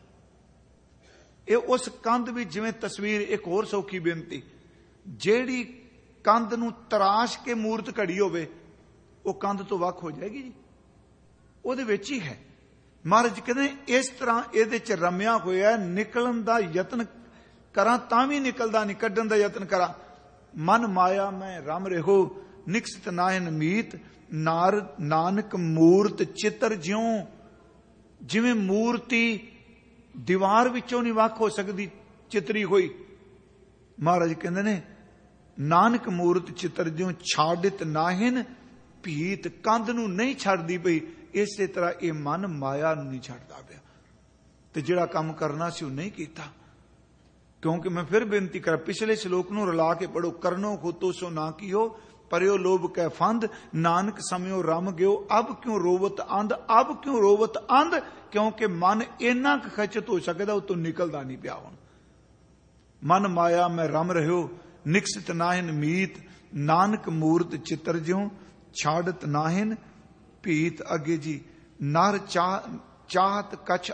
ਇਹ ਉਸ ਕੰਧ ਵਿੱਚ ਜਿਵੇਂ ਤਸਵੀਰ, ਇੱਕ ਹੋਰ ਸੌਖੀ ਬੇਨਤੀ, ਜਿਹੜੀ ਕੰਧ ਨੂੰ ਤਰਾਸ਼ ਕੇ ਮੂਰਤ ਘੜੀ ਹੋਵੇ ਉਹ ਕੰਧ ਤੋਂ ਵੱਖ ਹੋ ਜਾਏਗੀ ਜੀ, ਉਹਦੇ ਵਿੱਚ ਹੀ ਹੈ। ਮਹਾਰਾਜ ਕਹਿੰਦੇ ਇਸ ਤਰ੍ਹਾਂ ਇਹਦੇ 'ਚ ਰਮਿਆ ਹੋਇਆ, ਨਿਕਲਣ ਦਾ ਯਤਨ ਕਰਾਂ ਤਾਂ ਵੀ ਨਿਕਲਦਾ ਨਹੀਂ, ਕੱਢਣ ਦਾ ਯਤਨ ਕਰਾਂ। ਮਨ ਮਾਇਆ ਮੈਂ ਰਮ ਰਹਿਓ, ਨਿਕਸਿਤ ਨਾਹਿਨ ਮੀਤ, ਨਾਨਕ ਮੂਰਤ ਚਿੱਤਰ ਜਿਉ। ਜਿਵੇਂ ਮੂਰਤੀ ਦੀਵਾਰ ਵਿੱਚੋਂ ਨਹੀਂ ਵੱਖ ਹੋ ਸਕਦੀ ਚਿੱਤਰੀ ਹੋਈ, ਮਹਾਰਾਜ ਕਹਿੰਦੇ ਨੇ ਨਾਨਕ ਮੂਰਤ ਚਿੱਤਰ ਜਿਉ, ਛਾੜਿਤ ਨਾਹਿਨ ਭੀਤ। ਕੰਧ ਨੂੰ ਨਹੀਂ ਛੱਡਦੀ ਪਈ, ਇਸੇ ਤਰ੍ਹਾਂ ਇਹ ਮਨ ਮਾਇਆ ਨੂੰ ਨਹੀਂ ਛੱਡਦਾ ਪਿਆ। ਤੇ ਜਿਹੜਾ ਕੰਮ ਕਰਨਾ ਸੀ ਉਹ ਨਹੀਂ ਕੀਤਾ। ਕਿਉਂਕਿ ਮੈਂ ਫਿਰ ਬੇਨਤੀ ਕਰਾਂ, ਪਿਛਲੇ ਸ਼ਲੋਕ ਨੂੰ ਰਲਾ ਕੇ ਪੜੋ, ਕਰਨੋ ਖੁਤੋ ਸੋ ਨਾ ਕੀਓ, ਪਰਿਓ ਲੋਭ ਕੈ ਫੰਦ, ਨਾਨਕ ਸਮਿਓ ਰਮ ਗਿਓ, ਅਬ ਕਿਉਂ ਰੋਵਤ ਅੰਧ। ਅਬ ਕਿਉਂ ਰੋਵਤ ਅੰਧ, ਕਿਉਂਕਿ ਮਨ ਇੰਨਾ ਕੁ ਖਚਤ ਹੋ ਸਕਦਾ, ਉਹ ਤੋਂ ਨਿਕਲਦਾ ਨਹੀਂ ਪਿਆ। ਹੁਣ ਮਨ ਮਾਇਆ ਮੈਂ ਰਮ ਰਹਿਓ, ਨਿਕਸਿਤ ਨਾਹਿਨ ਮੀਤ, ਨਾਨਕ ਮੂਰਤ ਚਿੱਤਰ ਜਿਉ, ਛਾੜਤ ਨਾਹਿਨ ਭੀਤ। ਅੱਗੇ ਜੀ, ਨਰ ਚਾਹਤ ਕਛ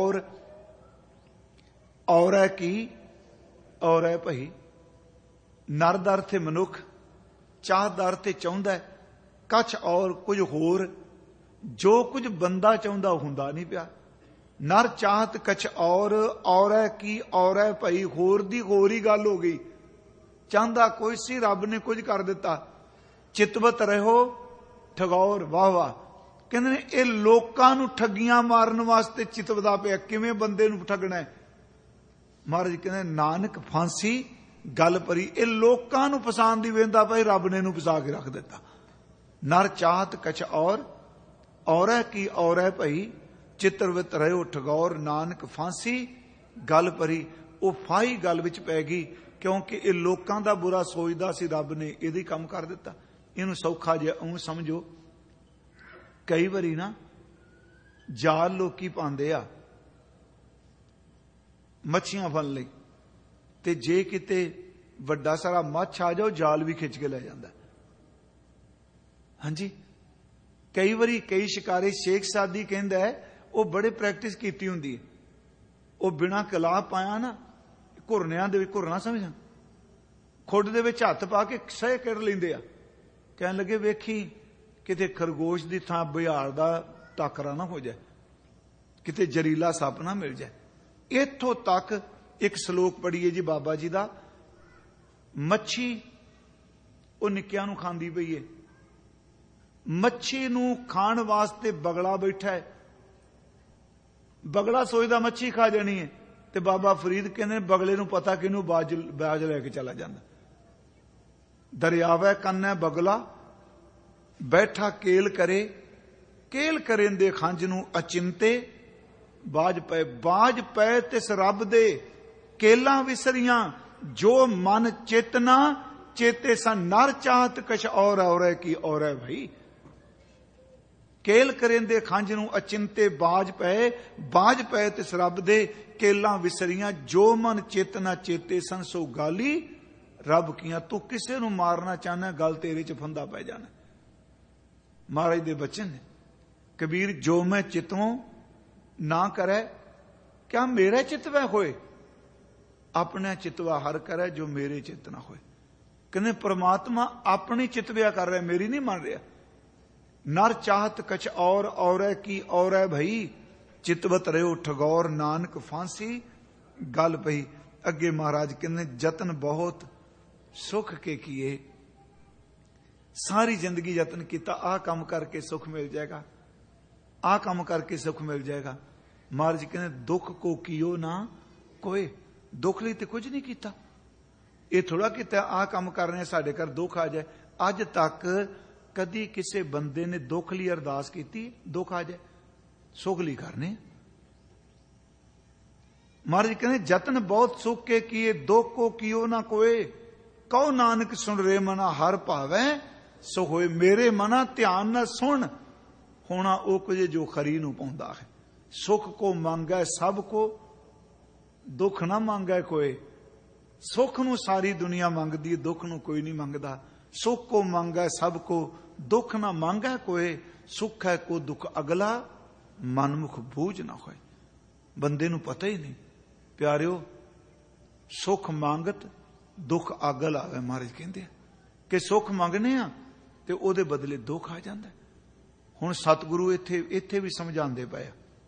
ਔਰੈ ਕੀ ਔਰੈ ਭਈ। ਨਰ ਦਾ ਅਰਥ ਹੈ ਮਨੁੱਖ, ਚਾਹਤ ਦਾ ਅਰਥ ਹੈ ਚਾਹੁੰਦਾ, ਕਛ ਔਰ ਕੁਝ ਹੋਰ। ਜੋ ਕੁਝ ਬੰਦਾ ਚਾਹੁੰਦਾ ਉਹ ਹੁੰਦਾ ਨਹੀਂ ਪਿਆ। ਨਰ ਚਾਹਤ ਕਛ ਔਰੈ ਕੀ ਔਰੈ ਭਈ। ਹੋਰ ਦੀ ਹੋਰ ਹੀ ਗੱਲ ਹੋ ਗਈ। ਚਾਹੁੰਦਾ ਕੋਈ ਸੀ, ਰੱਬ ਨੇ ਕੁਝ ਕਰ ਦਿੱਤਾ। ਚਿਤਵਤ ਰਹੋ ਠਗੌਰ, ਵਾਹ ਵਾਹ। ਕਹਿੰਦੇ ਨੇ ਇਹ ਲੋਕਾਂ ਨੂੰ ਠੱਗੀਆਂ ਮਾਰਨ ਵਾਸਤੇ ਚਿਤਵਦਾ ਪਿਆ, ਕਿਵੇਂ ਬੰਦੇ ਨੂੰ ਠੱਗਣਾ ਹੈ। ਮਹਾਰਾਜ ਕਹਿੰਦੇ ਨਾਨਕ ਫਾਂਸੀ गल भरी। ये लोकां नूं फसान दी वेंदा भाई, रब ने नूं फसा के रख दिता। नर चाहत कछ और है की और है भाई, चित्रवित रहो ठगौर नानक फांसी गल भरी। वो फाही गल विच पै गई, क्योंकि ये लोकां दा बुरा सोचदा सी, रब ने इहदी काम कर दिता। इहनूं सौखा जिहा उं समझो, कई वारी ना जाल लोकी पांदे आ मच्छियां फड़न लई, ते जे किते वड्डा सारा मੱਛ आ जाओ जाल भी खिंच के लै जांदा। हां जी, कई वारी कई शिकारी, शेख सादी कहंदा है वो बड़े प्रैक्टिस कीती हुंदी है, वो बिना कलाह पाया ना घुरनियां दे विच, घुरना समझां, खुड दे विच हत्थ पा के सह कर लैंदे आ। कहण लगे वेखी किते खरगोश दी थां बिहार दा टाकरा ना हो जाए, किते जरीला सप ना मिल जाए। इत्थों तक एक सलोक पढ़िए जी बाबा जी दा, मच्छी वो निक्कियां नूं खांदी पई है, मच्छी नूं खाण वास्ते बगला बैठा है, बगला सोचदा मच्छी खा जानी है, ते बाबा फरीद कहंदे बगले नूं पता किनू बाज लैके चला जांदा। दरियावै कन्नै बगला बैठा केल करें दे खंज नूं अचिंते बाज पै तिस रब दे केलां विसरियां, जो मन चेतना चेते सन। नर चाहत कछ और है की और है भाई, केल करेंदे खंज नूं अचिंते बाज पै तिस रब दे केलां विसरियां, जो मन चेतना चेते सन। सो गाली रब कीਆਂ। तू किसे नूं मारना चाहना, गल तेरे च फंदा पै जाना। महाराज दे बचन ने, कबीर जो मैं चितवों ना करे, क्या मेरे चितवै होए, अपने चितवा हर करे, जो मेरे चित ना होए। कहने परमात्मा अपनी चितव्या कर रहा, मेरी नहीं मान रहा। नर चाहत कछ और है की और है भाई, चितवत रहो ठगौर नानक फांसी गल पई। अगे महाराज कहने जतन बहुत सुख के किए, सारी जिंदगी यतन किया, आ काम करके सुख मिल जाएगा, आ काम करके सुख मिल जाएगा। महाराज कहने दुख को कियो ना कोई, दुख लिए तो कुछ नहीं किया। ये थोड़ा किता आ काम कर रहे हैं साडे घर दुख आ जाए। अज तक कदी किसी बंदे ने दुख लिए अरदास की दुख आ जाए, सुख ली करने। महाराज कहने जतन बहुत सुख के किए, दुख को कियो ना कोई, कहो नानक सुन रे मना हर भावै सो होए। मेरे मना ध्यान न सुन, होना वो कुछ जो खरी नूं पाउंदा है। सुख को मांगा सबको, दुख ना मांगा कोई। सुख नूं सारी दुनिया मंगदी है, दुख नूं कोई नहीं मंगदा। सुख को मांगा सबको, दुख ना मांगा कोई। सुख है को दुख अगला, मनमुख बूझ ना होए। बंदे नूं पता ही नहीं प्यारिओ, सुख मांगत दुख अगल आवे। महाराज कहंदे कि सुख मंगने आ ते ओदे बदले दुख आ जांदा। हुण सतगुरु इत्थे भी समझांदे पए,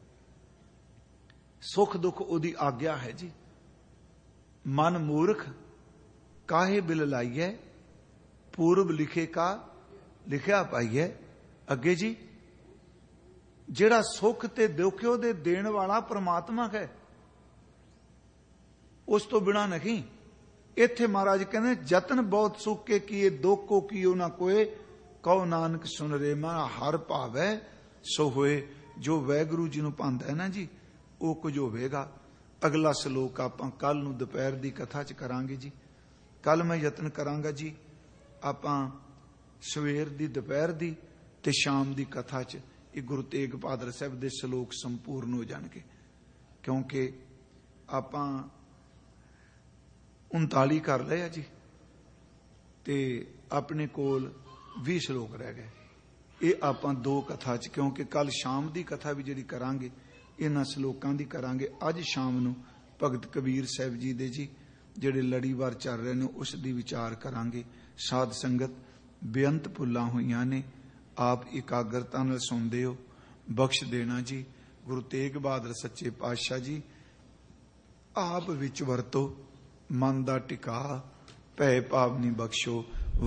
सुख दुख ओदी आग्या है जी। मन मूर्ख काहे बिल लाइए, पूर्व लिखे का लिखिया पाइए। अगे जी जेड़ा सुख ते दुख दे देण वाला परमात्मा है, उस तो बिना नहीं। इत्थे महाराज कहने जतन बहुत सुख के किए, दुख को कियो ना कोई, कहो नानक सुन रे मन हर भावै सो होए। जो वैगुरु जी नूं पांदा है ना जी, वो कुछ होवेगा। अगला सलोक आपां कल नूं दोपहर दी कथा च करांगे जी। कल मैं यतन करांगा जी आपां सवेर दी, दोपहर दी ते शाम दी कथा च ये गुरु तेग बहादुर साहब दे सलोक संपूर्ण हो जाणगे, क्योंकि आपां 39 कर लिया जी ते अपने कोल 20 सलोक रह गए। ये आपां दो कथा च, क्योंकि कल शाम दी कथा भी जिहड़ी करांगे इन्हां सलोकां दी करांगे। अज शाम नूं भगत कबीर साहब जी दे जी जिहड़े लड़ीवार चल रहे ने उस दी विचार करांगे। साध संगत बेअंत भुल्लां होईयां ने, आप एकाग्रता नाल सुणदे हो, बख्श देना जी। गुरु तेग बहादुर सच्चे पातशाह जी आप विच वरतो, मन दा टिका भय भाव नहीं बख्शो।